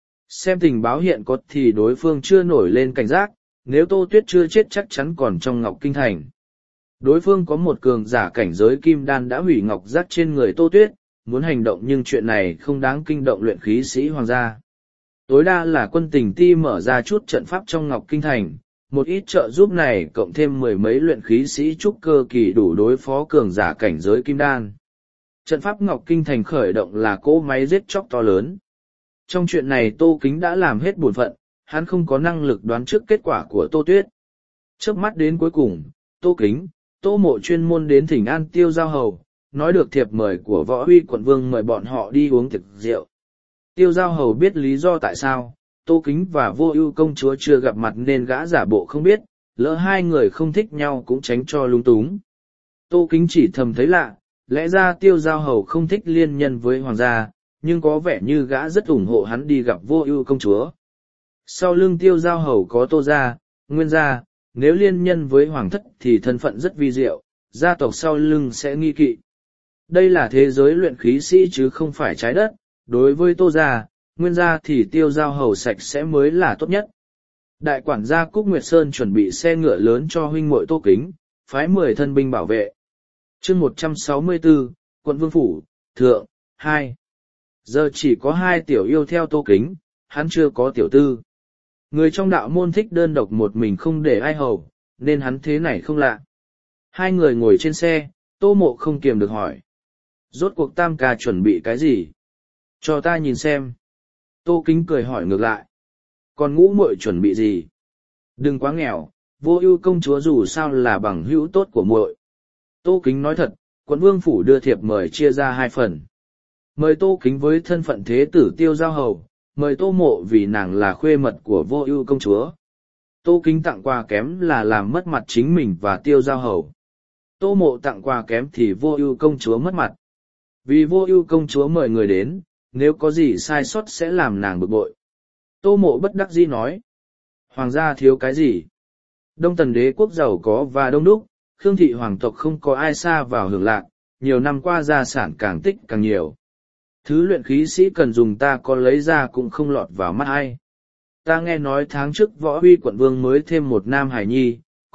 [SPEAKER 1] Xem tình báo hiện có thì đối phương chưa nổi lên cảnh giác, nếu Tô Tuyết chưa chết chắc chắn còn trong Ngọc Kinh thành. Đối phương có một cường giả cảnh giới kim đan đã hủy ngọc giác trên người Tô Tuyết, muốn hành động nhưng chuyện này không đáng kinh động luyện khí sĩ hoàng gia. Tối đa là quân tình ti mở ra chút trận pháp trong Ngọc Kinh thành, một ít trợ giúp này cộng thêm mười mấy luyện khí sĩ trúc cơ kỳ đủ đối phó cường giả cảnh giới kim đan. Trận pháp Ngọc Kinh thành khởi động là cỗ máy giết chóc to lớn. Trong chuyện này Tô Kính đã làm hết bổn phận, hắn không có năng lực đoán trước kết quả của Tô Tuyết. Chớp mắt đến cuối cùng, Tô Kính, Tô Mộ chuyên môn đến thỉnh an Tiêu Giao Hầu, nói được thiệp mời của Võ Huy quận vương mời bọn họ đi uống tiệc rượu. Tiêu Giao Hầu biết lý do tại sao, Tô Kính và Vô Ưu công chúa chưa gặp mặt nên gã giả bộ không biết, lỡ hai người không thích nhau cũng tránh cho lung túng. Tô Kính chỉ thầm thấy lạ, lẽ ra Tiêu Giao Hầu không thích liên nhân với hoàng gia, nhưng có vẻ như gã rất ủng hộ hắn đi gặp Vô Ưu công chúa. Sau lưng Tiêu Giao Hầu có Tô gia, Nguyên gia, nếu liên nhân với hoàng thất thì thân phận rất vi diệu, gia tộc sau lưng sẽ nghi kỵ. Đây là thế giới luyện khí sĩ chứ không phải trái đất, đối với Tô gia, Nguyên gia thì Tiêu Giao Hầu sạch sẽ mới là tốt nhất. Đại quản gia Cúc Nguyệt Sơn chuẩn bị xe ngựa lớn cho huynh muội Tô Kính, phái mười thân binh bảo vệ. Chương một trăm sáu mươi tư, Quận Vương Phủ, Thượng, hai. Giờ chỉ có hai tiểu yêu theo Tô Kính, hắn chưa có tiểu tư. Người trong đạo môn thích đơn độc một mình không để ai hầu, nên hắn thế này không lạ. Hai người ngồi trên xe, Tô Mộ không kiềm được hỏi. Rốt cuộc Tam ca chuẩn bị cái gì? Cho ta nhìn xem. Tô Kính cười hỏi ngược lại. Còn ngũ muội chuẩn bị gì? Đừng quá nghèo, Vô Ưu công chúa dù sao là bằng hữu tốt của muội. Tô Kính nói thật, Quận Vương Phủ đưa thiệp mời chia ra hai phần. Mời Tô Kính với thân phận thế tử Tiêu Giao Hầu, mời Tô Mộ vì nàng là khuê mật của Vô Ưu công chúa. Tô Kính tặng quà kém là làm mất mặt chính mình và Tiêu Giao Hầu. Tô Mộ tặng quà kém thì Vô Ưu công chúa mất mặt. Vì Vô Ưu công chúa mời người đến, nếu có gì sai sót sẽ làm nàng bực bội. Tô Mộ bất đắc dĩ nói. Hoàng gia thiếu cái gì? Đông Tần đế quốc giàu có và đông đúc, Khương thị hoàng tộc không có ai xa vào hưởng lạc, nhiều năm qua gia sản càng tích càng nhiều. Thứ luyện khí sĩ cần dùng ta có lấy ra cũng không lọt vào mắt ai. Ta nghe nói tháng trước Võ Huy quận vương mới thêm một nam hải nhi,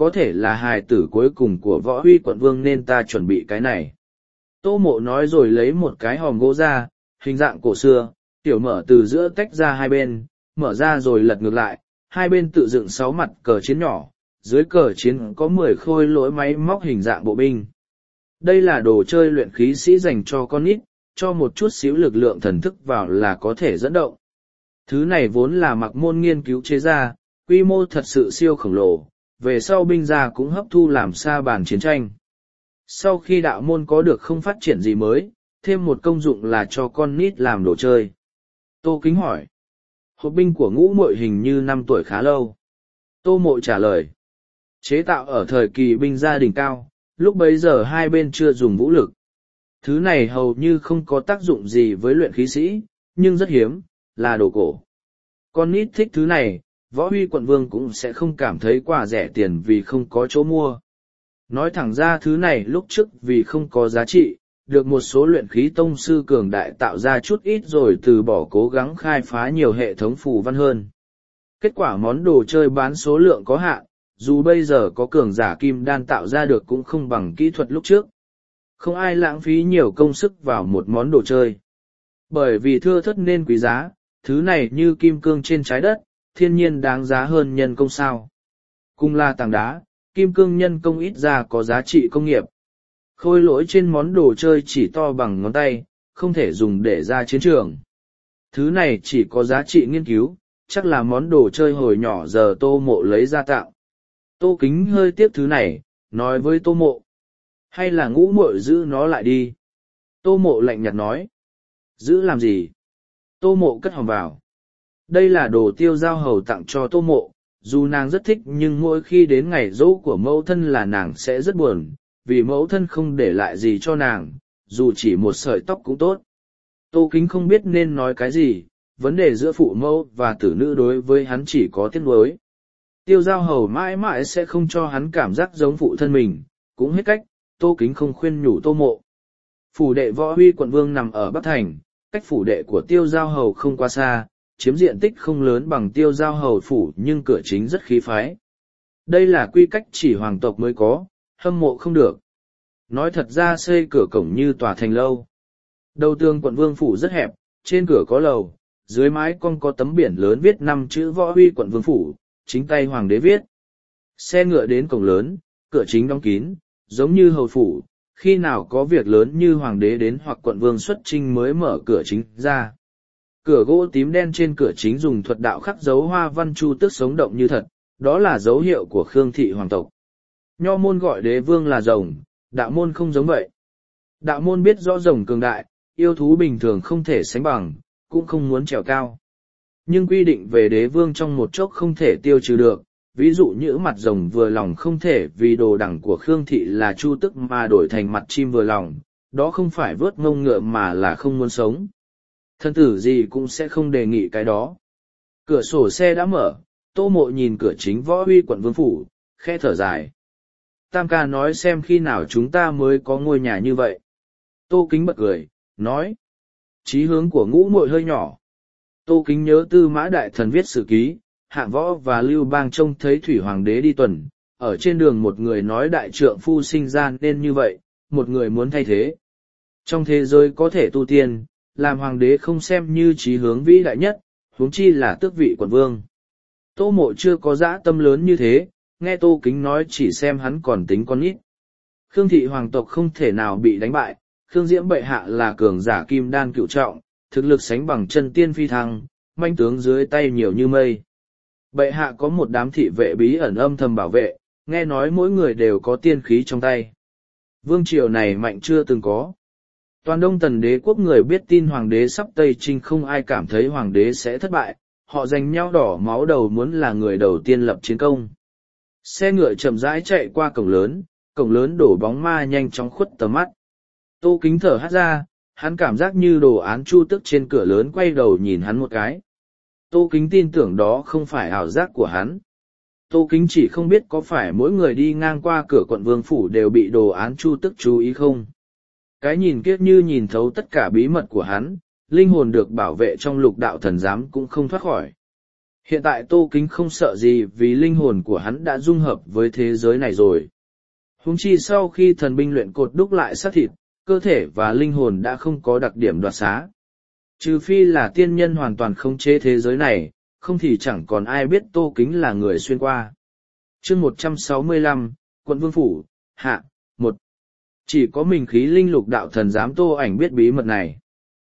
[SPEAKER 1] có thể là hài tử cuối cùng của võ huy quận vương nên ta chuẩn bị cái này. Tô Mộ nói rồi lấy một cái hòm gỗ ra, hình dạng cổ xưa, tiểu mở từ giữa tách ra hai bên, mở ra rồi lật ngược lại, hai bên tự dựng sáu mặt cờ chiến nhỏ, dưới cờ chiến có mười khôi lỗi máy móc hình dạng bộ binh. Đây là đồ chơi luyện khí sĩ dành cho con nít, cho một chút xíu lực lượng thần thức vào là có thể dẫn động. Thứ này vốn là mặc môn nghiên cứu chế ra, quy mô thật sự siêu khổng lồ, về sau binh gia cũng hấp thu làm sa bàn chiến tranh. Sau khi đạo môn có được không phát triển gì mới, thêm một công dụng là cho con nít làm đồ chơi. Tô Kính hỏi. Hộp binh của Ngũ Muội hình như năm tuổi khá lâu. Tô Mộ trả lời. Chế tạo ở thời kỳ binh gia đỉnh cao, lúc bấy giờ hai bên chưa dùng vũ lực. Thứ này hầu như không có tác dụng gì với luyện khí sĩ, nhưng rất hiếm, là đồ cổ. Con nít thích thứ này, Võ Huy quận vương cũng sẽ không cảm thấy quá rẻ tiền vì không có chỗ mua. Nói thẳng ra thứ này lúc trước vì không có giá trị, được một số luyện khí tông sư cường đại tạo ra chút ít rồi từ bỏ cố gắng khai phá nhiều hệ thống phù văn hơn. Kết quả món đồ chơi bán số lượng có hạn, dù bây giờ có cường giả kim đan tạo ra được cũng không bằng kỹ thuật lúc trước. Không ai lãng phí nhiều công sức vào một món đồ chơi. Bởi vì thưa thất nên quý giá, thứ này như kim cương trên trái đất, thiên nhiên đáng giá hơn nhân công sao. Cùng là tảng đá, kim cương nhân công ít ra có giá trị công nghiệp. Khôi lỗi trên món đồ chơi chỉ to bằng ngón tay, không thể dùng để ra chiến trường. Thứ này chỉ có giá trị nghiên cứu, chắc là món đồ chơi hồi nhỏ giờ Tô Mộ lấy ra tạo. Tô Kính hơi tiếc thứ này, nói với Tô Mộ. Hay là Ngũ Muội giữ nó lại đi. Tô Mộ lạnh nhạt nói. Giữ làm gì? Tô Mộ cất hòm vào. Đây là đồ Tiêu Giao Hầu tặng cho Tô Mộ, dù nàng rất thích nhưng mỗi khi đến ngày dỗ của mẫu thân là nàng sẽ rất buồn, vì mẫu thân không để lại gì cho nàng, dù chỉ một sợi tóc cũng tốt. Tô Kính không biết nên nói cái gì, vấn đề giữa phụ mẫu và tử nữ đối với hắn chỉ có tiếc nuối. Tiêu Giao Hầu mãi mãi sẽ không cho hắn cảm giác giống phụ thân mình, cũng hết cách, Tô Kính không khuyên nhủ Tô Mộ. Phủ đệ Võ Huy quận vương nằm ở Bắc Thành, cách phủ đệ của Tiêu Giao Hầu không quá xa, chiếm diện tích không lớn bằng Tiêu Giao Hầu phủ nhưng cửa chính rất khí phái. Đây là quy cách chỉ hoàng tộc mới có, hâm mộ không được. Nói thật ra xây cửa cổng như tòa thành lâu. Đầu tường quận vương phủ rất hẹp, trên cửa có lầu, dưới mái cong có tấm biển lớn viết năm chữ Võ Huy quận vương phủ, chính tay hoàng đế viết. Xe ngựa đến cổng lớn, cửa chính đóng kín, giống như hầu phủ, khi nào có việc lớn như hoàng đế đến hoặc quận vương xuất chinh mới mở cửa chính ra. Cửa gỗ tím đen trên cửa chính dùng thuật đạo khắc dấu hoa văn chu tước sống động như thật, đó là dấu hiệu của Khương thị hoàng tộc. Nho môn gọi đế vương là rồng, đạo môn không giống vậy. Đạo môn biết rõ rồng cường đại, yêu thú bình thường không thể sánh bằng, cũng không muốn trèo cao. Nhưng quy định về đế vương trong một chốc không thể tiêu trừ được, ví dụ như mặt rồng vừa lòng không thể vì đồ đẳng của Khương thị là chu tức mà đổi thành mặt chim vừa lòng, đó không phải vớt ngông ngựa mà là không muốn sống. Thân tử gì cũng sẽ không đề nghị cái đó. Cửa sổ xe đã mở, Tô Mộ nhìn cửa chính Võ Huy quận vương phủ, khẽ thở dài. Tam ca nói xem khi nào chúng ta mới có ngôi nhà như vậy. Tô Kính bật cười, nói. Chí hướng của Ngũ Muội hơi nhỏ. Tô Kính nhớ Tư Mã Đại Thần viết sử ký, Hạng Võ và Lưu Bang trông thấy Thủy Hoàng đế đi tuần, ở trên đường một người nói đại trượng phu sinh ra nên như vậy, một người muốn thay thế. Trong thế giới có thể tu tiên, làm hoàng đế không xem như chí hướng vĩ đại nhất, huống chi là tước vị quận vương. Tô Mộ chưa có dã tâm lớn như thế, nghe Tô Kính nói chỉ xem hắn còn tính con ít. Khương thị hoàng tộc không thể nào bị đánh bại, Khương Diễm bệ hạ là cường giả kim đan cựu trọng, thực lực sánh bằng chân tiên phi thăng, manh tướng dưới tay nhiều như mây. Bệ hạ có một đám thị vệ bí ẩn âm thầm bảo vệ, nghe nói mỗi người đều có tiên khí trong tay. Vương triều này mạnh chưa từng có. Toàn Đông Tần đế quốc người biết tin hoàng đế sắp Tây Trinh không ai cảm thấy hoàng đế sẽ thất bại, họ giành nhau đỏ máu đầu muốn là người đầu tiên lập chiến công. Xe ngựa chậm rãi chạy qua cổng lớn, cổng lớn đổ bóng ma nhanh chóng khuất tầm mắt. Tô Kính thở hắt ra, hắn cảm giác như đồ án chu tước trên cửa lớn quay đầu nhìn hắn một cái. Tô Kính tin tưởng đó không phải ảo giác của hắn. Tô Kính chỉ không biết có phải mỗi người đi ngang qua cửa quận vương phủ đều bị đồ án chu tước chú ý không. Cái nhìn kiếp như nhìn thấu tất cả bí mật của hắn, linh hồn được bảo vệ trong lục đạo thần giám cũng không thoát khỏi. Hiện tại Tô Kính không sợ gì vì linh hồn của hắn đã dung hợp với thế giới này rồi. Huống chi sau khi thần binh luyện cột đúc lại xác thịt, cơ thể và linh hồn đã không có đặc điểm đoạt xá. Trừ phi là tiên nhân hoàn toàn khống chế thế giới này, không thì chẳng còn ai biết Tô Kính là người xuyên qua. Chương một trăm sáu mươi lăm, Quận Vương Phủ, Hạ, một. Chỉ có mình khí linh lục đạo thần giám Tô Ảnh biết bí mật này.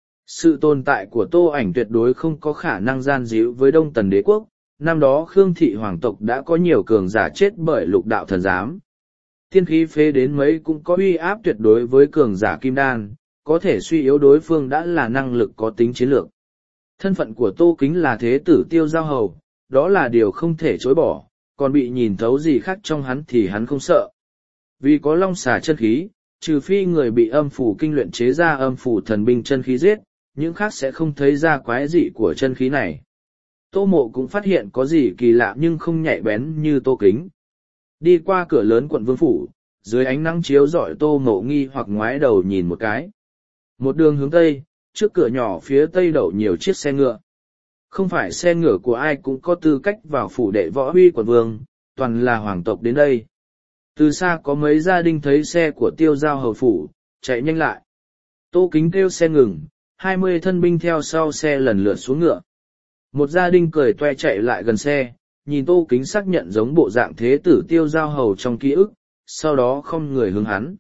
[SPEAKER 1] Sự tồn tại của Tô Ảnh tuyệt đối không có khả năng gian díu với Đông Tần Đế quốc. Năm đó Khương thị hoàng tộc đã có nhiều cường giả chết bởi lục đạo thần giám. Tiên khí phế đến mấy cũng có uy áp tuyệt đối với cường giả kim đan, có thể suy yếu đối phương đã là năng lực có tính chiến lược. Thân phận của Tô Kính là thế tử Tiêu Giao Hầu, đó là điều không thể chối bỏ, còn bị nhìn thấu gì khác trong hắn thì hắn không sợ. Vì có long xà chân khí, trừ phi người bị âm phủ kinh luyện chế ra âm phủ thần binh chân khí giết, những khác sẽ không thấy ra quái dị của chân khí này. Tô Mộ cũng phát hiện có gì kỳ lạ nhưng không nhạy bén như Tô Kính. Đi qua cửa lớn quận Vương Phủ, dưới ánh nắng chiếu rọi Tô Mộ nghi hoặc ngoái đầu nhìn một cái. Một đường hướng Tây, trước cửa nhỏ phía Tây đậu nhiều chiếc xe ngựa. Không phải xe ngựa của ai cũng có tư cách vào phủ đệ võ huy quận Vương, toàn là hoàng tộc đến đây. Từ xa có mấy gia đình thấy xe của Tiêu Giao Hầu Phủ, chạy nhanh lại. Tô Kính kêu xe ngừng, hai mươi thân binh theo sau xe lần lượt xuống ngựa. Một gia đình cười toe chạy lại gần xe, nhìn Tô Kính xác nhận giống bộ dạng thế tử Tiêu Giao Hầu trong ký ức, sau đó không người hướng hắn.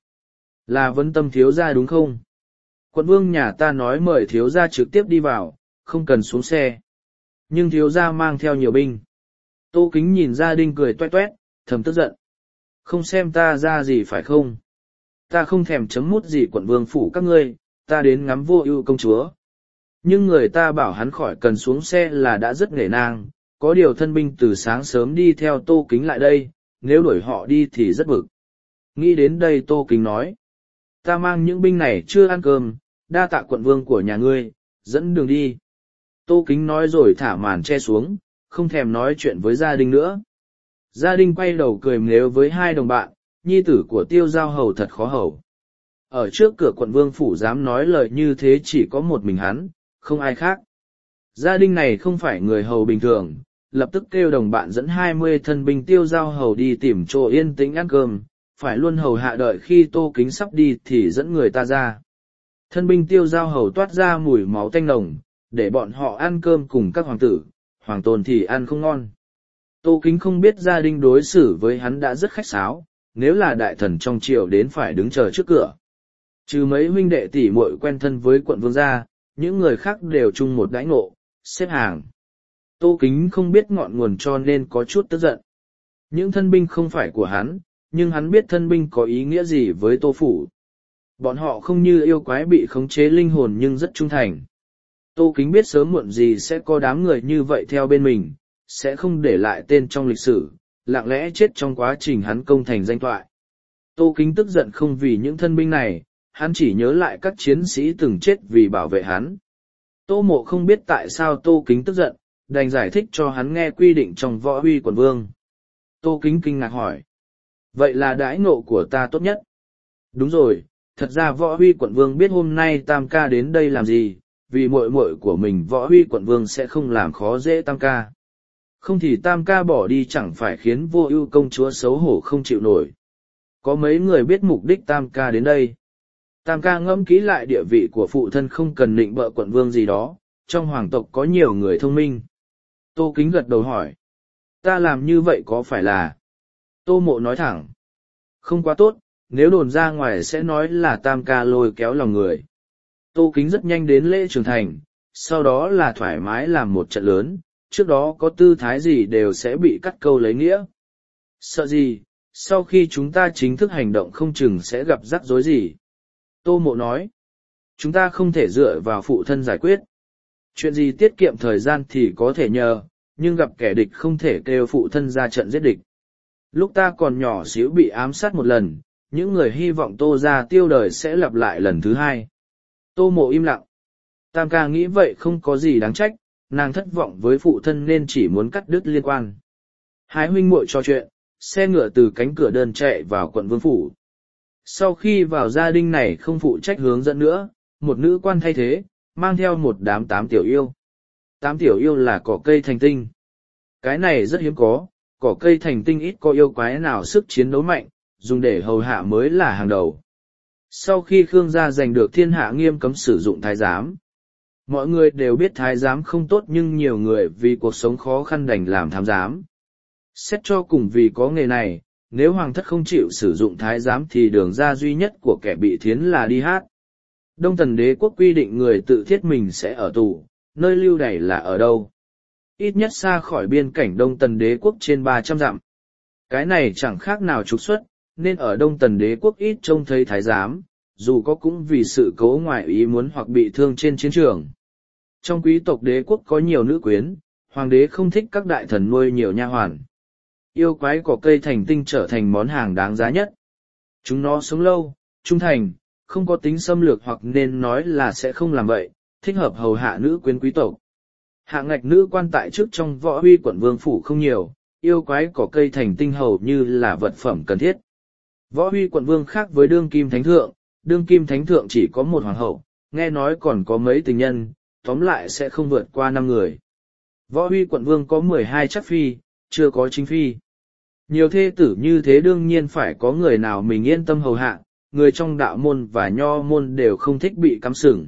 [SPEAKER 1] Là Vấn Tâm thiếu gia đúng không? Quận Vương nhà ta nói mời thiếu gia trực tiếp đi vào, không cần xuống xe. Nhưng thiếu gia mang theo nhiều binh. Tô Kính nhìn gia đình cười toe toét, thầm tức giận. Không xem ta ra gì phải không? Ta không thèm chấm mút gì quận Vương phủ các ngươi, ta đến ngắm Vô Ưu công chúa. Nhưng người ta bảo hắn khỏi cần xuống xe là đã rất nể nang, có điều thân binh từ sáng sớm đi theo Tô Kính lại đây, nếu đuổi họ đi thì rất bực. Nghĩ đến đây Tô Kính nói, ta mang những binh này chưa ăn cơm, đa tạ quận vương của nhà ngươi, dẫn đường đi. Tô Kính nói rồi thả màn che xuống, không thèm nói chuyện với gia đình nữa. Gia đình quay đầu cười nếu với hai đồng bạn, nhi tử của Tiêu Giao Hầu thật khó hầu. Ở trước cửa quận Vương phủ dám nói lời như thế chỉ có một mình hắn, không ai khác. Gia đình này không phải người hầu bình thường, lập tức kêu đồng bạn dẫn hai mươi thân binh Tiêu Giao Hầu đi tìm chỗ yên tĩnh ăn cơm, phải luôn hầu hạ đợi khi Tô Kính sắp đi thì dẫn người ta ra. Thân binh Tiêu Giao Hầu toát ra mùi máu tanh nồng, để bọn họ ăn cơm cùng các hoàng tử, hoàng tôn thì ăn không ngon. Tô Kính không biết gia đình đối xử với hắn đã rất khách sáo, nếu là đại thần trong triều đến phải đứng chờ trước cửa. Trừ mấy huynh đệ tỷ muội quen thân với quận Vương gia, những người khác đều chung một đãi ngộ, xếp hàng. Tô Kính không biết ngọn nguồn cho nên có chút tức giận. Những thân binh không phải của hắn, nhưng hắn biết thân binh có ý nghĩa gì với Tô Phủ. Bọn họ không như yêu quái bị khống chế linh hồn nhưng rất trung thành. Tô Kính biết sớm muộn gì sẽ có đám người như vậy theo bên mình, sẽ không để lại tên trong lịch sử, lặng lẽ chết trong quá trình hắn công thành danh toại. Tô Kính tức giận không vì những thân binh này, hắn chỉ nhớ lại các chiến sĩ từng chết vì bảo vệ hắn. Tô Mộ không biết tại sao Tô Kính tức giận, đành giải thích cho hắn nghe quy định trong võ huy quận Vương. Tô Kính kinh ngạc hỏi. Vậy là đãi ngộ của ta tốt nhất? Đúng rồi, thật ra võ huy quận Vương biết hôm nay Tam ca đến đây làm gì, vì muội muội của mình võ huy quận Vương sẽ không làm khó dễ Tam ca. Không thì Tam ca bỏ đi chẳng phải khiến Vô Ưu công chúa xấu hổ không chịu nổi. Có mấy người biết mục đích Tam ca đến đây. Tam ca ngẫm kỹ lại địa vị của phụ thân không cần nịnh bợ quận vương gì đó, trong hoàng tộc có nhiều người thông minh. Tô Kính gật đầu hỏi. Ta làm như vậy có phải là... Tô Mộ nói thẳng. Không quá tốt, nếu đồn ra ngoài sẽ nói là Tam ca lôi kéo lòng người. Tô Kính rất nhanh đến lễ trưởng thành, sau đó là thoải mái làm một trận lớn, trước đó có tư thái gì đều sẽ bị cắt câu lấy nghĩa. Sợ gì, sau khi chúng ta chính thức hành động không chừng sẽ gặp rắc rối gì. Tô Mộ nói, chúng ta không thể dựa vào phụ thân giải quyết. Chuyện gì tiết kiệm thời gian thì có thể nhờ, nhưng gặp kẻ địch không thể kêu phụ thân ra trận giết địch. Lúc ta còn nhỏ xíu bị ám sát một lần, những người hy vọng Tô gia tiêu đời sẽ lặp lại lần thứ hai. Tô Mộ im lặng. Tam ca nghĩ vậy không có gì đáng trách, nàng thất vọng với phụ thân nên chỉ muốn cắt đứt liên quan. Hai huynh muội trò chuyện, xe ngựa từ cánh cửa đơn chạy vào quận Vương phủ. Sau khi vào gia đình này không phụ trách hướng dẫn nữa, một nữ quan thay thế, mang theo một đám tám tiểu yêu. Tám tiểu yêu là cỏ cây thành tinh. Cái này rất hiếm có, cỏ cây thành tinh ít có yêu quái nào sức chiến đấu mạnh, dùng để hầu hạ mới là hàng đầu. Sau khi Khương gia giành được thiên hạ nghiêm cấm sử dụng thái giám, mọi người đều biết thái giám không tốt nhưng nhiều người vì cuộc sống khó khăn đành làm thái giám. Xét cho cùng vì có nghề này, nếu hoàng thất không chịu sử dụng thái giám thì đường ra duy nhất của kẻ bị thiến là đi hát. Đông Tần đế quốc quy định người tự thiết mình sẽ ở tù, nơi lưu đày là ở đâu? Ít nhất xa khỏi biên cảnh Đông Tần đế quốc trên ba trăm dặm. Cái này chẳng khác nào trục xuất, nên ở Đông Tần đế quốc ít trông thấy thái giám, dù có cũng vì sự cố ngoại ý muốn hoặc bị thương trên chiến trường. Trong quý tộc đế quốc có nhiều nữ quyến, hoàng đế không thích các đại thần nuôi nhiều nha hoàn. Yêu quái cỏ cây thành tinh trở thành món hàng đáng giá nhất. Chúng nó sống lâu, trung thành, không có tính xâm lược hoặc nên nói là sẽ không làm vậy, thích hợp hầu hạ nữ quyến quý tộc. Hạng ngạch nữ quan tại chức trong võ huy quận vương phủ không nhiều, yêu quái cỏ cây thành tinh hầu như là vật phẩm cần thiết. Võ huy quận vương khác với đương kim thánh thượng, đương kim thánh thượng chỉ có một hoàng hậu, nghe nói còn có mấy tình nhân, tóm lại sẽ không vượt qua năm người. Võ huy quận vương có mười hai chắc phi, chưa có chính phi. Nhiều thê tử như thế đương nhiên phải có người nào mình yên tâm hầu hạ, người trong đạo môn và nho môn đều không thích bị cắm sừng.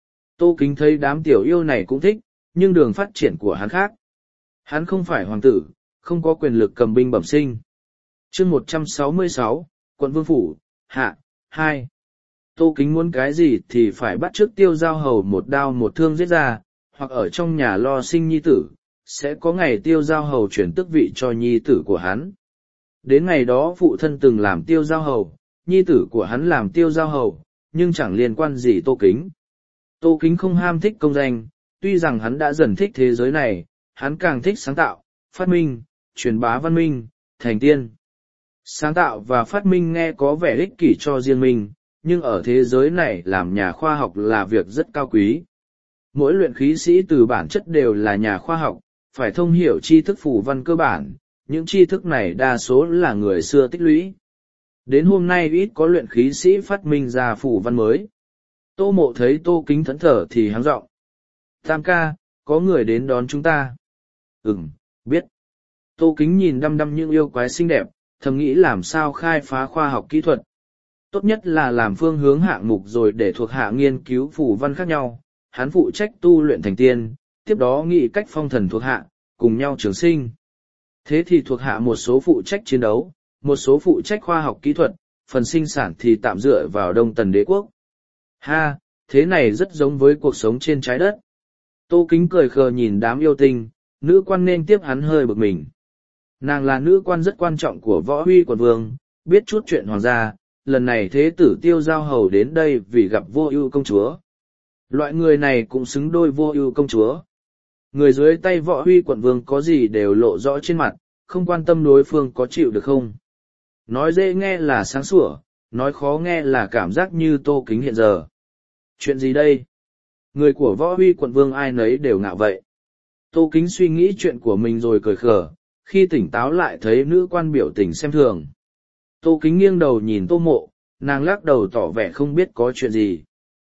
[SPEAKER 1] Tô Kính thấy đám tiểu yêu này cũng thích, nhưng đường phát triển của hắn khác. Hắn không phải hoàng tử, không có quyền lực cầm binh bẩm sinh. chương một trăm sáu mươi sáu, quận vương phủ, hạ, hai. Tô Kính muốn cái gì thì phải bắt trước Tiêu Giao Hầu một đao một thương giết ra, hoặc ở trong nhà lo sinh nhi tử, sẽ có ngày Tiêu Giao Hầu chuyển tước vị cho nhi tử của hắn. Đến ngày đó phụ thân từng làm Tiêu Giao Hầu, nhi tử của hắn làm Tiêu Giao Hầu, nhưng chẳng liên quan gì Tô Kính. Tô Kính không ham thích công danh, tuy rằng hắn đã dần thích thế giới này, hắn càng thích sáng tạo, phát minh, truyền bá văn minh, thành tiên. Sáng tạo và phát minh nghe có vẻ ích kỷ cho riêng mình, nhưng ở thế giới này làm nhà khoa học là việc rất cao quý. Mỗi luyện khí sĩ từ bản chất đều là nhà khoa học, phải thông hiểu tri thức phù văn cơ bản, những tri thức này đa số là người xưa tích lũy. Đến hôm nay ít có luyện khí sĩ phát minh ra phù văn mới. Tô Mộ thấy Tô Kính thẫn thờ thì hắng giọng. Tam ca, có người đến đón chúng ta. Ừm, biết. Tô Kính nhìn đăm đăm những yêu quái xinh đẹp, thầm nghĩ làm sao khai phá khoa học kỹ thuật. Tốt nhất là làm phương hướng hạng mục rồi để thuộc hạ nghiên cứu phù văn khác nhau, hắn phụ trách tu luyện thành tiên, tiếp đó nghĩ cách phong thần thuộc hạ, cùng nhau trường sinh. Thế thì thuộc hạ một số phụ trách chiến đấu, một số phụ trách khoa học kỹ thuật, phần sinh sản thì tạm dựa vào Đông Tần đế quốc. Ha, thế này rất giống với cuộc sống trên trái đất. Tô Kính cười khờ nhìn đám yêu tinh, nữ quan nên tiếp hắn hơi bực mình. Nàng là nữ quan rất quan trọng của võ huy quận vương, biết chút chuyện hoàng gia, lần này thế tử Tiêu Giao Hầu đến đây vì gặp Vô Ưu công chúa. Loại người này cũng xứng đôi Vô Ưu công chúa. Người dưới tay võ huy quận vương có gì đều lộ rõ trên mặt, không quan tâm đối phương có chịu được không. Nói dễ nghe là sáng sủa, nói khó nghe là cảm giác như Tô Kính hiện giờ. Chuyện gì đây? Người của võ huy quận vương ai nấy đều ngạo vậy. Tô Kính suy nghĩ chuyện của mình rồi cười khờ, khi tỉnh táo lại thấy nữ quan biểu tình xem thường. Tô Kính nghiêng đầu nhìn Tô Mộ, nàng lắc đầu tỏ vẻ không biết có chuyện gì.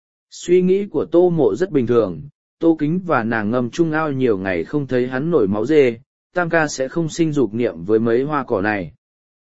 [SPEAKER 1] Suy nghĩ của Tô Mộ rất bình thường, Tô Kính và nàng ngâm chung ao nhiều ngày không thấy hắn nổi máu dê, tam ca sẽ không sinh dục niệm với mấy hoa cỏ này.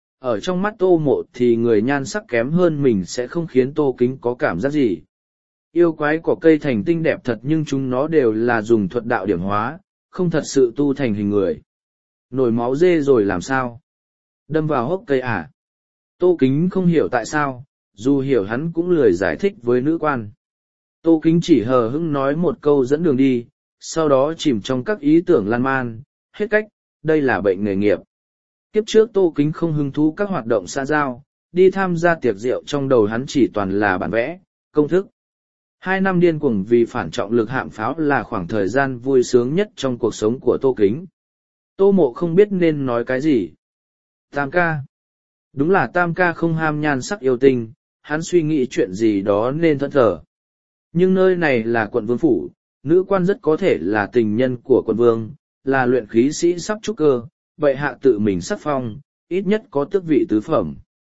[SPEAKER 1] Ở trong mắt Tô Mộ thì người nhan sắc kém hơn mình sẽ không khiến Tô Kính có cảm giác gì. Yêu quái cỏ cây thành tinh đẹp thật nhưng chúng nó đều là dùng thuật đạo điểm hóa, không thật sự tu thành hình người. Nổi máu dê rồi làm sao? Đâm vào hốc cây à? Tô Kính không hiểu tại sao, dù hiểu hắn cũng lười giải thích với nữ quan. Tô Kính chỉ hờ hững nói một câu dẫn đường đi, sau đó chìm trong các ý tưởng lan man, hết cách, đây là bệnh nghề nghiệp. Kiếp trước Tô Kính không hứng thú các hoạt động xã giao, đi tham gia tiệc rượu trong đầu hắn chỉ toàn là bản vẽ, công thức. Hai năm điên cuồng vì phản trọng lực hạm pháo là khoảng thời gian vui sướng nhất trong cuộc sống của Tô Kính. Tô Mộ không biết nên nói cái gì. Tam ca. Đúng là tam ca không ham nhan sắc yêu tình, hắn suy nghĩ chuyện gì đó nên thẫn thờ. Nhưng nơi này là quận vương phủ, nữ quan rất có thể là tình nhân của quận vương, là luyện khí sĩ sắp trúc cơ, vậy hạ tự mình sắc phong, ít nhất có tước vị tứ phẩm.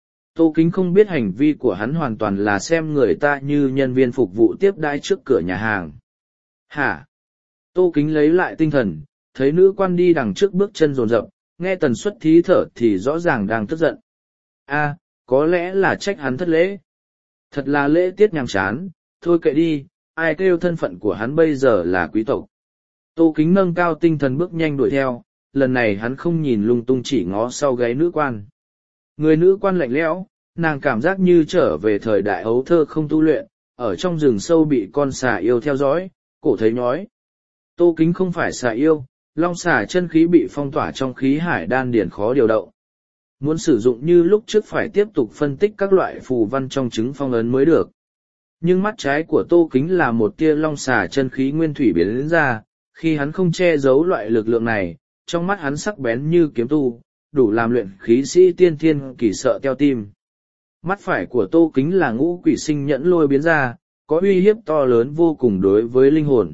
[SPEAKER 1] Tô Kính không biết hành vi của hắn hoàn toàn là xem người ta như nhân viên phục vụ tiếp đãi trước cửa nhà hàng. Hả? Tô Kính lấy lại tinh thần, thấy nữ quan đi đằng trước bước chân rồn rập, nghe tần suất thí thở thì rõ ràng đang tức giận. A, có lẽ là trách hắn thất lễ. Thật là lễ tiết nhàm chán, thôi kệ đi, ai kêu thân phận của hắn bây giờ là quý tộc. Tô Kính nâng cao tinh thần bước nhanh đuổi theo, lần này hắn không nhìn lung tung chỉ ngó sau gáy nữ quan. Người nữ quan lạnh lẽo, nàng cảm giác như trở về thời đại ấu thơ không tu luyện, ở trong rừng sâu bị con xà yêu theo dõi, cổ thấy nhói. Tô Kính không phải xà yêu, long xà chân khí bị phong tỏa trong khí hải đan điển khó điều động. Muốn sử dụng như lúc trước phải tiếp tục phân tích các loại phù văn trong trứng phong ấn mới được. Nhưng mắt trái của Tô Kính là một tia long xà chân khí nguyên thủy biến ra, khi hắn không che giấu loại lực lượng này, trong mắt hắn sắc bén như kiếm tu, đủ làm luyện khí sĩ tiên thiên kỳ sợ teo tim. Mắt phải của Tô Kính là ngũ quỷ sinh nhẫn lôi biến ra, có uy hiếp to lớn vô cùng đối với linh hồn.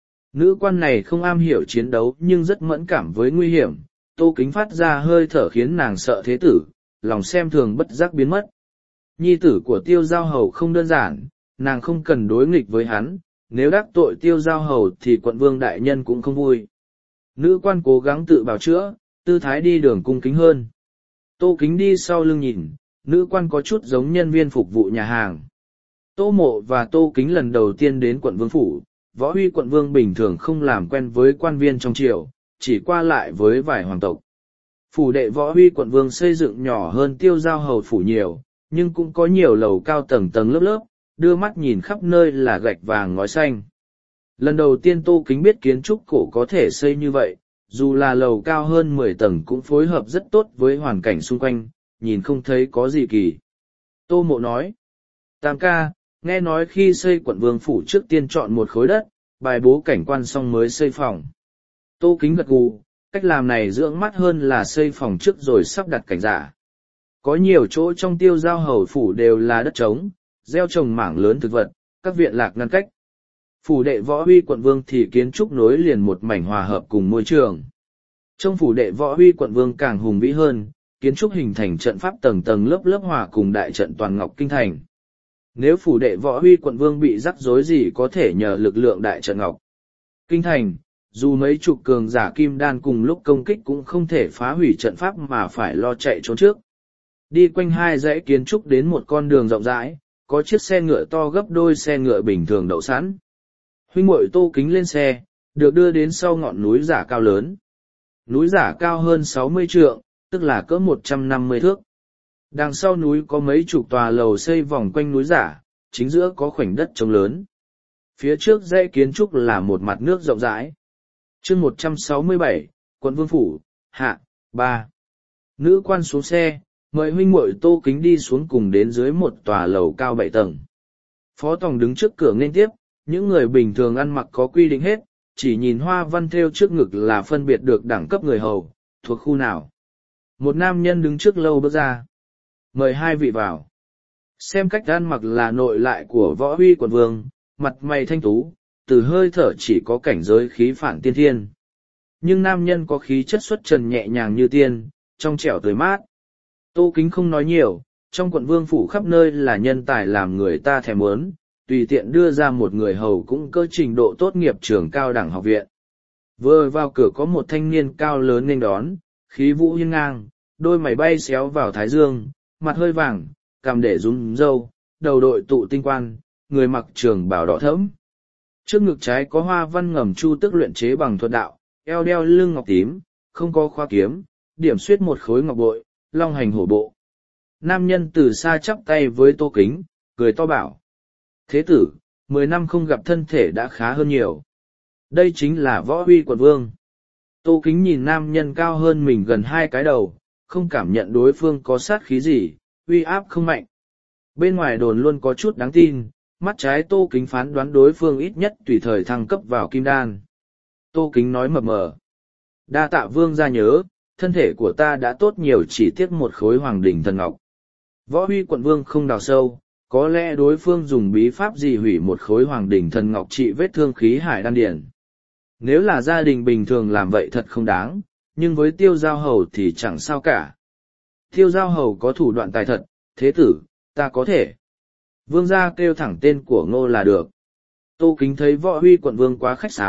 [SPEAKER 1] Nữ quan này không am hiểu chiến đấu nhưng rất mẫn cảm với nguy hiểm, Tô Kính phát ra hơi thở khiến nàng sợ thế tử, lòng xem thường bất giác biến mất. Nhi tử của Tiêu Giao Hầu không đơn giản, nàng không cần đối nghịch với hắn, nếu đắc tội Tiêu Giao Hầu thì quận vương đại nhân cũng không vui. Nữ quan cố gắng tự bào chữa, tư thái đi đường cung kính hơn. Tô Kính đi sau lưng nhìn, nữ quan có chút giống nhân viên phục vụ nhà hàng. Tô Mộ và Tô Kính lần đầu tiên đến quận vương phủ, Võ Huy quận vương bình thường không làm quen với quan viên trong triều, chỉ qua lại với vài hoàng tộc. Phủ đệ Võ Huy quận vương xây dựng nhỏ hơn Tiêu Giao Hầu phủ nhiều, nhưng cũng có nhiều lầu cao tầng tầng lớp lớp, đưa mắt nhìn khắp nơi là gạch vàng ngói xanh. Lần đầu tiên Tô Kính biết kiến trúc cổ có thể xây như vậy, dù là lầu cao hơn mười tầng cũng phối hợp rất tốt với hoàn cảnh xung quanh, nhìn không thấy có gì kỳ. Tô Mộ nói, Tam ca, nghe nói khi xây quận vương phủ trước tiên chọn một khối đất, bài bố cảnh quan xong mới xây phòng. Tô Kính gật gù, cách làm này dưỡng mắt hơn là xây phòng trước rồi sắp đặt cảnh giả. Có nhiều chỗ trong Tiêu Giao Hầu phủ đều là đất trống, gieo trồng mảng lớn thực vật, các viện lạc ngăn cách. Phủ đệ Võ Huy quận vương thì kiến trúc nối liền một mảnh hòa hợp cùng môi trường. Trong phủ đệ Võ Huy quận vương càng hùng vĩ hơn, kiến trúc hình thành trận pháp tầng tầng lớp lớp hòa cùng đại trận toàn ngọc kinh thành. Nếu phủ đệ Võ Huy quận vương bị rắc rối gì có thể nhờ lực lượng đại trận ngọc kinh thành, dù mấy chục cường giả kim đan cùng lúc công kích cũng không thể phá hủy trận pháp mà phải lo chạy trốn trước. Đi quanh hai dãy kiến trúc đến một con đường rộng rãi, có chiếc xe ngựa to gấp đôi xe ngựa bình thường đậu sẵn. Huynh muội Tô Kính lên xe, được đưa đến sau ngọn núi giả cao lớn. Núi giả cao hơn sáu mươi trượng, tức là cỡ một trăm năm mươi thước. Đằng sau núi có mấy chục tòa lầu xây vòng quanh núi giả, chính giữa có khoảnh đất trống lớn. Phía trước dãy kiến trúc là một mặt nước rộng rãi. Chương một trăm sáu mươi bảy, quận vương phủ, hạ, ba. Nữ quan xuống xe, mời huynh muội Tô Kính đi xuống cùng đến dưới một tòa lầu cao bảy tầng. Phó tòng đứng trước cửa nghênh tiếp, những người bình thường ăn mặc có quy định hết, chỉ nhìn hoa văn thêu trước ngực là phân biệt được đẳng cấp người hầu, thuộc khu nào. Một nam nhân đứng trước lâu bước ra. Mời hai vị vào. Xem cách ăn mặc là nội lại của Võ Huy quận vương, mặt mày thanh tú, từ hơi thở chỉ có cảnh giới khí phản tiên thiên. Nhưng nam nhân có khí chất xuất trần nhẹ nhàng như tiên, trong trẻo tươi mát. Tô Kính không nói nhiều, trong quận vương phủ khắp nơi là nhân tài làm người ta thèm muốn, tùy tiện đưa ra một người hầu cũng cơ trình độ tốt nghiệp trường cao đẳng học viện. Vừa vào cửa có một thanh niên cao lớn nên đón, khí vũ hiên ngang, đôi mày bay xéo vào thái dương, mặt hơi vàng, cằm để rúm râu, đầu đội tụ tinh quan, người mặc trường bào đỏ thẫm. Trước ngực trái có hoa văn ngầm chu tức luyện chế bằng thuật đạo, eo đeo lưng ngọc tím, không có khoa kiếm, điểm xuyết một khối ngọc bội, long hành hổ bộ. Nam nhân từ xa chắp tay với Tô Kính, cười to bảo. Thế tử, mười năm không gặp thân thể đã khá hơn nhiều. Đây chính là Võ Huy quận vương. Tô Kính nhìn nam nhân cao hơn mình gần hai cái đầu, không cảm nhận đối phương có sát khí gì, uy áp không mạnh. Bên ngoài đồn luôn có chút đáng tin, mắt trái Tô Kính phán đoán đối phương ít nhất tùy thời thăng cấp vào kim đan. Tô Kính nói mập mờ. Đa tạ vương ra nhớ, thân thể của ta đã tốt nhiều chỉ tiếc một khối hoàng đỉnh thần ngọc. Võ Huy quận vương không đào sâu, có lẽ đối phương dùng bí pháp gì hủy một khối hoàng đỉnh thần ngọc trị vết thương khí hải đan điển. Nếu là gia đình bình thường làm vậy thật không đáng, nhưng với Tiêu Giao Hầu thì chẳng sao cả. Tiêu Giao Hầu có thủ đoạn tài thật, thế tử, ta có thể. Vương gia kêu thẳng tên của Ngô là được. Tô Kính thấy Võ Huy quận vương quá khách sáo,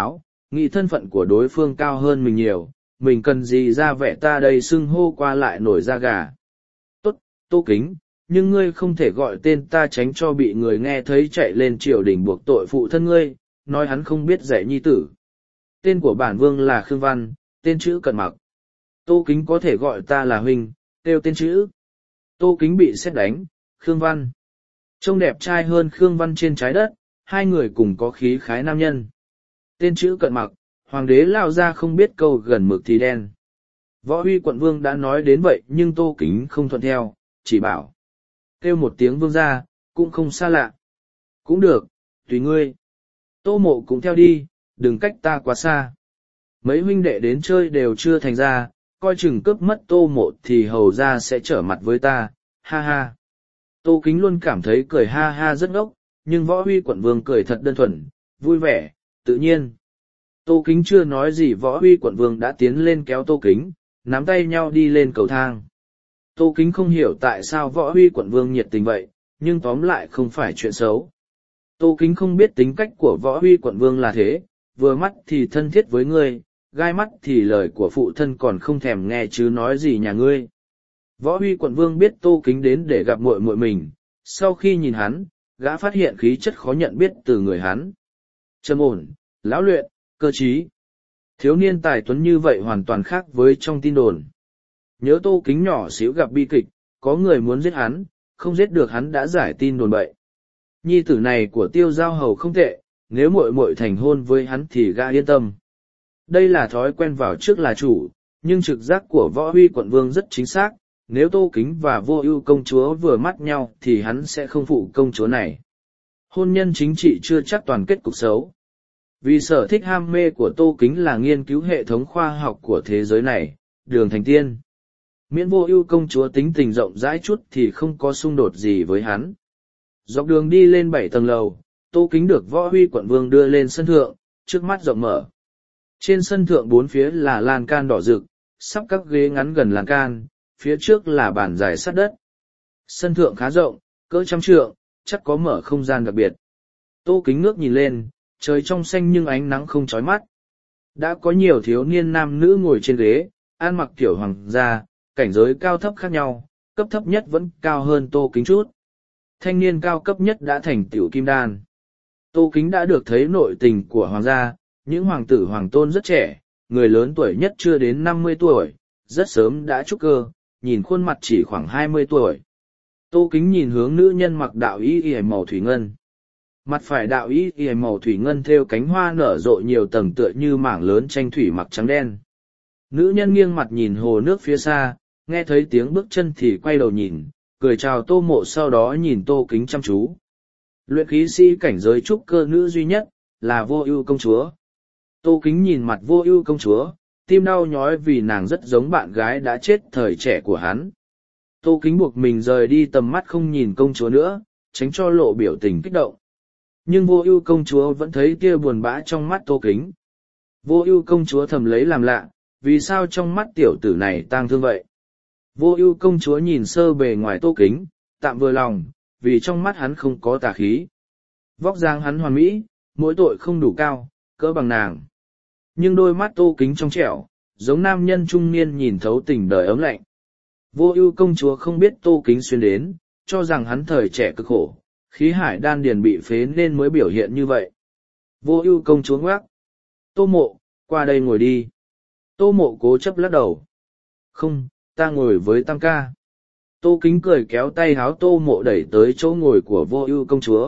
[SPEAKER 1] nghĩ thân phận của đối phương cao hơn mình nhiều, mình cần gì ra vẻ ta đây xưng hô qua lại nổi da gà. Tốt, Tô Kính, nhưng ngươi không thể gọi tên ta tránh cho bị người nghe thấy chạy lên triều đình buộc tội phụ thân ngươi, nói hắn không biết dạy nhi tử. Tên của bản vương là Khương Văn, tên chữ Cận Mặc. Tô Kính có thể gọi ta là huynh, kêu tên chữ. Tô Kính bị sét đánh, Khương Văn. Trông đẹp trai hơn Khương Văn trên trái đất, hai người cùng có khí khái nam nhân. Tên chữ Cận Mặc, hoàng đế lao ra không biết câu gần mực thì đen. Võ Huy quận vương đã nói đến vậy nhưng Tô Kính không thuận theo, chỉ bảo. Kêu một tiếng vương ra, cũng không xa lạ. Cũng được, tùy ngươi. Tô Mộ cũng theo đi, đừng cách ta quá xa. Mấy huynh đệ đến chơi đều chưa thành ra, coi chừng cướp mất Tô Mộ thì hầu ra sẽ trở mặt với ta, ha ha. Tô Kính luôn cảm thấy cười ha ha rất ngốc, nhưng Võ Huy quận vương cười thật đơn thuần, vui vẻ, tự nhiên. Tô Kính chưa nói gì Võ Huy quận vương đã tiến lên kéo Tô Kính, nắm tay nhau đi lên cầu thang. Tô Kính không hiểu tại sao Võ Huy quận vương nhiệt tình vậy, nhưng tóm lại không phải chuyện xấu. Tô Kính không biết tính cách của Võ Huy quận vương là thế, vừa mắt thì thân thiết với ngươi, gai mắt thì lời của phụ thân còn không thèm nghe chứ nói gì nhà ngươi. Võ Huy quận vương biết Tô Kính đến để gặp muội muội mình, sau khi nhìn hắn, gã phát hiện khí chất khó nhận biết từ người hắn. Trầm ổn, lão luyện, cơ trí. Thiếu niên tài tuấn như vậy hoàn toàn khác với trong tin đồn. Nhớ Tô Kính nhỏ xíu gặp bi kịch, có người muốn giết hắn, không giết được hắn đã giải tin đồn bậy. Nhi tử này của Tiêu Giao Hầu không tệ, nếu muội muội thành hôn với hắn thì gã yên tâm. Đây là thói quen vào trước là chủ, nhưng trực giác của Võ Huy quận vương rất chính xác, nếu Tô Kính và Vô Ưu công chúa vừa mắt nhau thì hắn sẽ không phụ công chúa này. Hôn nhân chính trị chưa chắc toàn kết cục xấu. Vì sở thích ham mê của Tô Kính là nghiên cứu hệ thống khoa học của thế giới này, đường thành tiên. Miễn Vô Ưu công chúa tính tình rộng rãi chút thì không có xung đột gì với hắn. Dọc đường đi lên bảy tầng lầu, Tô Kính được Võ Huy quận vương đưa lên sân thượng, trước mắt rộng mở. Trên sân thượng bốn phía là lan can đỏ rực, sắp các ghế ngắn gần lan can, phía trước là bàn dài sát đất. Sân thượng khá rộng, cỡ trăm trượng, chắc có mở không gian đặc biệt. Tô Kính ngước nhìn lên, trời trong xanh nhưng ánh nắng không chói mắt. Đã có nhiều thiếu niên nam nữ ngồi trên ghế, ăn mặc kiểu hoàng gia, cảnh giới cao thấp khác nhau, cấp thấp nhất vẫn cao hơn Tô Kính chút. Thanh niên cao cấp nhất đã thành tiểu kim đan. Tô Kính đã được thấy nội tình của hoàng gia, những hoàng tử hoàng tôn rất trẻ, người lớn tuổi nhất chưa đến năm mươi tuổi, rất sớm đã trúc cơ, nhìn khuôn mặt chỉ khoảng hai mươi tuổi. Tô Kính nhìn hướng nữ nhân mặc đạo y y màu thủy ngân. Mặt phải đạo y y màu thủy ngân thêu cánh hoa nở rộ nhiều tầng tựa như mảng lớn tranh thủy mặc trắng đen. Nữ nhân nghiêng mặt nhìn hồ nước phía xa, nghe thấy tiếng bước chân thì quay đầu nhìn, cười chào Tô Mộ sau đó nhìn Tô Kính chăm chú. Luyện khí sĩ cảnh giới trúc cơ nữ duy nhất, là Vô Ưu công chúa. Tô Kính nhìn mặt Vô Ưu công chúa, tim đau nhói vì nàng rất giống bạn gái đã chết thời trẻ của hắn. Tô Kính buộc mình rời đi tầm mắt không nhìn công chúa nữa, tránh cho lộ biểu tình kích động. Nhưng Vô Ưu công chúa vẫn thấy tia buồn bã trong mắt Tô Kính. Vô Ưu công chúa thầm lấy làm lạ, vì sao trong mắt tiểu tử này tang thương vậy? Vô Ưu công chúa nhìn sơ bề ngoài Tô Kính, tạm vừa lòng, vì trong mắt hắn không có tà khí. Vóc dáng hắn hoàn mỹ, mỗi tội không đủ cao, cỡ bằng nàng. Nhưng đôi mắt Tô Kính trong trẻo, giống nam nhân trung niên nhìn thấu tình đời ấm lạnh. Vô Ưu công chúa không biết Tô Kính xuyên đến, cho rằng hắn thời trẻ cực khổ, khí hải đan điền bị phế nên mới biểu hiện như vậy. Vô Ưu công chúa ngoác. Tô Mộ, qua đây ngồi đi. Tô Mộ cố chấp lắc đầu. Không, ta ngồi với Tam ca. Tô Kính cười kéo tay háo Tô Mộ đẩy tới chỗ ngồi của Vô Ưu công chúa.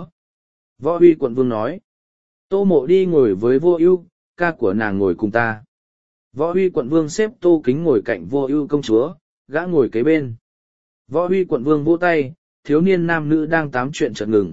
[SPEAKER 1] Võ Huy quận vương nói. Tô Mộ đi ngồi với Vô Ưu, ca của nàng ngồi cùng ta. Võ Huy quận vương xếp Tô Kính ngồi cạnh Vô Ưu công chúa, gã ngồi kế bên. Võ Huy quận vương vỗ tay, thiếu niên nam nữ đang tám chuyện chợt ngừng.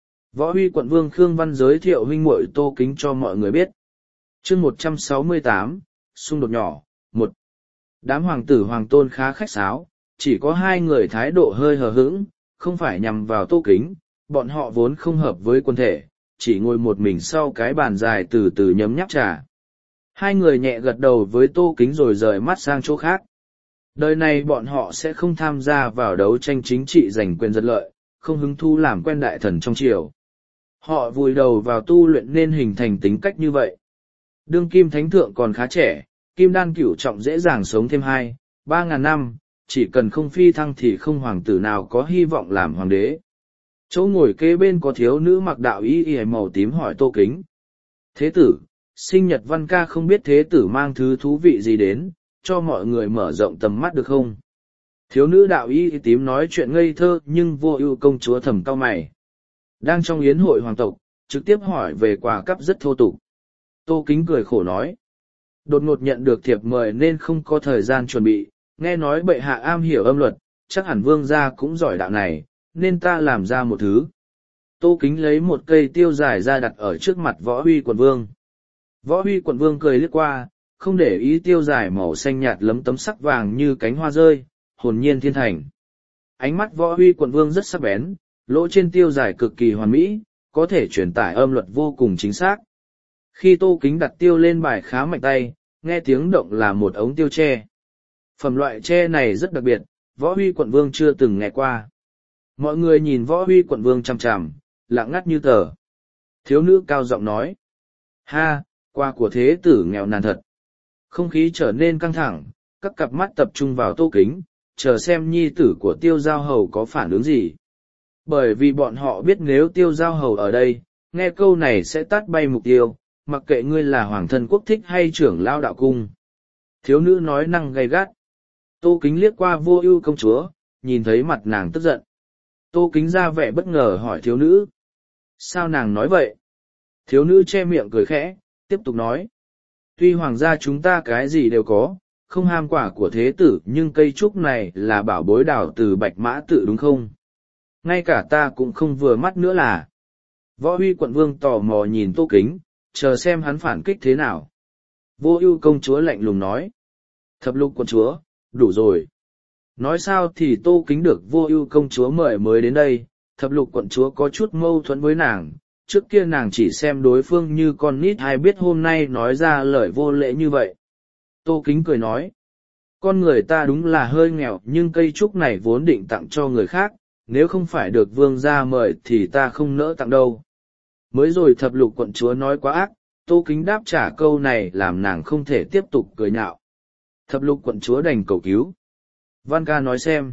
[SPEAKER 1] Võ Huy quận vương Khương Văn giới thiệu huynh muội Tô Kính cho mọi người biết. Chương một trăm sáu mươi tám, xung đột nhỏ, một. Đám hoàng tử hoàng tôn khá khách sáo, chỉ có hai người thái độ hơi hờ hững, không phải nhằm vào Tô Kính, bọn họ vốn không hợp với quân thể, chỉ ngồi một mình sau cái bàn dài từ từ nhấm nháp trà. Hai người nhẹ gật đầu với Tô Kính rồi rời mắt sang chỗ khác. Đời này bọn họ sẽ không tham gia vào đấu tranh chính trị giành quyền giật lợi, không hứng thú làm quen đại thần trong triều. Họ vùi đầu vào tu luyện nên hình thành tính cách như vậy. Đương kim thánh thượng còn khá trẻ, kim đan cửu trọng dễ dàng sống thêm hai, ba ngàn năm, chỉ cần không phi thăng thì không hoàng tử nào có hy vọng làm hoàng đế. Chỗ ngồi kế bên có thiếu nữ mặc đạo y y màu tím hỏi Tô Kính. Thế tử, sinh nhật Văn ca không biết thế tử mang thứ thú vị gì đến, cho mọi người mở rộng tầm mắt được không? Thiếu nữ đạo y tím nói chuyện ngây thơ nhưng vô ưu công chúa thầm cau mày. Đang trong yến hội hoàng tộc, trực tiếp hỏi về quà cắp rất thô tục. Tô Kính cười khổ nói. Đột ngột nhận được thiệp mời nên không có thời gian chuẩn bị, nghe nói bệ hạ am hiểu âm luật, chắc hẳn vương gia cũng giỏi đạo này, nên ta làm ra một thứ. Tô Kính lấy một cây tiêu dài ra đặt ở trước mặt Võ Huy quận vương. Võ Huy quận vương cười liếc qua, không để ý tiêu dài màu xanh nhạt lấm tấm sắc vàng như cánh hoa rơi, hồn nhiên thiên thành. Ánh mắt Võ Huy quận vương rất sắc bén, lỗ trên tiêu dài cực kỳ hoàn mỹ, có thể truyền tải âm luật vô cùng chính xác. Khi Tô Kính đặt tiêu lên bài khá mạnh tay, nghe tiếng động là một ống tiêu tre. Phẩm loại tre này rất đặc biệt, Võ Huy quận vương chưa từng nghe qua. Mọi người nhìn Võ Huy quận vương chằm chằm, lặng ngắt như tờ. Thiếu nữ cao giọng nói. Ha, quà của thế tử nghèo nàn thật. Không khí trở nên căng thẳng, các cặp mắt tập trung vào Tô Kính, chờ xem nhi tử của Tiêu Giao Hầu có phản ứng gì. Bởi vì bọn họ biết nếu Tiêu Giao Hầu ở đây, nghe câu này sẽ tát bay mục tiêu, mặc kệ ngươi là hoàng thân quốc thích hay trưởng lao đạo cung. Thiếu nữ nói năng gay gắt. Tô Kính liếc qua Vô Ưu công chúa, nhìn thấy mặt nàng tức giận. Tô Kính ra vẻ bất ngờ hỏi thiếu nữ. Sao nàng nói vậy? Thiếu nữ che miệng cười khẽ, tiếp tục nói. Tuy hoàng gia chúng ta cái gì đều có, không ham quả của thế tử nhưng cây trúc này là bảo bối đào từ Bạch Mã Tự đúng không? Ngay cả ta cũng không vừa mắt nữa là. Võ Huy quận vương tò mò nhìn Tô Kính, chờ xem hắn phản kích thế nào. Vô Ưu công chúa lạnh lùng nói. Thập lục quận chúa, đủ rồi. Nói sao thì Tô Kính được Vô Ưu công chúa mời mới đến đây, thập lục quận chúa có chút mâu thuẫn với nàng, trước kia nàng chỉ xem đối phương như con nít hay biết hôm nay nói ra lời vô lễ như vậy. Tô Kính cười nói, con người ta đúng là hơi nghèo nhưng cây trúc này vốn định tặng cho người khác, nếu không phải được vương gia mời thì ta không nỡ tặng đâu. Mới rồi thập lục quận chúa nói quá ác, Tô Kính đáp trả câu này làm nàng không thể tiếp tục cười nhạo. Thập lục quận chúa đành cầu cứu. Văn ca nói xem.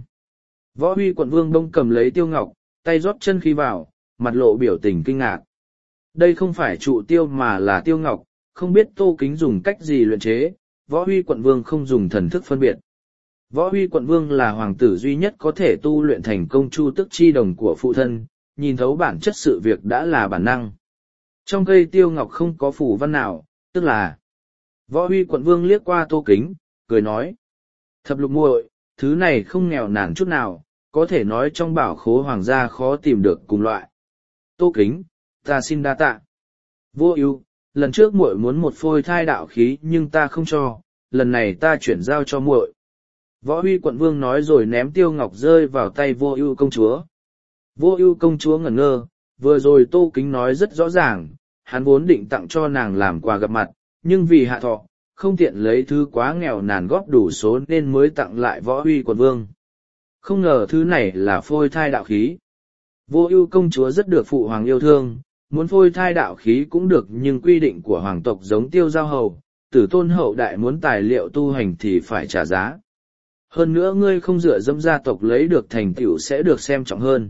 [SPEAKER 1] Võ Huy quận vương đông cầm lấy tiêu ngọc, tay rót chân khí vào, mặt lộ biểu tình kinh ngạc. Đây không phải trụ tiêu mà là tiêu ngọc, không biết Tô Kính dùng cách gì luyện chế, Võ Huy quận vương không dùng thần thức phân biệt. Võ Huy quận vương là hoàng tử duy nhất có thể tu luyện thành công chu tức chi đồng của phụ thân, nhìn thấu bản chất sự việc đã là bản năng. Trong cây tiêu ngọc không có phủ văn nào, tức là... Võ Huy quận vương liếc qua Tô Kính, cười nói. Thập lục muội, thứ này không nghèo nàn chút nào, có thể nói trong bảo khố hoàng gia khó tìm được cùng loại. Tô Kính, ta xin đa tạ. Vô Ưu, lần trước muội muốn một phôi thai đạo khí nhưng ta không cho, lần này ta chuyển giao cho muội. Võ Huy quận vương nói rồi ném tiêu ngọc rơi vào tay Vô Ưu công chúa. Vô Ưu công chúa ngẩn ngơ, vừa rồi Tô Kính nói rất rõ ràng, hắn vốn định tặng cho nàng làm quà gặp mặt, nhưng vì hạ thọ, không tiện lấy thứ quá nghèo nàn góp đủ số nên mới tặng lại Võ Huy quận vương. Không ngờ thứ này là phôi thai đạo khí. Vô Ưu công chúa rất được phụ hoàng yêu thương, muốn phôi thai đạo khí cũng được nhưng quy định của hoàng tộc giống Tiêu Giao Hầu, tử tôn hậu đại muốn tài liệu tu hành thì phải trả giá. Hơn nữa ngươi không dựa dẫm gia tộc lấy được thành tựu sẽ được xem trọng hơn.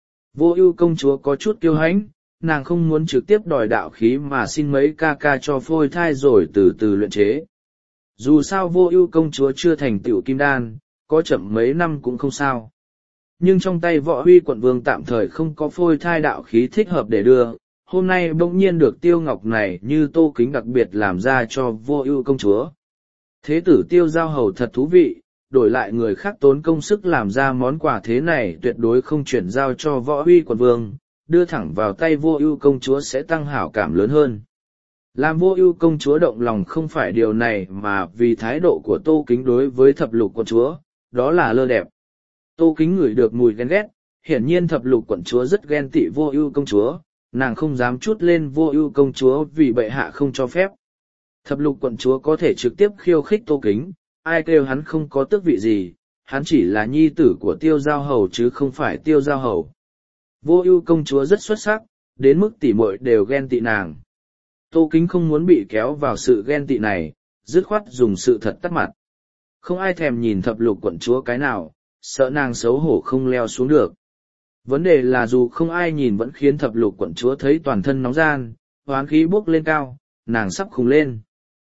[SPEAKER 1] Vô Ưu công chúa có chút kiêu hãnh, nàng không muốn trực tiếp đòi đạo khí mà xin mấy ca ca cho phôi thai rồi từ từ luyện chế. Dù sao Vô Ưu công chúa chưa thành tựu kim đan, có chậm mấy năm cũng không sao. Nhưng trong tay Võ Huy quận vương tạm thời không có phôi thai đạo khí thích hợp để đưa, hôm nay bỗng nhiên được tiêu ngọc này như Tô Kính đặc biệt làm ra cho Vô Ưu công chúa. Thế tử Tiêu Giao Hầu thật thú vị, đổi lại người khác tốn công sức làm ra món quà thế này tuyệt đối không chuyển giao cho Võ Huy quận vương, đưa thẳng vào tay Vô Ưu công chúa sẽ tăng hảo cảm lớn hơn. Làm Vô Ưu công chúa động lòng không phải điều này mà vì thái độ của Tô Kính đối với thập lục quận chúa, đó là lơ đẹp. Tô Kính ngửi được mùi ghen ghét, hiển nhiên thập lục quận chúa rất ghen tị Vô Ưu công chúa, nàng không dám chút lên Vô Ưu công chúa vì bệ hạ không cho phép. Thập lục quận chúa có thể trực tiếp khiêu khích Tô Kính, ai kêu hắn không có tước vị gì, hắn chỉ là nhi tử của Tiêu Giao Hầu chứ không phải Tiêu Giao Hầu. Vô Ưu công chúa rất xuất sắc, đến mức tỷ muội đều ghen tị nàng. Tô Kính không muốn bị kéo vào sự ghen tị này, dứt khoát dùng sự thật tắt mặt. Không ai thèm nhìn thập lục quận chúa cái nào, sợ nàng xấu hổ không leo xuống được. Vấn đề là dù không ai nhìn vẫn khiến thập lục quận chúa thấy toàn thân nóng gian, hoán khí bốc lên cao, nàng sắp khùng lên.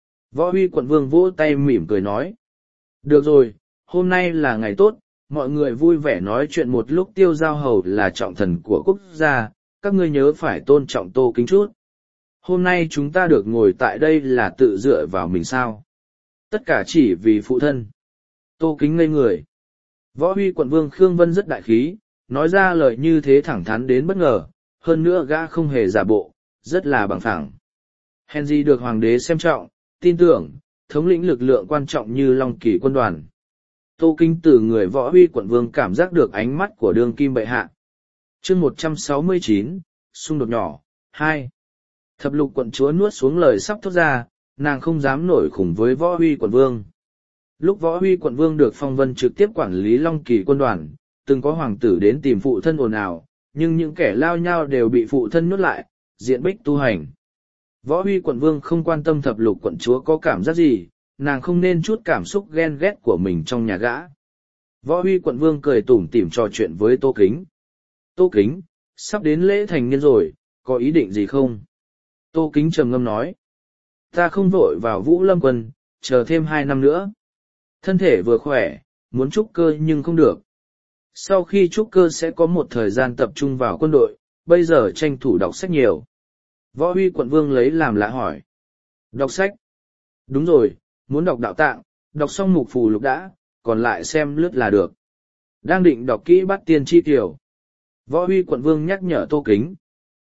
[SPEAKER 1] Võ Huy quận vương vỗ tay mỉm cười nói. Được rồi, hôm nay là ngày tốt, mọi người vui vẻ nói chuyện một lúc. Tiêu Giao Hầu là trọng thần của quốc gia, các ngươi nhớ phải tôn trọng Tô Kính chút. Hôm nay chúng ta được ngồi tại đây là tự dựa vào mình sao? Tất cả chỉ vì phụ thân. Tô Kính ngây người. Võ Huy quận vương Khương Vân rất đại khí, nói ra lời như thế thẳng thắn đến bất ngờ, hơn nữa gã không hề giả bộ, rất là bằng phẳng. Henry được hoàng đế xem trọng, tin tưởng, thống lĩnh lực lượng quan trọng như Long Kỷ quân đoàn. Tô Kính từ người Võ Huy quận vương cảm giác được ánh mắt của đương kim bệ hạ. Chương một trăm sáu mươi chín, xung đột nhỏ, hai. Thập lục quận chúa nuốt xuống lời sắp thốt ra, nàng không dám nổi khủng với Võ Huy quận vương. Lúc Võ Huy quận vương được phong vân trực tiếp quản lý Long Kỷ quân đoàn, từng có hoàng tử đến tìm phụ thân ồn ào, nhưng những kẻ lao nhau đều bị phụ thân nuốt lại, diện bích tu hành. Võ Huy quận vương không quan tâm thập lục quận chúa có cảm giác gì, nàng không nên chút cảm xúc ghen ghét của mình trong nhà gã. Võ Huy quận vương cười tủm tỉm trò chuyện với Tô Kính. Tô Kính, sắp đến lễ thành niên rồi, có ý định gì không? Tô Kính trầm ngâm nói. Ta không vội vào Vũ Lâm quân, chờ thêm hai năm nữa. Thân thể vừa khỏe, muốn trúc cơ nhưng không được. Sau khi trúc cơ sẽ có một thời gian tập trung vào quân đội, bây giờ tranh thủ đọc sách nhiều. Võ Huy quận vương lấy làm lạ hỏi. Đọc sách? Đúng rồi, muốn đọc đạo tạng, đọc xong mục phù lục đã, còn lại xem lướt là được. Đang định đọc kỹ Bát Tiên Chi Tiểu. Võ Huy quận vương nhắc nhở Tô Kính.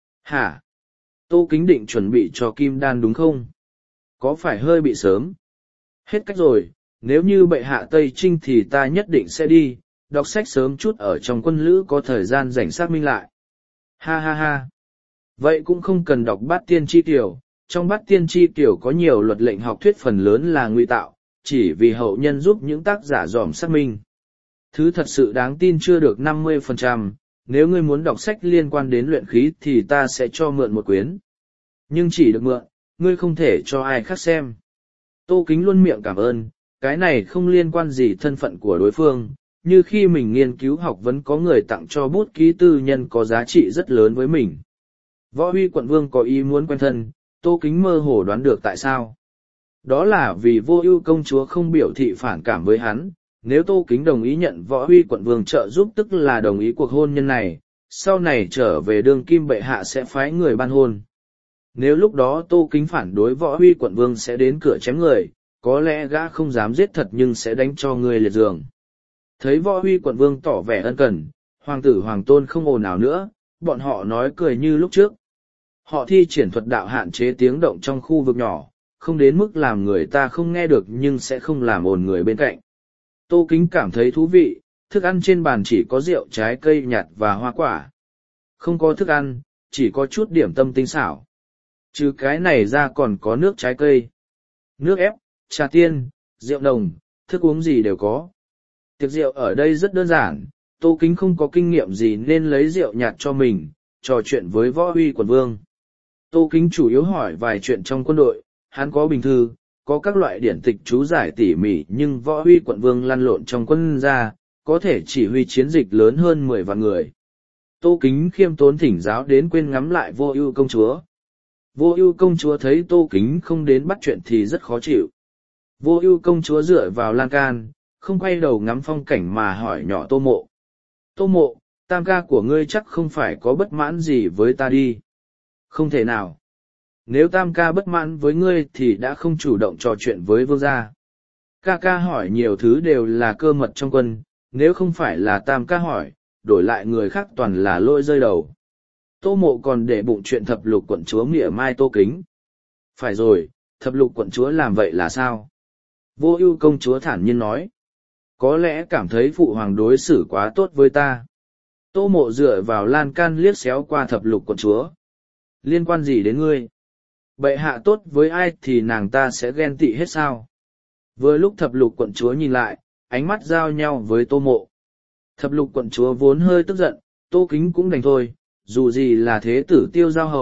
[SPEAKER 1] Hả? Tô Kính định chuẩn bị cho kim đan đúng không? Có phải hơi bị sớm? Hết cách rồi, nếu như bệ hạ Tây Trinh thì ta nhất định sẽ đi, đọc sách sớm chút ở trong quân lữ có thời gian rảnh xác minh lại. Ha ha ha. Vậy cũng không cần đọc Bát Tiên Chi Tiểu, trong Bát Tiên Chi Tiểu có nhiều luật lệnh học thuyết phần lớn là ngụy tạo, chỉ vì hậu nhân giúp những tác giả dòm xác minh. Thứ thật sự đáng tin chưa được năm mươi phần trăm, nếu ngươi muốn đọc sách liên quan đến luyện khí thì ta sẽ cho mượn một quyển. Nhưng chỉ được mượn, ngươi không thể cho ai khác xem. Tô Kính luôn miệng cảm ơn, cái này không liên quan gì thân phận của đối phương, như khi mình nghiên cứu học vấn có người tặng cho bút ký tư nhân có giá trị rất lớn với mình. Võ Huy quận vương có ý muốn quen thân, Tô Kính mơ hồ đoán được tại sao. Đó là vì Vô Ưu công chúa không biểu thị phản cảm với hắn, nếu Tô Kính đồng ý nhận Võ Huy quận vương trợ giúp tức là đồng ý cuộc hôn nhân này, sau này trở về đương kim bệ hạ sẽ phái người ban hôn. Nếu lúc đó Tô Kính phản đối Võ Huy quận vương sẽ đến cửa chém người, có lẽ gã không dám giết thật nhưng sẽ đánh cho người liệt giường. Thấy Võ Huy quận vương tỏ vẻ ân cần, hoàng tử hoàng tôn không ồn ào nữa, bọn họ nói cười như lúc trước. Họ thi triển thuật đạo hạn chế tiếng động trong khu vực nhỏ, không đến mức làm người ta không nghe được nhưng sẽ không làm ồn người bên cạnh. Tô Kính cảm thấy thú vị, thức ăn trên bàn chỉ có rượu trái cây nhạt và hoa quả. Không có thức ăn, chỉ có chút điểm tâm tinh xảo. Trừ cái này ra còn có nước trái cây, nước ép, trà tiên, rượu nồng, thức uống gì đều có. Tiệc rượu ở đây rất đơn giản, Tô Kính không có kinh nghiệm gì nên lấy rượu nhạt cho mình, trò chuyện với Võ Huy quận vương. Tô Kính chủ yếu hỏi vài chuyện trong quân đội, hắn có bình thư, có các loại điển tịch chú giải tỉ mỉ nhưng Võ Huy quận vương lăn lộn trong quân ra, có thể chỉ huy chiến dịch lớn hơn mười vạn người. Tô Kính khiêm tốn thỉnh giáo đến quên ngắm lại Vô Ưu công chúa. Vô Ưu công chúa thấy Tô Kính không đến bắt chuyện thì rất khó chịu. Vô Ưu công chúa dựa vào lan can, không quay đầu ngắm phong cảnh mà hỏi nhỏ Tô Mộ. Tô Mộ, tam ca của ngươi chắc không phải có bất mãn gì với ta đi. Không thể nào. Nếu tam ca bất mãn với ngươi thì đã không chủ động trò chuyện với vương gia. Ca ca hỏi nhiều thứ đều là cơ mật trong quân, nếu không phải là tam ca hỏi, đổi lại người khác toàn là lôi rơi đầu. Tô Mộ còn để bụng chuyện thập lục quận chúa mỉa mai Tô Kính. Phải rồi, thập lục quận chúa làm vậy là sao? Vô Ưu công chúa thản nhiên nói. Có lẽ cảm thấy phụ hoàng đối xử quá tốt với ta. Tô Mộ dựa vào lan can liếc xéo qua thập lục quận chúa. Liên quan gì đến ngươi? Bệ hạ tốt với ai thì nàng ta sẽ ghen tị hết sao? Vừa lúc thập lục quận chúa nhìn lại, ánh mắt giao nhau với Tô Mộ. Thập lục quận chúa vốn hơi tức giận, Tô Kính cũng đành thôi, dù gì là thế tử Tiêu Giao Hầu,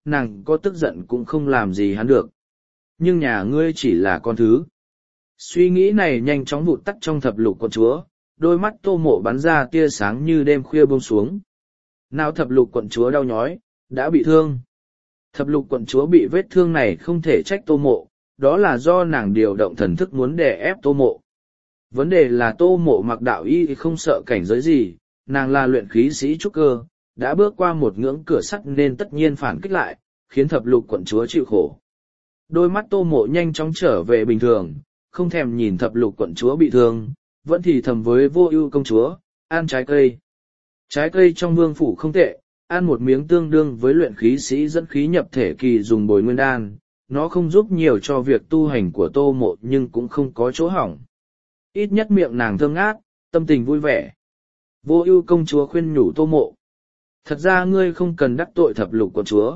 [SPEAKER 1] nàng có tức giận cũng không làm gì hắn được. Nhưng nhà ngươi chỉ là con thứ. Suy nghĩ này nhanh chóng vụt tắt trong thập lục quận chúa, đôi mắt Tô Mộ bắn ra tia sáng như đêm khuya buông xuống. Nào thập lục quận chúa đau nhói, đã bị thương. Thập lục quận chúa bị vết thương này không thể trách Tô Mộ, đó là do nàng điều động thần thức muốn đè ép Tô Mộ. Vấn đề là Tô Mộ mặc đạo y không sợ cảnh giới gì, nàng là luyện khí sĩ trúc cơ, đã bước qua một ngưỡng cửa sắt nên tất nhiên phản kích lại, khiến thập lục quận chúa chịu khổ. Đôi mắt Tô Mộ nhanh chóng trở về bình thường, không thèm nhìn thập lục quận chúa bị thương, vẫn thì thầm với Vô Ưu công chúa, ăn trái cây. Trái cây trong vương phủ không tệ, ăn một miếng tương đương với luyện khí sĩ dẫn khí nhập thể kỳ dùng bồi nguyên đan, nó không giúp nhiều cho việc tu hành của Tô Mộ nhưng cũng không có chỗ hỏng. Ít nhất miệng nàng thơm ngát, tâm tình vui vẻ. Vô Ưu công chúa khuyên nhủ Tô Mộ. Thật ra ngươi không cần đắc tội thập lục quận chúa.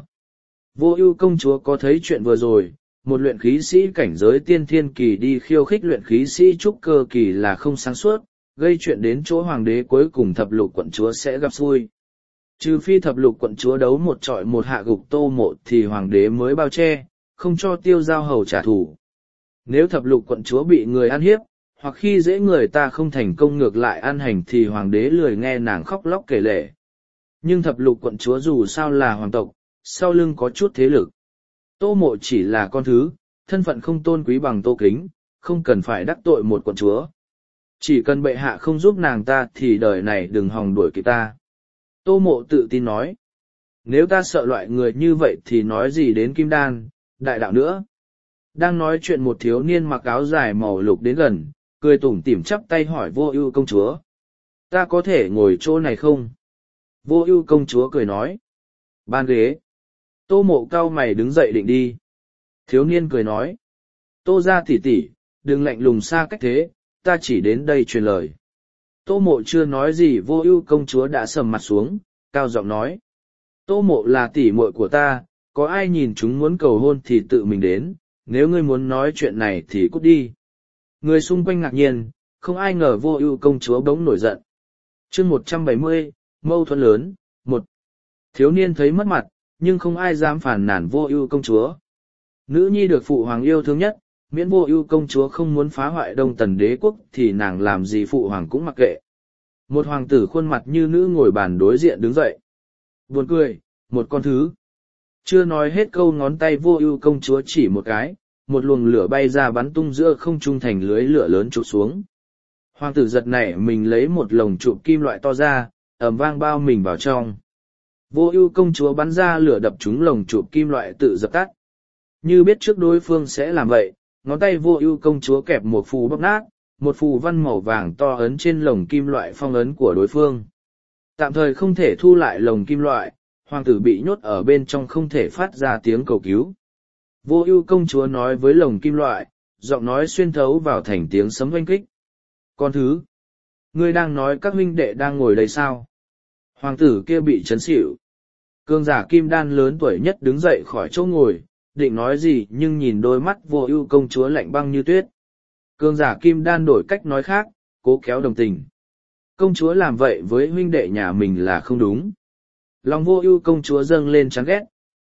[SPEAKER 1] Vô Ưu công chúa có thấy chuyện vừa rồi, một luyện khí sĩ cảnh giới tiên thiên kỳ đi khiêu khích luyện khí sĩ trúc cơ kỳ là không sáng suốt, gây chuyện đến chỗ hoàng đế cuối cùng thập lục quận chúa sẽ gặp xui. Trừ phi thập lục quận chúa đấu một trọi một hạ gục Tô Mộ thì hoàng đế mới bao che, không cho Tiêu Giao Hầu trả thù. Nếu thập lục quận chúa bị người ăn hiếp, hoặc khi dễ người ta không thành công ngược lại ăn hành thì hoàng đế lười nghe nàng khóc lóc kể lể. Nhưng thập lục quận chúa dù sao là hoàng tộc, sau lưng có chút thế lực. Tô Mộ chỉ là con thứ, thân phận không tôn quý bằng Tô Kính, không cần phải đắc tội một quận chúa. Chỉ cần bệ hạ không giúp nàng ta thì đời này đừng hòng đuổi kịp ta. Tô Mộ tự tin nói. Nếu ta sợ loại người như vậy thì nói gì đến kim đan, đại đạo nữa. Đang nói chuyện một thiếu niên mặc áo dài màu lục đến gần, cười tủm tỉm chắp tay hỏi Vô Ưu công chúa. Ta có thể ngồi chỗ này không? Vô Ưu công chúa cười nói. Ban ghế. Tô Mộ cau mày đứng dậy định đi. Thiếu niên cười nói. Tô gia tỷ tỷ, đừng lạnh lùng xa cách thế, ta chỉ đến đây truyền lời. Tô Mộ chưa nói gì Vô Ưu công chúa đã sầm mặt xuống, cao giọng nói. Tô Mộ là tỷ muội của ta, có ai nhìn chúng muốn cầu hôn thì tự mình đến, nếu ngươi muốn nói chuyện này thì cút đi. Người xung quanh ngạc nhiên, không ai ngờ Vô Ưu công chúa bỗng nổi giận. Chương một trăm bảy mươi, mâu thuẫn lớn, một. Thiếu niên thấy mất mặt, nhưng không ai dám phản nàn Vô Ưu công chúa. Nữ nhi được phụ hoàng yêu thương nhất, miễn Vô Ưu công chúa không muốn phá hoại Đông Tần đế quốc thì nàng làm gì phụ hoàng cũng mặc kệ. Một hoàng tử khuôn mặt như nữ ngồi bàn đối diện đứng dậy. Buồn cười, một con thứ. Chưa nói hết câu ngón tay Vô Ưu công chúa chỉ một cái, một luồng lửa bay ra bắn tung giữa không trung thành lưới lửa lớn chụp xuống. Hoàng tử giật nảy mình lấy một lồng trụ kim loại to ra, ầm vang bao mình vào trong. Vô Ưu công chúa bắn ra lửa đập trúng lồng trụ kim loại tự dập tắt. Như biết trước đối phương sẽ làm vậy, ngón tay Vô Ưu công chúa kẹp một phù bóp nát, một phù văn màu vàng to ấn trên lồng kim loại phong ấn của đối phương. Tạm thời không thể thu lại lồng kim loại, hoàng tử bị nhốt ở bên trong không thể phát ra tiếng cầu cứu. Vô Ưu công chúa nói với lồng kim loại, giọng nói xuyên thấu vào thành tiếng sấm oanh kích. Con thứ, ngươi đang nói các huynh đệ đang ngồi đây sao? Hoàng tử kia bị chấn xỉu. Cường giả kim đan lớn tuổi nhất đứng dậy khỏi chỗ ngồi, định nói gì nhưng nhìn đôi mắt Vô Ưu công chúa lạnh băng như tuyết. Cường giả kim đan đổi cách nói khác, cố kéo đồng tình. Công chúa làm vậy với huynh đệ nhà mình là không đúng. Lòng Vô Ưu công chúa dâng lên chán ghét.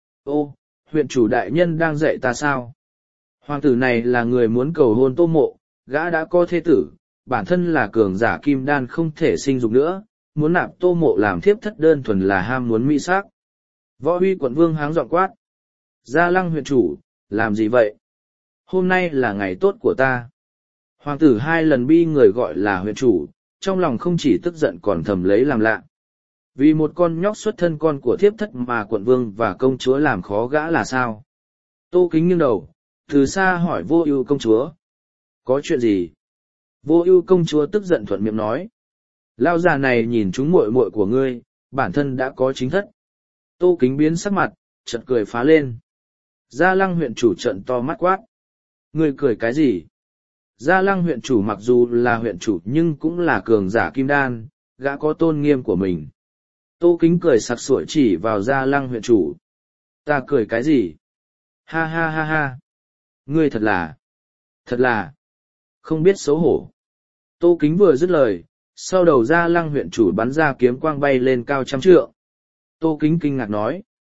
[SPEAKER 1] Ô, huyện chủ đại nhân đang dạy ta sao? Hoàng tử này là người muốn cầu hôn Tô Mộ, gã đã có thê tử, bản thân là cường giả kim đan không thể sinh dục nữa, muốn nạp Tô Mộ làm thiếp thất đơn thuần là ham muốn mỹ sắc. Võ Huy quận vương háng giọng quát. Gia Lăng huyện chủ, làm gì vậy? Hôm nay là ngày tốt của ta. Hoàng tử hai lần bi người gọi là huyện chủ, trong lòng không chỉ tức giận còn thầm lấy làm lạ. Vì một con nhóc xuất thân con của thiếp thất mà quận vương và công chúa làm khó gã là sao? Tô Kính nghiêng đầu, từ xa hỏi Vô Ưu công chúa. Có chuyện gì? Vô Ưu công chúa tức giận thuận miệng nói. Lão già này nhìn chúng muội muội của ngươi, bản thân đã có chính thất. Tô Kính biến sắc mặt, chợt cười phá lên. Gia Lăng huyện chủ trợn to mắt quát. Ngươi cười cái gì? Gia Lăng huyện chủ mặc dù là huyện chủ nhưng cũng là cường giả kim đan, gã có tôn nghiêm của mình. Tô Kính cười sặc sụa chỉ vào Gia Lăng huyện chủ. Ta cười cái gì? Ha ha ha ha. Ngươi thật là, thật là, không biết xấu hổ. Tô Kính vừa dứt lời, sau đầu Gia Lăng huyện chủ bắn ra kiếm quang bay lên cao trăm trượng. Tô Kính kinh ngạc nói.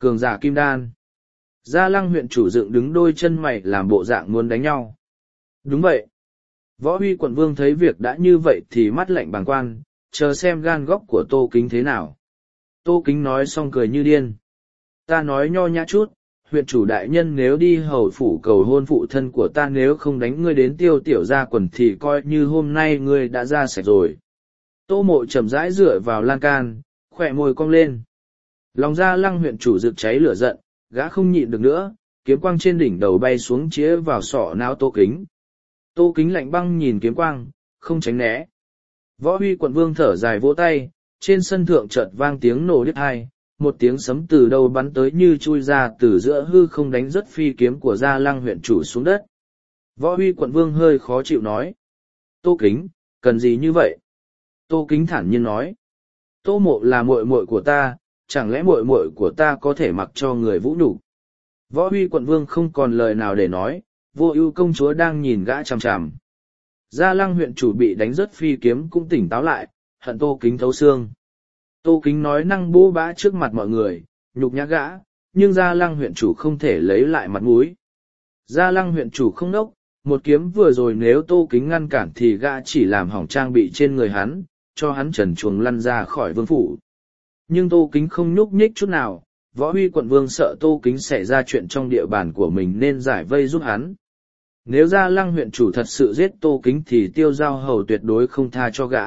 [SPEAKER 1] Cường giả kim đan. Gia Lăng huyện chủ dựng đứng đôi chân mày làm bộ dạng muốn đánh nhau. Đúng vậy. Võ Huy quận vương thấy việc đã như vậy thì mắt lạnh bàng quan, chờ xem gan góc của Tô Kính thế nào. Tô Kính nói xong cười như điên. Ta nói nho nhã chút, huyện chủ đại nhân nếu đi hầu phủ cầu hôn phụ thân của ta, nếu không đánh ngươi đến tiêu tiểu ra quần thì coi như hôm nay ngươi đã ra sạch rồi. Tô Mộ chậm rãi dựa vào lan can, khỏe môi cong lên. Lòng Gia Lăng huyện chủ rực cháy lửa giận, gã không nhịn được nữa, kiếm quang trên đỉnh đầu bay xuống chĩa vào sọ não Tô Kính. Tô Kính lạnh băng nhìn kiếm quang, không tránh né. Võ Huy quận vương thở dài vỗ tay, trên sân thượng chợt vang tiếng nổ đứt hai, một tiếng sấm từ đâu bắn tới như chui ra từ giữa hư không đánh rất phi kiếm của Gia Lăng huyện chủ xuống đất. Võ Huy quận vương hơi khó chịu nói. Tô Kính, cần gì như vậy? Tô Kính thản nhiên nói. Tô Mộ là muội muội của ta, chẳng lẽ muội muội của ta có thể mặc cho người vũ nhục? Võ Huy quận vương không còn lời nào để nói, Vô Ưu công chúa đang nhìn gã chằm chằm. Gia Lăng huyện chủ bị đánh rất phi kiếm cũng tỉnh táo lại, hận Tô Kính thấu xương. Tô Kính nói năng bô bã trước mặt mọi người, nhục nhã gã, nhưng Gia Lăng huyện chủ không thể lấy lại mặt mũi. Gia Lăng huyện chủ không nốc, một kiếm vừa rồi nếu Tô Kính ngăn cản thì gã chỉ làm hỏng trang bị trên người hắn, cho hắn trần truồng lăn ra khỏi vương phủ. Nhưng Tô Kính không nhúc nhích chút nào, Võ Huy quận vương sợ Tô Kính xảy ra chuyện trong địa bàn của mình nên giải vây giúp hắn. Nếu Gia Lăng huyện chủ thật sự giết Tô Kính thì Tiêu Giao Hầu tuyệt đối không tha cho gã.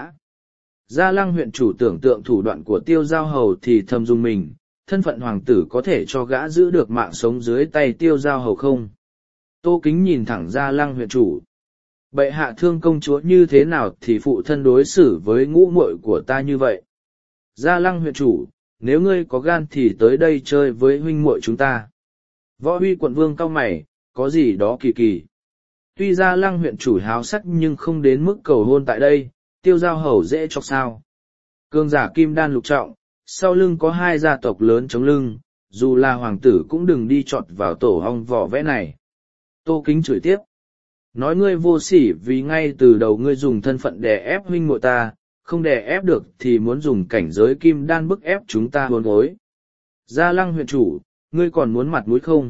[SPEAKER 1] Gia Lăng huyện chủ tưởng tượng thủ đoạn của Tiêu Giao Hầu thì thầm rung mình, thân phận hoàng tử có thể cho gã giữ được mạng sống dưới tay Tiêu Giao Hầu không? Tô Kính nhìn thẳng Gia Lăng huyện chủ. Bệ hạ thương công chúa như thế nào thì phụ thân đối xử với ngũ muội của ta như vậy. Gia Lăng huyện chủ, nếu ngươi có gan thì tới đây chơi với huynh muội chúng ta. Võ Huy quận vương cau mày, có gì đó kỳ kỳ. Tuy Gia Lăng huyện chủ háo sắc nhưng không đến mức cầu hôn tại đây, Tiêu Giao Hầu dễ chọc sao. Cường giả kim đan lục trọng, sau lưng có hai gia tộc lớn chống lưng, dù là hoàng tử cũng đừng đi chọt vào tổ hong vỏ vẽ này. Tô Kính chửi tiếp. Nói ngươi vô sỉ vì ngay từ đầu ngươi dùng thân phận đè ép huynh muội ta, không đè ép được thì muốn dùng cảnh giới kim đan bức ép chúng ta hôn gối. Gia Lăng huyện chủ, ngươi còn muốn mặt mũi không?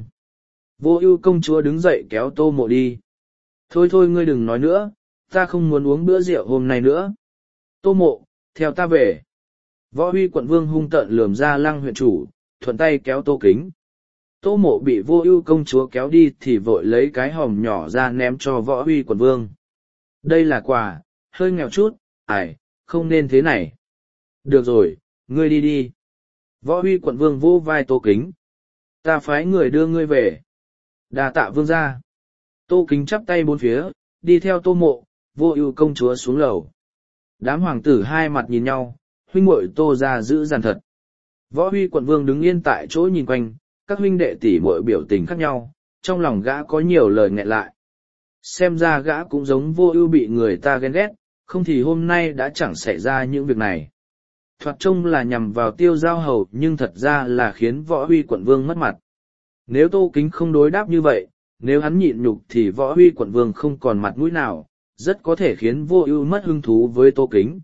[SPEAKER 1] Vô Ưu công chúa đứng dậy kéo Tô Mộ đi. Thôi thôi ngươi đừng nói nữa, ta không muốn uống bữa rượu hôm nay nữa. Tô Mộ, theo ta về. Võ Huy quận vương hung tợn lườm Gia Lăng huyện chủ, thuận tay kéo Tô Kính. Tô Mộ bị Vô Ưu công chúa kéo đi thì vội lấy cái hòm nhỏ ra ném cho Võ Huy quận vương. Đây là quà, hơi nghèo chút, ải, không nên thế này. Được rồi, ngươi đi đi. Võ Huy quận vương vỗ vai Tô Kính. Ta phái người đưa ngươi về. Đa tạ vương gia. Tô Kính chắp tay bốn phía, đi theo Tô Mộ, Vô Ưu công chúa xuống lầu. Đám hoàng tử hai mặt nhìn nhau, huynh muội Tô gia giữ dằn thật. Võ Huy quận vương đứng yên tại chỗ nhìn quanh, các huynh đệ tỷ muội biểu tình khác nhau, trong lòng gã có nhiều lời nghẹn lại. Xem ra gã cũng giống Vô Ưu bị người ta ghen ghét, không thì hôm nay đã chẳng xảy ra những việc này. Thoạt trông là nhằm vào Tiêu Giao Hầu nhưng thật ra là khiến Võ Huy quận vương mất mặt. Nếu Tô Kính không đối đáp như vậy, nếu hắn nhịn nhục thì Võ Huy quận vương không còn mặt mũi nào, rất có thể khiến Vô Ưu mất hứng thú với Tô Kính.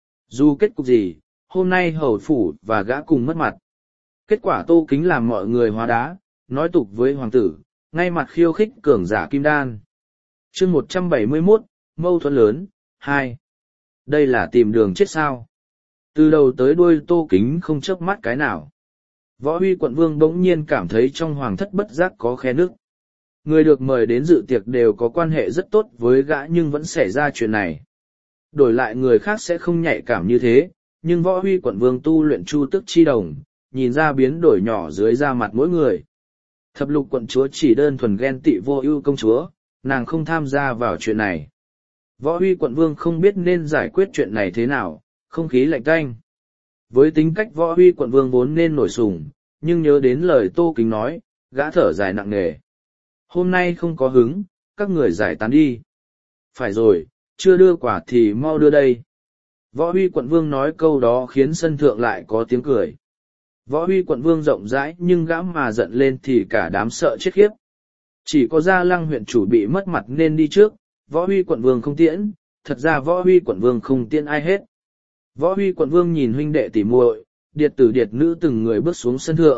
[SPEAKER 1] Dù kết cục gì, hôm nay hầu phủ và gã cùng mất mặt. Kết quả Tô Kính làm mọi người hóa đá, nói tục với hoàng tử, ngay mặt khiêu khích cường giả kim đan. Chương một trăm bảy mươi mốt, mâu thuẫn lớn, hai. Đây là tìm đường chết sao? Từ đầu tới đuôi Tô Kính không chớp mắt cái nào. Võ Huy quận vương bỗng nhiên cảm thấy trong hoàng thất bất giác có khe nước. Người được mời đến dự tiệc đều có quan hệ rất tốt với gã nhưng vẫn xảy ra chuyện này. Đổi lại người khác sẽ không nhạy cảm như thế, nhưng Võ Huy quận vương tu luyện chu tức chi đồng, nhìn ra biến đổi nhỏ dưới da mặt mỗi người. Thập lục quận chúa chỉ đơn thuần ghen tị Vô Ưu công chúa, nàng không tham gia vào chuyện này. Võ Huy quận vương không biết nên giải quyết chuyện này thế nào, không khí lạnh tanh. Với tính cách Võ Huy quận vương vốn nên nổi sùng, nhưng nhớ đến lời Tô Kính nói, gã thở dài nặng nề. Hôm nay không có hứng, các người giải tán đi. Phải rồi, chưa đưa quả thì mau đưa đây. Võ Huy quận vương nói câu đó khiến sân thượng lại có tiếng cười. Võ Huy quận vương rộng rãi nhưng gã mà giận lên thì cả đám sợ chết khiếp. Chỉ có Gia Lăng huyện chủ bị mất mặt nên đi trước, Võ Huy quận vương không tiễn, thật ra Võ Huy quận vương không tiễn ai hết. Võ Huy quận vương nhìn huynh đệ tỉ muội, điệt tử điệt nữ từng người bước xuống sân thượng,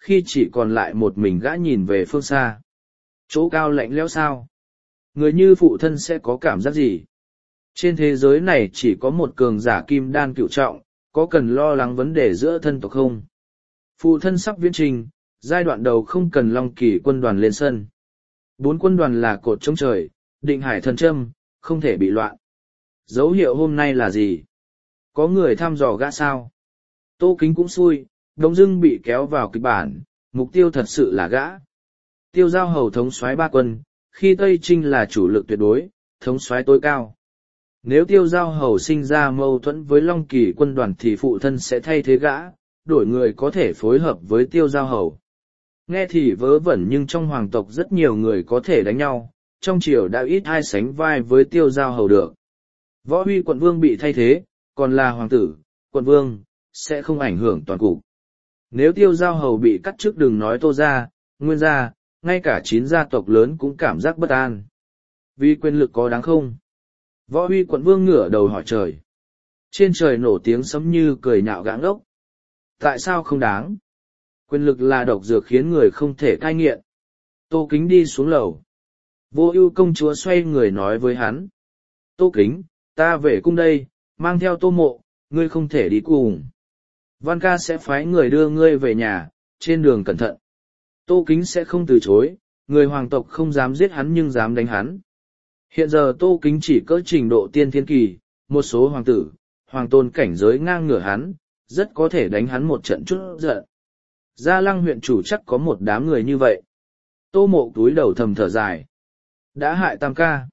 [SPEAKER 1] khi chỉ còn lại một mình gã nhìn về phương xa. Chỗ cao lạnh lẽo sao? Người như phụ thân sẽ có cảm giác gì? Trên thế giới này chỉ có một cường giả kim đan cựu trọng, có cần lo lắng vấn đề giữa thân tộc không? Phụ thân sắp viễn trình, giai đoạn đầu không cần Long Kỳ quân đoàn lên sân. Bốn quân đoàn là cột chống trời, định hải thần châm, không thể bị loạn. Dấu hiệu hôm nay là gì? Có người thăm dò gã sao? Tô Kính cũng xui, đống dưng bị kéo vào kịch bản, mục tiêu thật sự là gã. Tiêu Giao Hầu thống soái ba quân, khi Tây Trinh là chủ lực tuyệt đối, thống soái tối cao. Nếu Tiêu Giao Hầu sinh ra mâu thuẫn với Long Kỳ quân đoàn thì phụ thân sẽ thay thế gã, đổi người có thể phối hợp với Tiêu Giao Hầu. Nghe thì vớ vẩn nhưng trong hoàng tộc rất nhiều người có thể đánh nhau, trong triều đã ít ai sánh vai với Tiêu Giao Hầu được. Võ Huy quận vương bị thay thế, còn là hoàng tử, quận vương, sẽ không ảnh hưởng toàn cục. Nếu Tiêu Giao Hầu bị cắt chức đừng nói Tô gia, Nguyên gia, ngay cả chín gia tộc lớn cũng cảm giác bất an. Vì quyền lực có đáng không? Võ Huy quận vương ngửa đầu hỏi trời. Trên trời nổ tiếng sấm như cười nhạo gã ngốc. Tại sao không đáng? Quyền lực là độc dược khiến người không thể cai nghiện. Tô Kính đi xuống lầu. Vô Ưu công chúa xoay người nói với hắn. Tô Kính, ta về cung đây, mang theo Tô Mộ, ngươi không thể đi cùng. Văn ca sẽ phái người đưa ngươi về nhà, trên đường cẩn thận. Tô Kính sẽ không từ chối, người hoàng tộc không dám giết hắn nhưng dám đánh hắn. Hiện giờ Tô Kính chỉ cỡ trình độ tiên thiên kỳ, một số hoàng tử, hoàng tôn cảnh giới ngang ngửa hắn, rất có thể đánh hắn một trận chút giận. Gia Lăng huyện chủ chắc có một đám người như vậy. Tô Mộ túi đầu thầm thở dài. Đã hại Tam ca.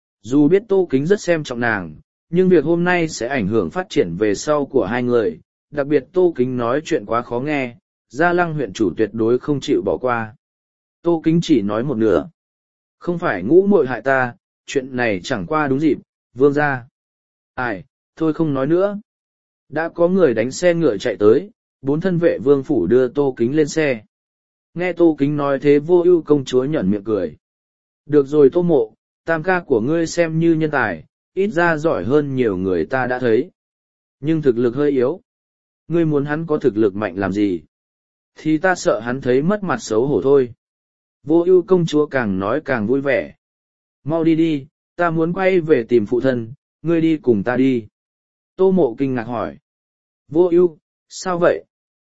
[SPEAKER 1] Dù biết Tô Kính rất xem trọng nàng, nhưng việc hôm nay sẽ ảnh hưởng phát triển về sau của hai người, đặc biệt Tô Kính nói chuyện quá khó nghe, Gia Lăng huyện chủ tuyệt đối không chịu bỏ qua. Tô Kính chỉ nói một nửa. Không phải ngũ muội hại ta, chuyện này chẳng qua đúng dịp, vương gia. Ai, thôi không nói nữa. Đã có người đánh xe ngựa chạy tới, bốn thân vệ vương phủ đưa Tô Kính lên xe. Nghe Tô Kính nói thế Vô Ưu công chúa nhởn miệng cười. Được rồi Tô Mộ, Tam ca của ngươi xem như nhân tài, ít ra giỏi hơn nhiều người ta đã thấy. Nhưng thực lực hơi yếu. Ngươi muốn hắn có thực lực mạnh làm gì? Thì ta sợ hắn thấy mất mặt xấu hổ thôi. Vô Ưu công chúa càng nói càng vui vẻ. Mau đi đi, ta muốn quay về tìm phụ thân, ngươi đi cùng ta đi. Tô Mộ kinh ngạc hỏi. Vô Ưu, sao vậy?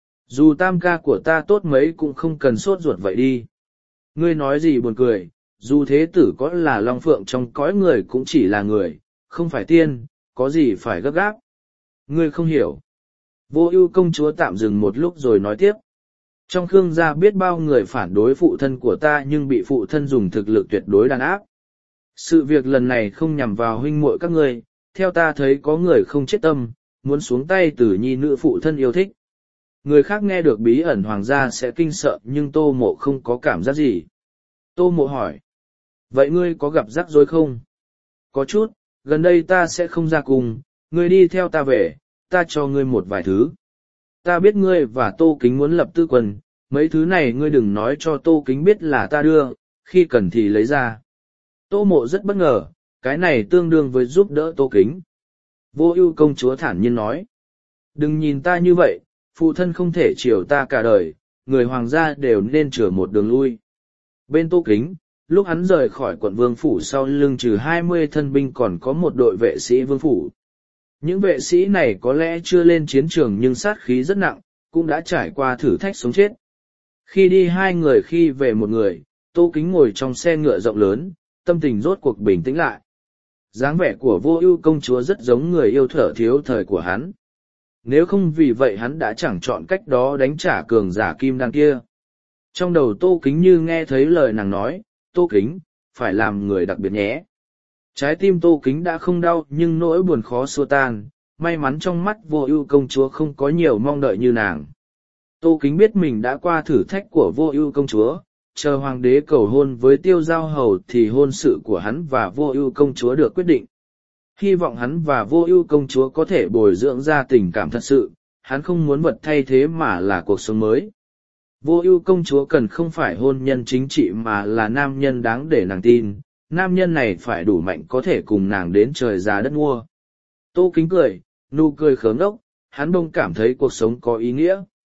[SPEAKER 1] Dù Tam ca của ta tốt mấy cũng không cần sốt ruột vậy đi. Ngươi nói gì buồn cười, dù thế tử có là long phượng trong cõi người cũng chỉ là người, không phải tiên, có gì phải gấp gáp. Ngươi không hiểu. Vô Ưu công chúa tạm dừng một lúc rồi nói tiếp. Trong Khương gia biết bao người phản đối phụ thân của ta nhưng bị phụ thân dùng thực lực tuyệt đối đàn áp. Sự việc lần này không nhằm vào huynh muội các ngươi, theo ta thấy có người không chết tâm, muốn xuống tay từ nhi nữ phụ thân yêu thích. Người khác nghe được bí ẩn hoàng gia sẽ kinh sợ nhưng Tô Mộ không có cảm giác gì. Tô Mộ hỏi. Vậy ngươi có gặp rắc rối không? Có chút, gần đây ta sẽ không ra cùng, ngươi đi theo ta về, ta cho ngươi một vài thứ. Ta biết ngươi và Tô Kính muốn lập tư quân, mấy thứ này ngươi đừng nói cho Tô Kính biết là ta đưa, khi cần thì lấy ra. Tô Mộ rất bất ngờ, cái này tương đương với giúp đỡ Tô Kính. Vô Ưu công chúa thản nhiên nói. Đừng nhìn ta như vậy, phụ thân không thể chiều ta cả đời, người hoàng gia đều nên chừa một đường lui. Bên Tô Kính, lúc hắn rời khỏi quận vương phủ sau lưng trừ hai mươi thân binh còn có một đội vệ sĩ vương phủ. Những vệ sĩ này có lẽ chưa lên chiến trường nhưng sát khí rất nặng, cũng đã trải qua thử thách sống chết. Khi đi hai người khi về một người, Tô Kính ngồi trong xe ngựa rộng lớn, tâm tình rốt cuộc bình tĩnh lại. Dáng vẻ của Vô Ưu công chúa rất giống người yêu thở thiếu thời của hắn. Nếu không vì vậy hắn đã chẳng chọn cách đó đánh trả cường giả kim đan kia. Trong đầu Tô Kính như nghe thấy lời nàng nói, Tô Kính, phải làm người đặc biệt nhé. Trái tim Tô Kính đã không đau nhưng nỗi buồn khó xua tan, may mắn trong mắt Vô Ưu công chúa không có nhiều mong đợi như nàng. Tô Kính biết mình đã qua thử thách của Vô Ưu công chúa, chờ hoàng đế cầu hôn với Tiêu Giao Hầu thì hôn sự của hắn và Vô Ưu công chúa được quyết định. Hy vọng hắn và Vô Ưu công chúa có thể bồi dưỡng ra tình cảm thật sự, hắn không muốn vật thay thế mà là cuộc sống mới. Vô Ưu công chúa cần không phải hôn nhân chính trị mà là nam nhân đáng để nàng tin, nam nhân này phải đủ mạnh có thể cùng nàng đến trời già đất mua. Tô Kính cười, nụ cười khớm ốc, hắn bỗng cảm thấy cuộc sống có ý nghĩa.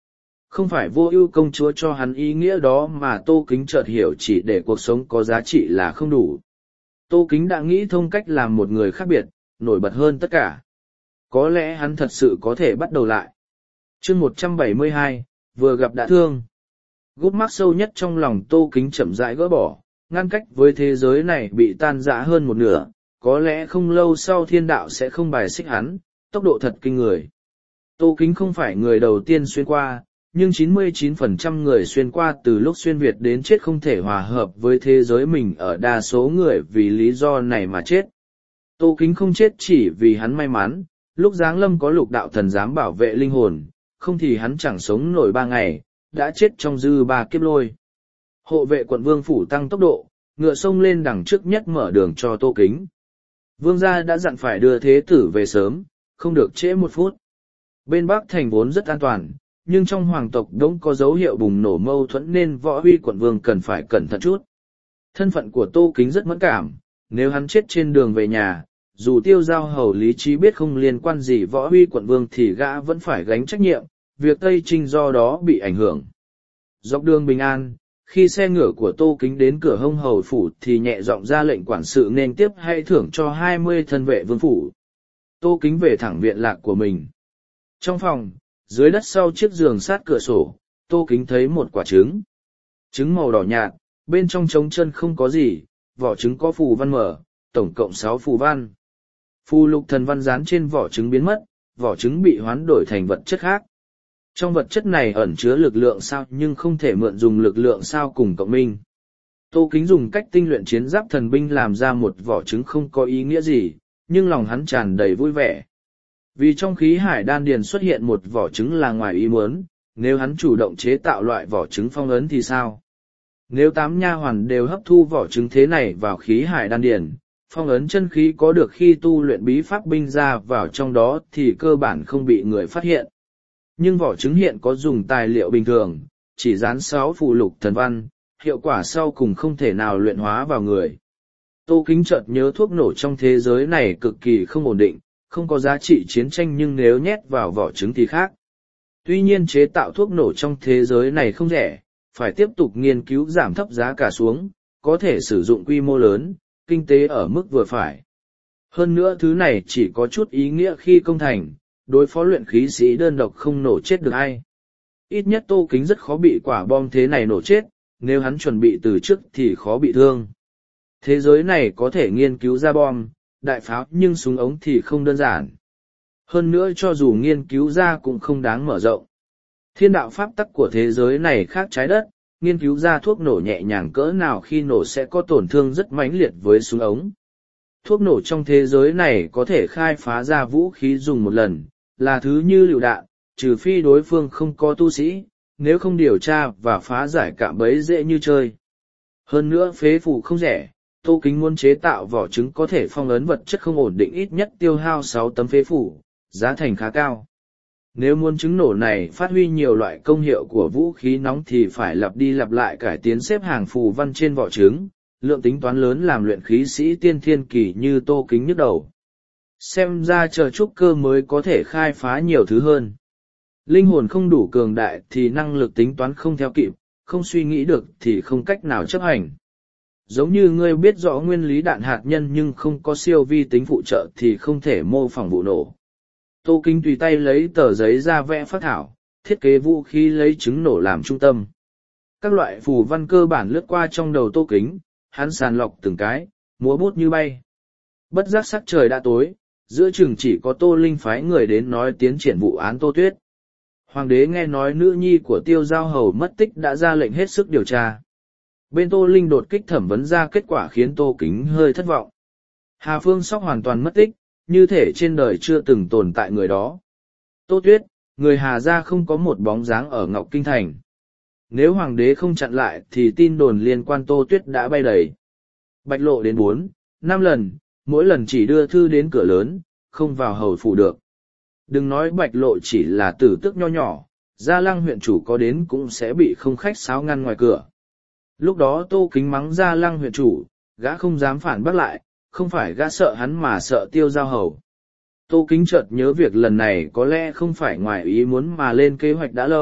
[SPEAKER 1] Không phải vô ưu công chúa cho hắn ý nghĩa đó mà Tô Kính chợt hiểu chỉ để cuộc sống có giá trị là không đủ. Tô Kính đã nghĩ thông cách làm một người khác biệt, nổi bật hơn tất cả. Có lẽ hắn thật sự có thể bắt đầu lại. chương một trăm bảy mươi hai, vừa gặp đã thương. Gút mắc sâu nhất trong lòng Tô Kính chậm rãi gỡ bỏ, ngăn cách với thế giới này bị tan rã hơn một nửa, có lẽ không lâu sau thiên đạo sẽ không bài xích hắn, tốc độ thật kinh người. Tô Kính không phải người đầu tiên xuyên qua, nhưng chín mươi chín phần trăm người xuyên qua từ lúc xuyên Việt đến chết không thể hòa hợp với thế giới mình, ở đa số người vì lý do này mà chết. Tô Kính không chết chỉ vì hắn may mắn, lúc giáng lâm có lục đạo thần dám bảo vệ linh hồn, không thì hắn chẳng sống nổi ba ngày, đã chết trong dư ba kiếp lôi. Hộ vệ quận Vương phủ tăng tốc độ, ngựa sông lên đằng trước nhất mở đường cho Tô Kính. Vương gia đã dặn phải đưa thế tử về sớm, không được trễ một phút. Bên Bắc thành vốn rất an toàn, nhưng trong hoàng tộc đống có dấu hiệu bùng nổ mâu thuẫn nên Võ Huy quận Vương cần phải cẩn thận chút. Thân phận của Tô Kính rất mẫn cảm, nếu hắn chết trên đường về nhà, dù Tiêu Giao hầu lý trí biết không liên quan gì Võ Huy quận Vương thì gã vẫn phải gánh trách nhiệm, việc Tây Trinh do đó bị ảnh hưởng. Dọc đường bình an, khi xe ngựa của Tô Kính đến cửa hông hầu phủ thì nhẹ giọng ra lệnh quản sự nên tiếp hay thưởng cho hai mươi thân vệ vương phủ. Tô Kính về thẳng viện lạc của mình. Trong phòng, dưới đất sau chiếc giường sát cửa sổ, Tô Kính thấy một quả trứng. Trứng màu đỏ nhạt, bên trong trống chân không có gì, vỏ trứng có phù văn mở, tổng cộng sáu phù văn. Phù lục thần văn dán trên vỏ trứng biến mất, vỏ trứng bị hoán đổi thành vật chất khác. Trong vật chất này ẩn chứa lực lượng sao nhưng không thể mượn dùng lực lượng sao cùng cộng minh. Tô Kính dùng cách tinh luyện chiến giáp thần binh làm ra một vỏ trứng không có ý nghĩa gì, nhưng lòng hắn tràn đầy vui vẻ. Vì trong khí hải đan điền xuất hiện một vỏ trứng là ngoài ý muốn, nếu hắn chủ động chế tạo loại vỏ trứng phong ấn thì sao? Nếu tám nha hoàn đều hấp thu vỏ trứng thế này vào khí hải đan điền, phong ấn chân khí có được khi tu luyện bí pháp binh ra vào trong đó thì cơ bản không bị người phát hiện. Nhưng vỏ trứng hiện có dùng tài liệu bình thường, chỉ dán sáu phù lục thần văn, hiệu quả sau cùng không thể nào luyện hóa vào người. Tô Kính chợt nhớ thuốc nổ trong thế giới này cực kỳ không ổn định, không có giá trị chiến tranh nhưng nếu nhét vào vỏ trứng thì khác. Tuy nhiên chế tạo thuốc nổ trong thế giới này không rẻ, phải tiếp tục nghiên cứu giảm thấp giá cả xuống, có thể sử dụng quy mô lớn, kinh tế ở mức vừa phải. Hơn nữa thứ này chỉ có chút ý nghĩa khi công thành, đối phó luyện khí sĩ đơn độc không nổ chết được ai. Ít nhất Tô Kính rất khó bị quả bom thế này nổ chết, nếu hắn chuẩn bị từ trước thì khó bị thương. Thế giới này có thể nghiên cứu ra bom, đại pháo nhưng súng ống thì không đơn giản. Hơn nữa cho dù nghiên cứu ra cũng không đáng mở rộng. Thiên đạo pháp tắc của thế giới này khác trái đất, nghiên cứu ra thuốc nổ nhẹ nhàng cỡ nào khi nổ sẽ có tổn thương rất mãnh liệt với súng ống. Thuốc nổ trong thế giới này có thể khai phá ra vũ khí dùng một lần, là thứ như lựu đạn, trừ phi đối phương không có tu sĩ, nếu không điều tra và phá giải cạm bẫy dễ như chơi. Hơn nữa phế phủ không rẻ, Tô Kính muốn chế tạo vỏ trứng có thể phong ấn vật chất không ổn định ít nhất tiêu hao sáu tấm phế phủ, giá thành khá cao. Nếu muốn trứng nổ này phát huy nhiều loại công hiệu của vũ khí nóng thì phải lặp đi lặp lại cải tiến xếp hàng phù văn trên vỏ trứng, lượng tính toán lớn làm luyện khí sĩ tiên thiên kỳ như Tô Kính nhức đầu. Xem ra chờ trúc cơ mới có thể khai phá nhiều thứ hơn. Linh hồn không đủ cường đại thì năng lực tính toán không theo kịp, không suy nghĩ được thì không cách nào chấp hành. Giống như ngươi biết rõ nguyên lý đạn hạt nhân nhưng không có siêu vi tính phụ trợ thì không thể mô phỏng vụ nổ. Tô Kính tùy tay lấy tờ giấy ra vẽ phác thảo, thiết kế vũ khí lấy trứng nổ làm trung tâm. Các loại phù văn cơ bản lướt qua trong đầu Tô Kính, hắn sàng lọc từng cái, múa bút như bay. Bất giác sắc trời đã tối, giữa chừng chỉ có Tô Linh phái người đến nói tiến triển vụ án Tô Tuyết. Hoàng đế nghe nói nữ nhi của Tiêu Giao hầu mất tích đã ra lệnh hết sức điều tra. Bên Tô Linh đột kích thẩm vấn ra kết quả khiến Tô Kính hơi thất vọng. Hà Phương Sóc hoàn toàn mất tích, như thể trên đời chưa từng tồn tại người đó. Tô Tuyết, người Hà gia không có một bóng dáng ở Ngọc Kinh Thành. Nếu hoàng đế không chặn lại thì tin đồn liên quan Tô Tuyết đã bay đầy. Bạch lộ đến bốn, năm lần, mỗi lần chỉ đưa thư đến cửa lớn, không vào hầu phủ được. Đừng nói Bạch lộ chỉ là tử tức nho nhỏ, Gia Lăng huyện chủ có đến cũng sẽ bị không khách sáo ngăn ngoài cửa. Lúc đó Tô Kính mắng Gia Lăng huyện chủ, gã không dám phản bác lại, không phải gã sợ hắn mà sợ Tiêu Giao hầu. Tô Kính chợt nhớ việc lần này có lẽ không phải ngoài ý muốn mà lên kế hoạch đã lâu,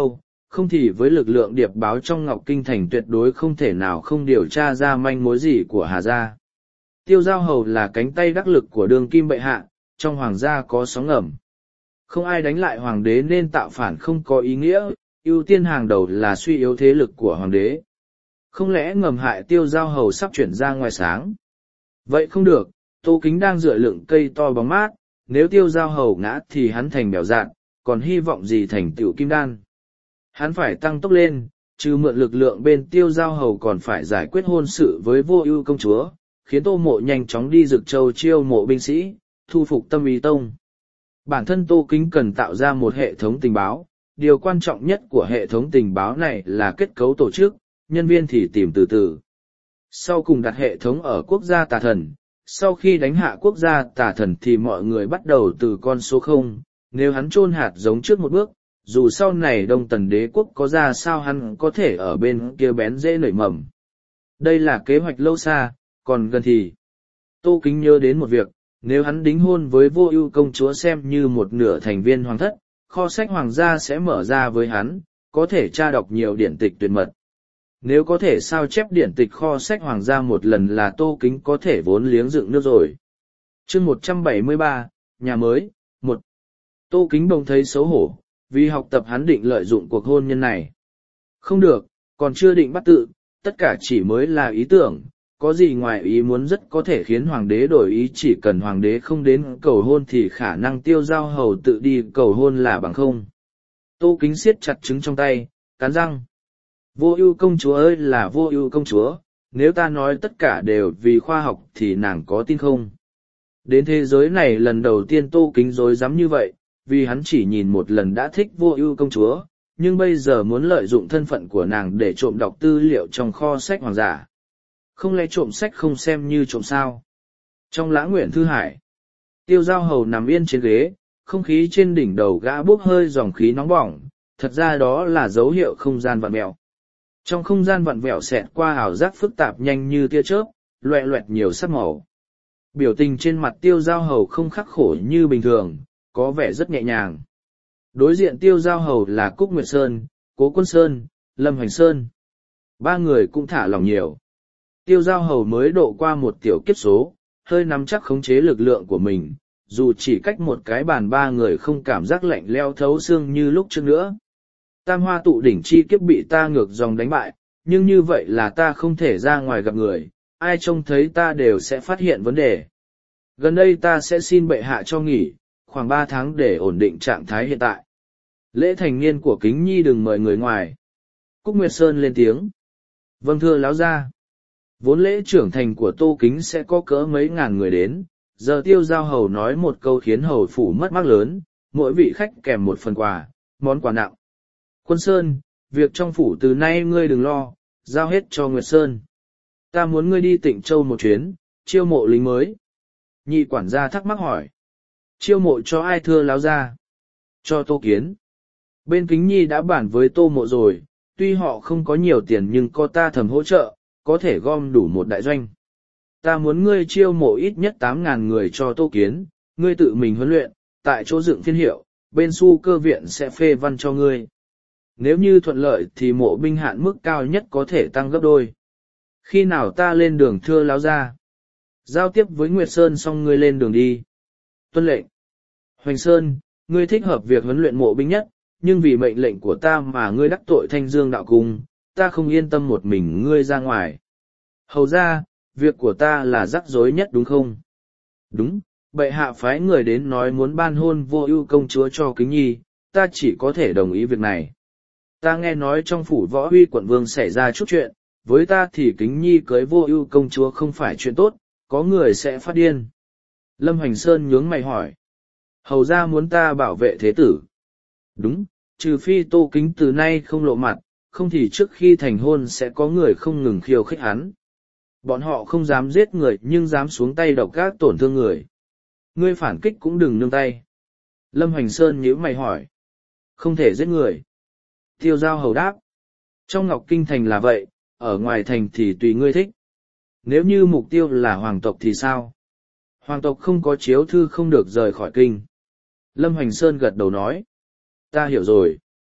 [SPEAKER 1] không thì với lực lượng điệp báo trong Ngọc Kinh Thành tuyệt đối không thể nào không điều tra ra manh mối gì của Hà Gia. Tiêu Giao Hầu là cánh tay đắc lực của đương kim bệ hạ, trong hoàng gia có sóng ngầm. Không ai đánh lại hoàng đế nên tạo phản không có ý nghĩa, ưu tiên hàng đầu là suy yếu thế lực của hoàng đế. Không lẽ ngầm hại Tiêu Giao Hầu sắp chuyển ra ngoài sáng? Vậy không được, Tô Kính đang dựa lưng cây to bóng mát, nếu Tiêu Giao Hầu ngã thì hắn thành bèo dạn, còn hy vọng gì thành tựu kim đan. Hắn phải tăng tốc lên, trừ mượn lực lượng bên Tiêu Giao Hầu còn phải giải quyết hôn sự với Vô Ưu công chúa, khiến Tô Mộ nhanh chóng đi Dực Châu chiêu mộ binh sĩ, thu phục Tâm Ý Tông. Bản thân Tô Kính cần tạo ra một hệ thống tình báo, điều quan trọng nhất của hệ thống tình báo này là kết cấu tổ chức, nhân viên thì tìm từ từ. Sau cùng đặt hệ thống ở quốc gia tà thần, sau khi đánh hạ quốc gia tà thần thì mọi người bắt đầu từ con số không, nếu hắn chôn hạt giống trước một bước, dù sau này Đông Tần đế quốc có ra sao hắn có thể ở bên kia bén dễ nảy mầm. Đây là kế hoạch lâu xa, còn gần thì. Tô Kính nhớ đến một việc, nếu hắn đính hôn với Vô Ưu công chúa xem như một nửa thành viên hoàng thất, kho sách hoàng gia sẽ mở ra với hắn, có thể tra đọc nhiều điển tịch tuyệt mật. Nếu có thể sao chép điển tịch kho sách hoàng gia một lần là Tô Kính có thể vốn liếng dựng nước rồi. Chương một trăm bảy mươi ba, nhà mới, một. Tô Kính bỗng thấy xấu hổ, vì học tập hắn định lợi dụng cuộc hôn nhân này. Không được, còn chưa định bắt tự, tất cả chỉ mới là ý tưởng, có gì ngoài ý muốn rất có thể khiến hoàng đế đổi ý, chỉ cần hoàng đế không đến cầu hôn thì khả năng Tiêu Giao Hầu tự đi cầu hôn là bằng không. Tô Kính siết chặt trứng trong tay, cắn răng. Vô Ưu công chúa ơi là Vô Ưu công chúa, nếu ta nói tất cả đều vì khoa học thì nàng có tin không? Đến thế giới này lần đầu tiên Tô Kính dối dám như vậy, vì hắn chỉ nhìn một lần đã thích Vô Ưu công chúa, nhưng bây giờ muốn lợi dụng thân phận của nàng để trộm đọc tư liệu trong kho sách hoàng giả. Không lẽ trộm sách không xem như trộm sao? Trong Lã Nguyện Thư Hải, Tiêu Giao Hầu nằm yên trên ghế, không khí trên đỉnh đầu gã bốc hơi dòng khí nóng bỏng, thật ra đó là dấu hiệu không gian vặn vẹo. Trong không gian vặn vẹo xẹt qua ảo giác phức tạp nhanh như tia chớp, loẹ loẹt nhiều sắc màu. Biểu tình trên mặt Tiêu Giao Hầu không khắc khổ như bình thường, có vẻ rất nhẹ nhàng. Đối diện Tiêu Giao Hầu là Cúc Nguyệt Sơn, Cố Quân Sơn, Lâm Hoành Sơn. Ba người cũng thả lỏng nhiều. Tiêu Giao Hầu mới độ qua một tiểu kiếp số, hơi nắm chắc khống chế lực lượng của mình, dù chỉ cách một cái bàn ba người không cảm giác lạnh leo thấu xương như lúc trước nữa. Tam hoa tụ đỉnh chi kiếp bị ta ngược dòng đánh bại, nhưng như vậy là ta không thể ra ngoài gặp người, ai trông thấy ta đều sẽ phát hiện vấn đề. Gần đây ta sẽ xin bệ hạ cho nghỉ, khoảng ba tháng để ổn định trạng thái hiện tại. Lễ thành niên của Kính Nhi đừng mời người ngoài. Cúc Nguyệt Sơn lên tiếng. Vâng thưa láo gia. Vốn lễ trưởng thành của Tô Kính sẽ có cỡ mấy ngàn người đến, giờ Tiêu Giao Hầu nói một câu khiến hầu phủ mất mát lớn, mỗi vị khách kèm một phần quà, món quà nặng. Quân Sơn, việc trong phủ từ nay ngươi đừng lo, giao hết cho Nguyệt Sơn. Ta muốn ngươi đi Tịnh Châu một chuyến, chiêu mộ lính mới. Nhị quản gia thắc mắc hỏi. Chiêu mộ cho ai thưa láo gia? Cho Tô Kiến. Bên Kính Nhi đã bản với Tô Mộ rồi, tuy họ không có nhiều tiền nhưng có ta thầm hỗ trợ, có thể gom đủ một đại doanh. Ta muốn ngươi chiêu mộ ít nhất tám ngàn người cho Tô Kiến, ngươi tự mình huấn luyện, tại chỗ dựng phiên hiệu, bên Xu Cơ viện sẽ phê văn cho ngươi. Nếu như thuận lợi thì mộ binh hạn mức cao nhất có thể tăng gấp đôi. Khi nào ta lên đường thưa láo gia? Giao tiếp với Nguyệt Sơn xong ngươi lên đường đi. Tuân lệnh. Hoành Sơn, ngươi thích hợp việc huấn luyện mộ binh nhất, nhưng vì mệnh lệnh của ta mà ngươi đắc tội Thanh Dương đạo cung, ta không yên tâm một mình ngươi ra ngoài. Hầu ra, việc của ta là rắc rối nhất đúng không? Đúng, bệ hạ phái người đến nói muốn ban hôn Vô Ưu công chúa cho Kính Nhi, ta chỉ có thể đồng ý việc này. Ta nghe nói trong phủ Võ Huy quận vương xảy ra chút chuyện, với ta thì Kính Nhi cưới Vô Ưu công chúa không phải chuyện tốt, có người sẽ phát điên. Lâm Hoành Sơn nhướng mày hỏi. Hầu ra muốn ta bảo vệ thế tử. Đúng, trừ phi Tô Kính từ nay không lộ mặt, không thì trước khi thành hôn sẽ có người không ngừng khiêu khích hắn. Bọn họ không dám giết người nhưng dám xuống tay độc ác tổn thương người. Ngươi phản kích cũng đừng nương tay. Lâm Hoành Sơn nhíu mày hỏi. Không thể giết người. Tiêu Giao Hầu đáp. Trong Ngọc Kinh Thành là vậy, ở ngoài thành thì tùy ngươi thích. Nếu như mục tiêu là hoàng tộc thì sao? Hoàng tộc không có chiếu thư không được rời khỏi kinh. Lâm Hoành Sơn gật đầu nói. Ta hiểu rồi.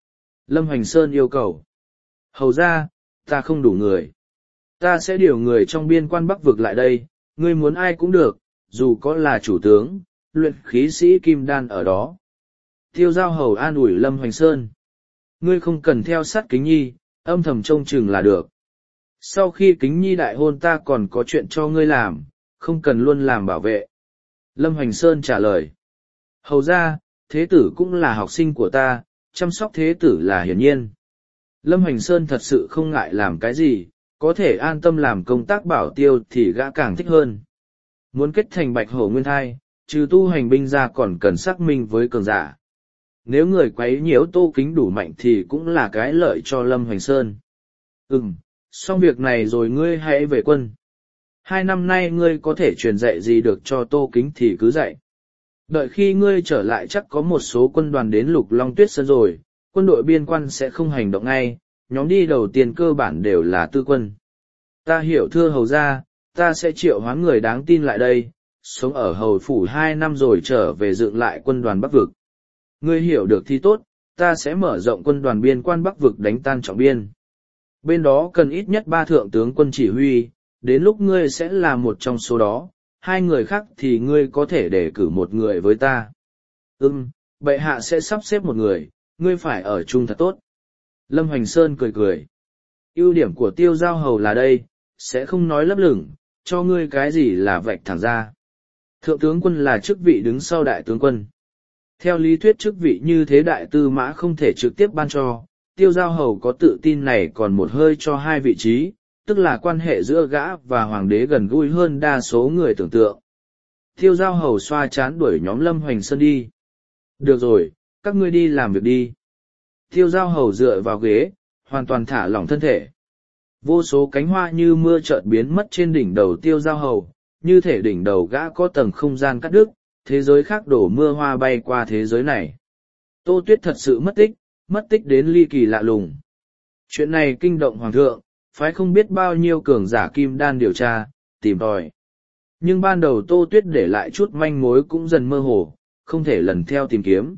[SPEAKER 1] Lâm Hoành Sơn yêu cầu. Hầu ra, ta không đủ người. Ta sẽ điều người trong biên quan Bắc vực lại đây, ngươi muốn ai cũng được, dù có là chủ tướng, luyện khí sĩ kim đan ở đó. Tiêu giao hầu an ủi Lâm Hoành Sơn. Ngươi không cần theo sát Kính Nhi, âm thầm trông chừng là được. Sau khi Kính Nhi đại hôn ta còn có chuyện cho ngươi làm, không cần luôn làm bảo vệ. Lâm Hoành Sơn trả lời. Hầu ra, thế tử cũng là học sinh của ta, chăm sóc thế tử là hiển nhiên. Lâm Hoành Sơn thật sự không ngại làm cái gì, có thể an tâm làm công tác bảo tiêu thì gã càng thích hơn. Muốn kết thành bạch hổ nguyên thai, trừ tu hành binh ra còn cần xác minh với cường giả. Nếu người quấy nhiễu Tô Kính đủ mạnh thì cũng là cái lợi cho Lâm Hoành Sơn. Ừm, xong việc này rồi ngươi hãy về quân. Hai năm nay ngươi có thể truyền dạy gì được cho Tô Kính thì cứ dạy. Đợi khi ngươi trở lại chắc có một số quân đoàn đến Lục Long Tuyết Sơn rồi, quân đội biên quan sẽ không hành động ngay, nhóm đi đầu tiên cơ bản đều là tư quân. Ta hiểu thưa hầu ra, ta sẽ triệu hoán người đáng tin lại đây, sống ở hầu phủ hai năm rồi trở về dựng lại quân đoàn Bắc vực. Ngươi hiểu được thì tốt, ta sẽ mở rộng quân đoàn biên quan Bắc vực đánh tan Trọng Biên. Bên đó cần ít nhất ba thượng tướng quân chỉ huy, đến lúc ngươi sẽ là một trong số đó, hai người khác thì ngươi có thể đề cử một người với ta. Ừm, bệ hạ sẽ sắp xếp một người, ngươi phải ở chung thật tốt. Lâm Hoành Sơn cười cười. Ưu điểm của Tiêu Giao Hầu là đây, sẽ không nói lấp lửng, cho ngươi cái gì là vạch thẳng ra. Thượng tướng quân là chức vị đứng sau đại tướng quân. Theo lý thuyết chức vị như thế đại tư mã không thể trực tiếp ban cho, Tiêu Giao Hầu có tự tin này còn một hơi cho hai vị trí, tức là quan hệ giữa gã và hoàng đế gần gũi hơn đa số người tưởng tượng. Tiêu Giao Hầu xoa chán đuổi nhóm Lâm Hoành Sơn đi. Được rồi, các ngươi đi làm việc đi. Tiêu Giao Hầu dựa vào ghế, hoàn toàn thả lỏng thân thể. Vô số cánh hoa như mưa chợt biến mất trên đỉnh đầu Tiêu Giao Hầu, như thể đỉnh đầu gã có tầng không gian cắt đứt, thế giới khác đổ mưa hoa bay qua thế giới này. Tô Tuyết thật sự mất tích, mất tích đến ly kỳ lạ lùng. Chuyện này kinh động hoàng thượng, phái không biết bao nhiêu cường giả kim đan điều tra, tìm tòi. Nhưng ban đầu Tô Tuyết để lại chút manh mối cũng dần mơ hồ, không thể lần theo tìm kiếm.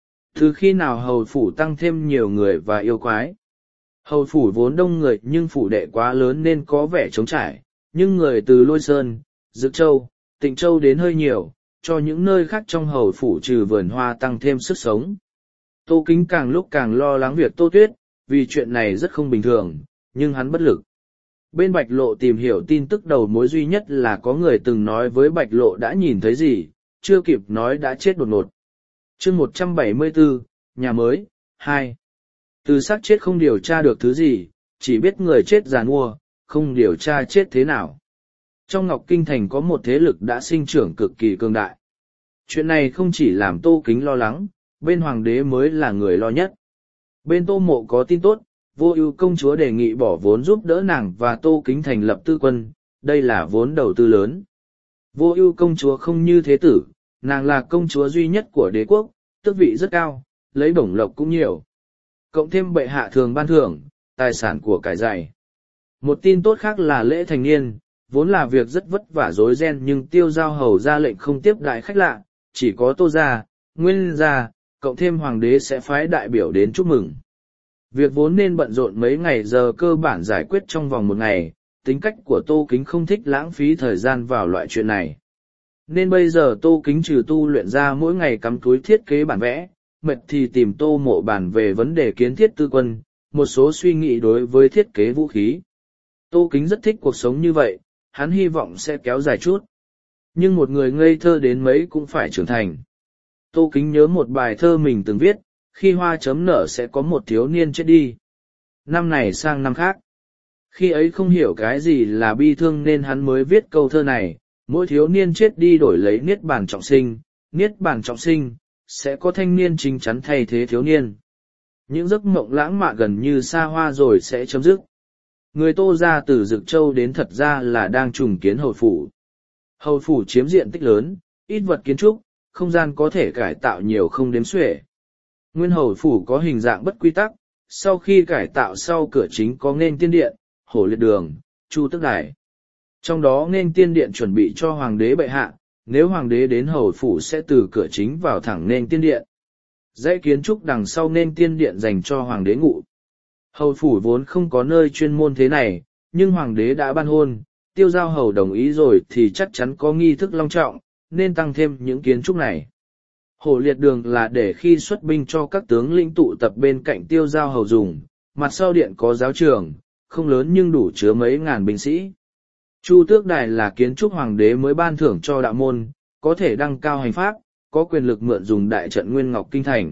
[SPEAKER 1] Từ khi nào hầu phủ tăng thêm nhiều người và yêu quái? Hầu phủ vốn đông người nhưng phủ đệ quá lớn nên có vẻ trống trải, nhưng người từ Lôi Sơn, Dực Châu, Tịnh Châu đến hơi nhiều, cho những nơi khác trong hầu phủ trừ vườn hoa tăng thêm sức sống. Tô Kính càng lúc càng lo lắng việc Tô Tuyết, vì chuyện này rất không bình thường, nhưng hắn bất lực. Bên Bạch Lộ tìm hiểu tin tức đầu mối duy nhất là có người từng nói với Bạch Lộ đã nhìn thấy gì, chưa kịp nói đã chết đột ngột. Chương một trăm bảy mươi bốn, nhà mới, hai. Từ xác chết không điều tra được thứ gì, chỉ biết người chết giàn mua, không điều tra chết thế nào. Trong Ngọc Kinh Thành có một thế lực đã sinh trưởng cực kỳ cường đại. Chuyện này không chỉ làm Tô Kính lo lắng, bên hoàng đế mới là người lo nhất. Bên Tô Mộ có tin tốt, Vô Ưu công chúa đề nghị bỏ vốn giúp đỡ nàng và Tô Kính thành lập tư quân, đây là vốn đầu tư lớn. Vô Ưu công chúa không như thế tử, nàng là công chúa duy nhất của đế quốc, tước vị rất cao, lấy bổng lộc cũng nhiều. Cộng thêm bệ hạ thường ban thưởng, tài sản của cải dày. Một tin tốt khác là lễ thành niên, vốn là việc rất vất vả rối ren nhưng Tiêu Giao Hầu ra lệnh không tiếp đại khách lạ, chỉ có Tô gia, Nguyên gia, cộng thêm hoàng đế sẽ phái đại biểu đến chúc mừng. Việc vốn nên bận rộn mấy ngày giờ cơ bản giải quyết trong vòng một ngày, tính cách của Tô Kính không thích lãng phí thời gian vào loại chuyện này. Nên bây giờ Tô Kính trừ tu luyện ra mỗi ngày cắm túi thiết kế bản vẽ, mệt thì tìm Tô Mộ bàn về vấn đề kiến thiết tư quân, một số suy nghĩ đối với thiết kế vũ khí. Tô Kính rất thích cuộc sống như vậy, hắn hy vọng sẽ kéo dài chút. Nhưng một người ngây thơ đến mấy cũng phải trưởng thành. Tô Kính nhớ một bài thơ mình từng viết, khi hoa chấm nở sẽ có một thiếu niên chết đi. Năm này sang năm khác. Khi ấy không hiểu cái gì là bi thương nên hắn mới viết câu thơ này, mỗi thiếu niên chết đi đổi lấy niết bàn trọng sinh, niết bàn trọng sinh, sẽ có thanh niên chính chắn thay thế thiếu niên. Những giấc mộng lãng mạn gần như xa hoa rồi sẽ chấm dứt. Người Tô ra từ Dực Châu đến thật ra là đang trùng kiến hầu phủ. Hầu phủ chiếm diện tích lớn, ít vật kiến trúc, không gian có thể cải tạo nhiều không đếm xuể. Nguyên hầu phủ có hình dạng bất quy tắc, sau khi cải tạo sau cửa chính có nghênh tiên điện, hổ liệt đường, chu tước đài. Trong đó nghênh tiên điện chuẩn bị cho hoàng đế bệ hạ, nếu hoàng đế đến hầu phủ sẽ từ cửa chính vào thẳng nghênh tiên điện. Dãy kiến trúc đằng sau nên tiên điện dành cho hoàng đế ngụ. Hầu phủ vốn không có nơi chuyên môn thế này, nhưng hoàng đế đã ban hôn, Tiêu Giao Hầu đồng ý rồi thì chắc chắn có nghi thức long trọng, nên tăng thêm những kiến trúc này. Hổ liệt đường là để khi xuất binh cho các tướng lĩnh tụ tập bên cạnh Tiêu Giao Hầu dùng, mặt sau điện có giáo trường, không lớn nhưng đủ chứa mấy ngàn binh sĩ. Chu Tước Đài là kiến trúc hoàng đế mới ban thưởng cho đạo môn, có thể đăng cao hành pháp, có quyền lực mượn dùng đại trận Nguyên Ngọc Kinh Thành.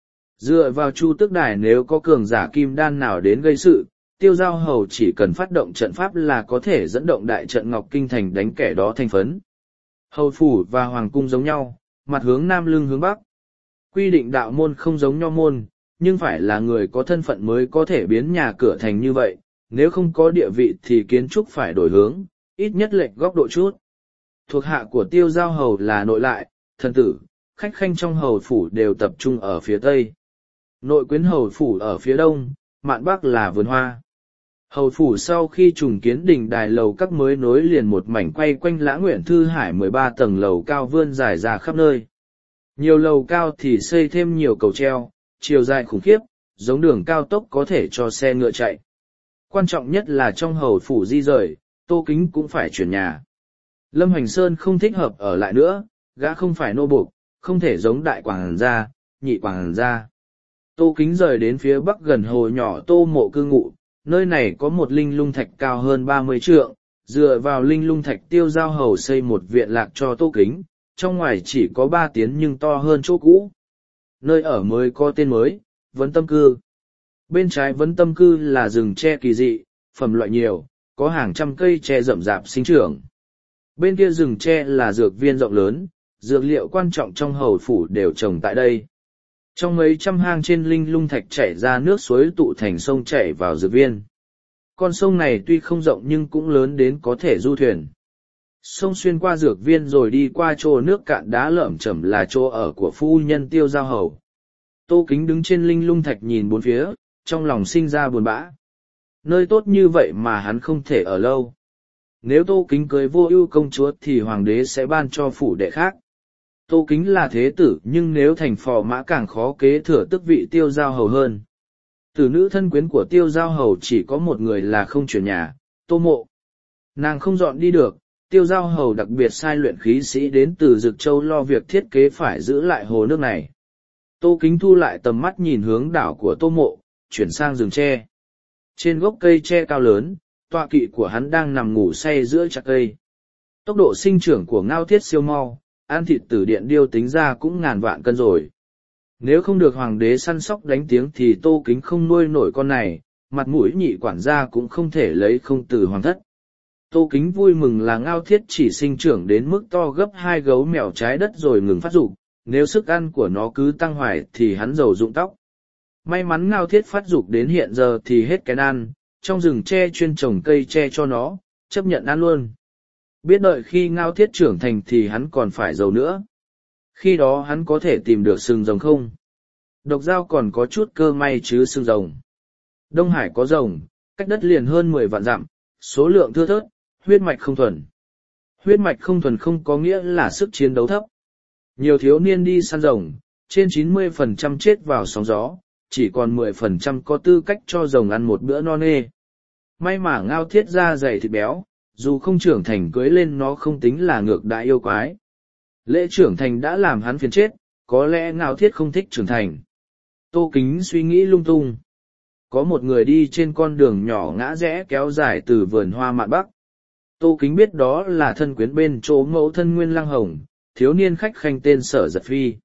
[SPEAKER 1] Dựa vào Chu Tước Đài, nếu có cường giả kim đan nào đến gây sự, Tiêu Giao Hầu chỉ cần phát động trận pháp là có thể dẫn động đại trận Ngọc Kinh Thành đánh kẻ đó thành phấn. Hầu phủ và hoàng cung giống nhau, mặt hướng nam lưng hướng bắc. Quy định đạo môn không giống nho môn, nhưng phải là người có thân phận mới có thể biến nhà cửa thành như vậy, nếu không có địa vị thì kiến trúc phải đổi hướng, ít nhất lệch góc độ chút. Thuộc hạ của Tiêu Giao Hầu là nội lại, thần tử, khách khanh trong hầu phủ đều tập trung ở phía tây. Nội quyến hầu phủ ở phía đông, mạn bắc là vườn hoa. Hầu phủ sau khi trùng kiến đình đài lầu các mới nối liền một mảnh quay quanh Lã Nguyện Thư Hải mười ba tầng lầu cao vươn dài ra khắp nơi. Nhiều lầu cao thì xây thêm nhiều cầu treo, chiều dài khủng khiếp, giống đường cao tốc có thể cho xe ngựa chạy. Quan trọng nhất là trong hầu phủ di rời, Tô Kính cũng phải chuyển nhà. Lâm Hoành Sơn không thích hợp ở lại nữa, gã không phải nô buộc, không thể giống đại quảng gia, nhị quảng gia. Tô Kính rời đến phía bắc gần hồ nhỏ Tô Mộ cư ngụ, nơi này có một linh lung thạch cao hơn ba mươi trượng, dựa vào linh lung thạch Tiêu Giao Hầu xây một viện lạc cho Tô Kính, trong ngoài chỉ có ba tiến nhưng to hơn chỗ cũ. Nơi ở mới có tên mới, Vấn Tâm Cư. Bên trái Vấn Tâm Cư là rừng tre kỳ dị, phẩm loại nhiều, có hàng trăm cây tre rậm rạp sinh trưởng. Bên kia rừng tre là dược viên rộng lớn, dược liệu quan trọng trong hầu phủ đều trồng tại đây. Trong mấy trăm hang trên linh lung thạch chảy ra nước suối tụ thành sông chảy vào dược viên. Con sông này tuy không rộng nhưng cũng lớn đến có thể du thuyền. Sông xuyên qua dược viên rồi đi qua chỗ nước cạn đá lởm chởm là chỗ ở của phu nhân Tiêu Giao Hầu. Tô Kính đứng trên linh lung thạch nhìn bốn phía, trong lòng sinh ra buồn bã. Nơi tốt như vậy mà hắn không thể ở lâu. Nếu Tô Kính cưới Vô Ưu công chúa thì hoàng đế sẽ ban cho phủ đệ khác. Tô Kính là thế tử nhưng nếu thành phò mã càng khó kế thừa tước vị Tiêu Giao Hầu hơn. Tử nữ thân quyến của Tiêu Giao Hầu chỉ có một người là không chuyển nhà, Tô Mộ. Nàng không dọn đi được, Tiêu Giao Hầu đặc biệt sai luyện khí sĩ đến từ Dực Châu lo việc thiết kế phải giữ lại hồ nước này. Tô Kính thu lại tầm mắt nhìn hướng đảo của Tô Mộ, chuyển sang rừng tre. Trên gốc cây tre cao lớn, tọa kỵ của hắn đang nằm ngủ say giữa chạc cây. Tốc độ sinh trưởng của Ngao Thiết siêu mau, ăn thịt tử điện điêu tính ra cũng ngàn vạn cân rồi. Nếu không được hoàng đế săn sóc đánh tiếng thì Tô Kính không nuôi nổi con này, mặt mũi nhị quản gia cũng không thể lấy không từ hoàng thất. Tô Kính vui mừng là Ngao Thiết chỉ sinh trưởng đến mức to gấp hai gấu mèo trái đất rồi ngừng phát dục, nếu sức ăn của nó cứ tăng hoài thì hắn giàu rụng tóc. May mắn Ngao Thiết phát dục đến hiện giờ thì hết cái ăn, trong rừng tre chuyên trồng cây tre cho nó, chấp nhận ăn luôn. Biết đợi khi Ngao Thiết trưởng thành thì hắn còn phải giàu nữa. Khi đó hắn có thể tìm được sừng rồng không? Độc Giao còn có chút cơ may chứ sừng rồng. Đông Hải có rồng, cách đất liền hơn mười vạn dặm, số lượng thưa thớt, huyết mạch không thuần. Huyết mạch không thuần không có nghĩa là sức chiến đấu thấp. Nhiều thiếu niên đi săn rồng, trên chín mươi phần trăm chết vào sóng gió, chỉ còn mười phần trăm có tư cách cho rồng ăn một bữa no nê. May mà Ngao Thiết da dày thịt béo, dù không trưởng thành cưới lên nó không tính là ngược đại yêu quái. Lễ trưởng thành đã làm hắn phiền chết, có lẽ Ngao Thiết không thích trưởng thành. Tô Kính suy nghĩ lung tung. Có một người đi trên con đường nhỏ ngã rẽ kéo dài từ vườn hoa mạn bắc. Tô Kính biết đó là thân quyến bên chỗ mẫu thân Nguyên Lăng Hồng, thiếu niên khách khanh tên Sở Giật Phi.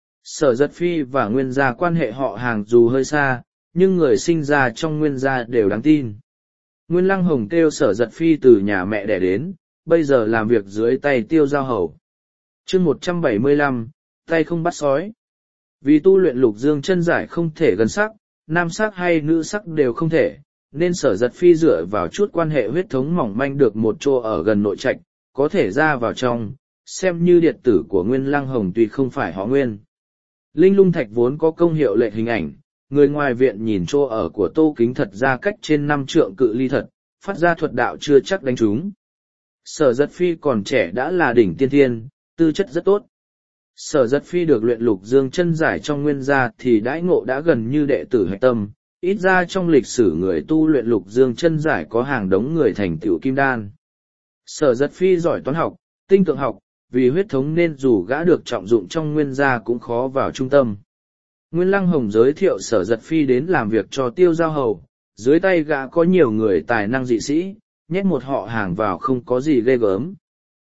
[SPEAKER 1] Sở Giật Phi và Nguyên gia quan hệ họ hàng dù hơi xa, nhưng người sinh ra trong Nguyên gia đều đáng tin. Nguyên Lăng Hồng kêu Sở Giật Phi từ nhà mẹ đẻ đến, bây giờ làm việc dưới tay Tiêu Giao Hầu. Chương một trăm bảy mươi lăm, tay không bắt sói. Vì tu luyện lục dương chân giải không thể gần sắc, nam sắc hay nữ sắc đều không thể, nên Sở Giật Phi dựa vào chút quan hệ huyết thống mỏng manh được một chỗ ở gần nội trạch, có thể ra vào trong, xem như điện tử của Nguyên Lăng Hồng tuy không phải họ Nguyên. Linh lung thạch vốn có công hiệu lệ hình ảnh, người ngoài viện nhìn chỗ ở của Tô Kính thật ra cách trên năm trượng cự ly thật, phát ra thuật đạo chưa chắc đánh trúng. Sở Giật Phi còn trẻ đã là đỉnh tiên thiên, tư chất rất tốt. Sở Giật Phi được luyện lục dương chân giải trong nguyên gia thì đãi ngộ đã gần như đệ tử hạch tâm, ít ra trong lịch sử người tu luyện lục dương chân giải có hàng đống người thành tựu kim đan. Sở Giật Phi giỏi toán học, tinh tượng học, vì huyết thống nên dù gã được trọng dụng trong nguyên gia cũng khó vào trung tâm. Nguyên Lăng Hồng giới thiệu Sở Giật Phi đến làm việc cho Tiêu Giao Hầu, dưới tay gã có nhiều người tài năng dị sĩ, nhét một họ hàng vào không có gì ghê gớm.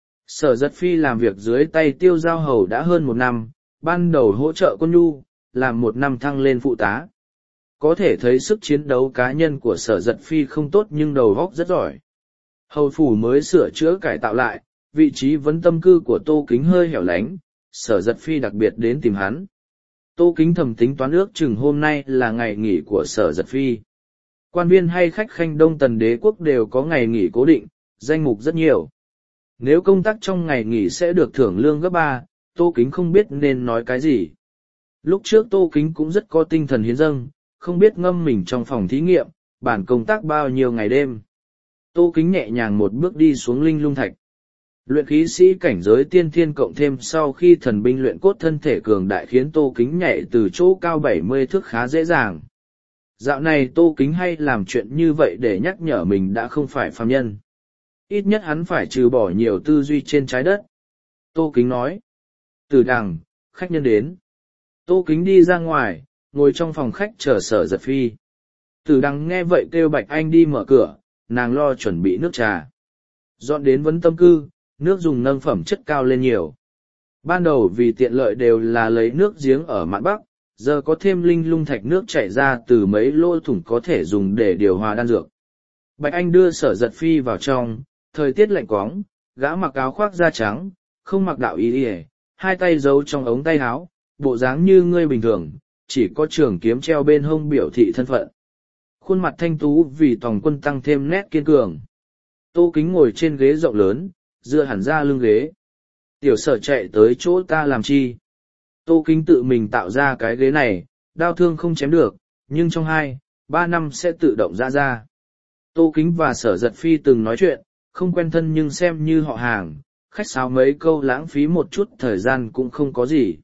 [SPEAKER 1] Sở Giật Phi làm việc dưới tay Tiêu Giao Hầu đã hơn một năm, ban đầu hỗ trợ quân nhu, làm một năm thăng lên phụ tá. Có thể thấy sức chiến đấu cá nhân của Sở Giật Phi không tốt nhưng đầu óc rất giỏi. Hầu phủ mới sửa chữa cải tạo lại, vị trí vấn tâm cư của Tô Kính hơi hẻo lánh, Sở Giật Phi đặc biệt đến tìm hắn. Tô Kính thầm tính toán ước chừng hôm nay là ngày nghỉ của Sở Giật Phi. Quan viên hay khách khanh Đông Tần Đế quốc đều có ngày nghỉ cố định, danh mục rất nhiều. Nếu công tác trong ngày nghỉ sẽ được thưởng lương gấp ba, Tô Kính không biết nên nói cái gì. Lúc trước Tô Kính cũng rất có tinh thần hiến dâng, không biết ngâm mình trong phòng thí nghiệm, bản công tác bao nhiêu ngày đêm. Tô Kính nhẹ nhàng một bước đi xuống linh lung thạch. Luyện khí sĩ cảnh giới tiên thiên cộng thêm sau khi thần binh luyện cốt thân thể cường đại khiến Tô Kính nhảy từ chỗ cao bảy mươi thước khá dễ dàng. Dạo này Tô Kính hay làm chuyện như vậy để nhắc nhở mình đã không phải phàm nhân. Ít nhất hắn phải trừ bỏ nhiều tư duy trên trái đất. Tô Kính nói. Từ đằng, khách nhân đến. Tô Kính đi ra ngoài, ngồi trong phòng khách chờ Sở Giật Phi. Từ đằng nghe vậy kêu Bạch Anh đi mở cửa, nàng lo chuẩn bị nước trà. Dọn đến vấn tâm cư, nước dùng nâng phẩm chất cao lên nhiều. Ban đầu vì tiện lợi đều là lấy nước giếng ở mạn Bắc, giờ có thêm linh lung thạch nước chảy ra từ mấy lỗ thủng có thể dùng để điều hòa đan dược. Bạch Anh đưa Sở Giật Phi vào trong, thời tiết lạnh quóng, gã mặc áo khoác da trắng, không mặc đạo y y, hai tay giấu trong ống tay áo, bộ dáng như ngươi bình thường, chỉ có trường kiếm treo bên hông biểu thị thân phận. Khuôn mặt thanh tú vì tòng quân tăng thêm nét kiên cường. Tô Kính ngồi trên ghế rộng lớn, dựa hẳn ra lưng ghế. Tiểu Sở chạy tới chỗ ta làm chi? Tô Kính tự mình tạo ra cái ghế này, đao thương không chém được, nhưng trong hai, ba năm sẽ tự động ra ra. Tô Kính và Sở Giật Phi từng nói chuyện, không quen thân nhưng xem như họ hàng, khách sáo mấy câu lãng phí một chút thời gian cũng không có gì.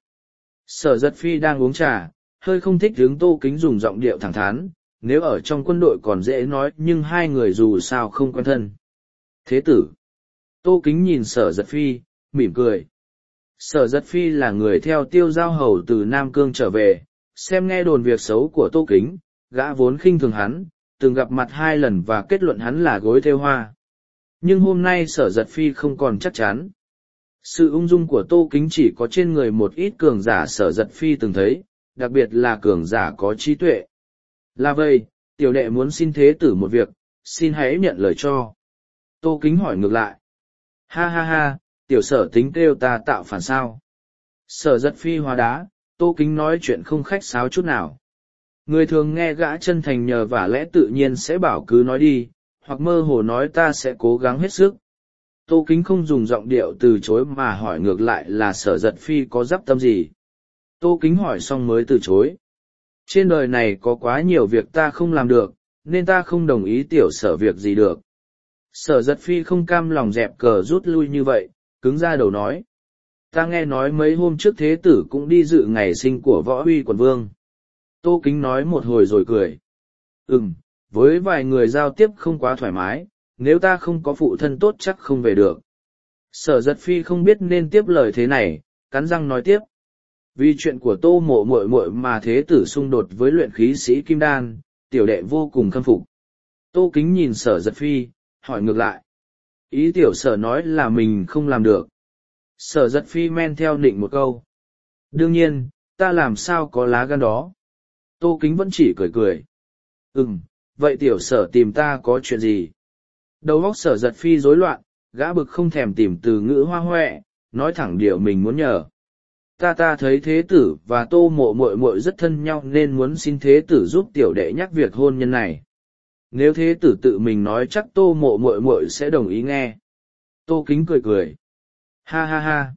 [SPEAKER 1] Sở Giật Phi đang uống trà, hơi không thích hướng Tô Kính dùng giọng điệu thẳng thắn, nếu ở trong quân đội còn dễ nói nhưng hai người dù sao không quen thân. Thế tử. Tô Kính nhìn Sở Giật Phi, mỉm cười. Sở Giật Phi là người theo Tiêu Giao Hầu từ Nam Cương trở về, xem nghe đồn việc xấu của Tô Kính, gã vốn khinh thường hắn, từng gặp mặt hai lần và kết luận hắn là gối thêu hoa. Nhưng hôm nay Sở Giật Phi không còn chắc chắn. Sự ung dung của Tô Kính chỉ có trên người một ít cường giả Sở Giật Phi từng thấy, đặc biệt là cường giả có trí tuệ. Là vậy, tiểu đệ muốn xin thế tử một việc, xin hãy nhận lời cho. Tô Kính hỏi ngược lại. Ha ha ha, tiểu Sở tính kêu ta tạo phản sao. Sở Giật Phi hóa đá, Tô Kính nói chuyện không khách sáo chút nào. Người thường nghe gã chân thành nhờ vả lẽ tự nhiên sẽ bảo cứ nói đi, hoặc mơ hồ nói ta sẽ cố gắng hết sức. Tô Kính không dùng giọng điệu từ chối mà hỏi ngược lại là Sở Giật Phi có dắp tâm gì. Tô Kính hỏi xong mới từ chối. Trên đời này có quá nhiều việc ta không làm được, nên ta không đồng ý tiểu Sở việc gì được. Sở Giật Phi không cam lòng dẹp cờ rút lui như vậy, cứng ra đầu nói. Ta nghe nói mấy hôm trước thế tử cũng đi dự ngày sinh của Võ Uy quận vương. Tô Kính nói một hồi rồi cười. Ừm, với vài người giao tiếp không quá thoải mái, nếu ta không có phụ thân tốt chắc không về được. Sở Giật Phi không biết nên tiếp lời thế này, cắn răng nói tiếp. Vì chuyện của Tô Mộ muội muội mà thế tử xung đột với luyện khí sĩ Kim Đan, tiểu đệ vô cùng khâm phục. Tô Kính nhìn Sở Giật Phi, hỏi ngược lại. Ý tiểu Sở nói là mình không làm được. Sở Giật Phi men theo nịnh một câu. Đương nhiên, ta làm sao có lá gan đó. Tô Kính vẫn chỉ cười cười. Ừm, vậy tiểu Sở tìm ta có chuyện gì? Đầu óc Sở Giật Phi rối loạn, gã bực không thèm tìm từ ngữ hoa hoẹ, nói thẳng điều mình muốn nhờ. Ta ta thấy thế tử và Tô Mộ muội muội rất thân nhau nên muốn xin thế tử giúp tiểu đệ nhắc việc hôn nhân này. Nếu thế tử tự mình nói chắc Tô Mộ muội muội sẽ đồng ý nghe. Tô Kính cười cười. Ha ha ha.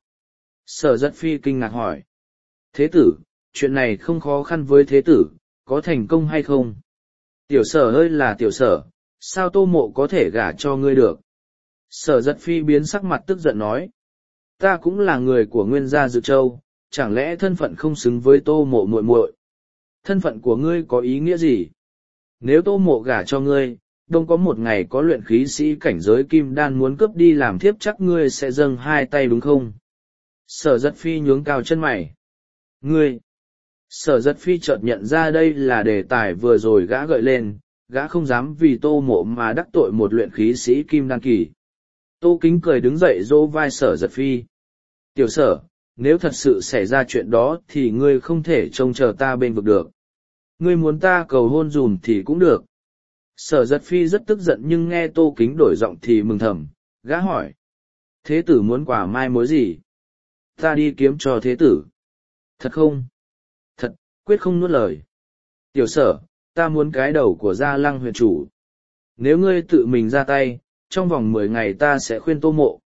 [SPEAKER 1] Sở Giật Phi kinh ngạc hỏi. Thế tử, chuyện này không khó khăn với thế tử, có thành công hay không? Tiểu Sở ơi là tiểu Sở, sao Tô Mộ có thể gả cho ngươi được? Sở Giật Phi biến sắc mặt tức giận nói. Ta cũng là người của Nguyên gia Dự Châu, chẳng lẽ thân phận không xứng với tô mộ muội muội? Thân phận của ngươi có ý nghĩa gì? Nếu tô mộ gả cho ngươi, đông có một ngày có luyện khí sĩ cảnh giới kim đan muốn cướp đi làm thiếp chắc ngươi sẽ dâng hai tay đúng không? Sở Giật Phi nhướng cao chân mày. Ngươi! Sở Giật Phi chợt nhận ra đây là đề tài vừa rồi gã gợi lên, gã không dám vì tô mộ mà đắc tội một luyện khí sĩ kim đan kỳ. Tô Kính cười đứng dậy dỗ vai Sở Giật Phi. Tiểu Sở, nếu thật sự xảy ra chuyện đó thì ngươi không thể trông chờ ta bên vực được. Ngươi muốn ta cầu hôn dùm thì cũng được. Sở Giật Phi rất tức giận nhưng nghe Tô Kính đổi giọng thì mừng thầm, gã hỏi. Thế tử muốn quà mai mối gì? Ta đi kiếm cho thế tử. Thật không? Thật, quyết không nuốt lời. Tiểu Sở, ta muốn cái đầu của Gia Lăng huyện chủ. Nếu ngươi tự mình ra tay, trong vòng mười ngày ta sẽ khuyên tô mộ.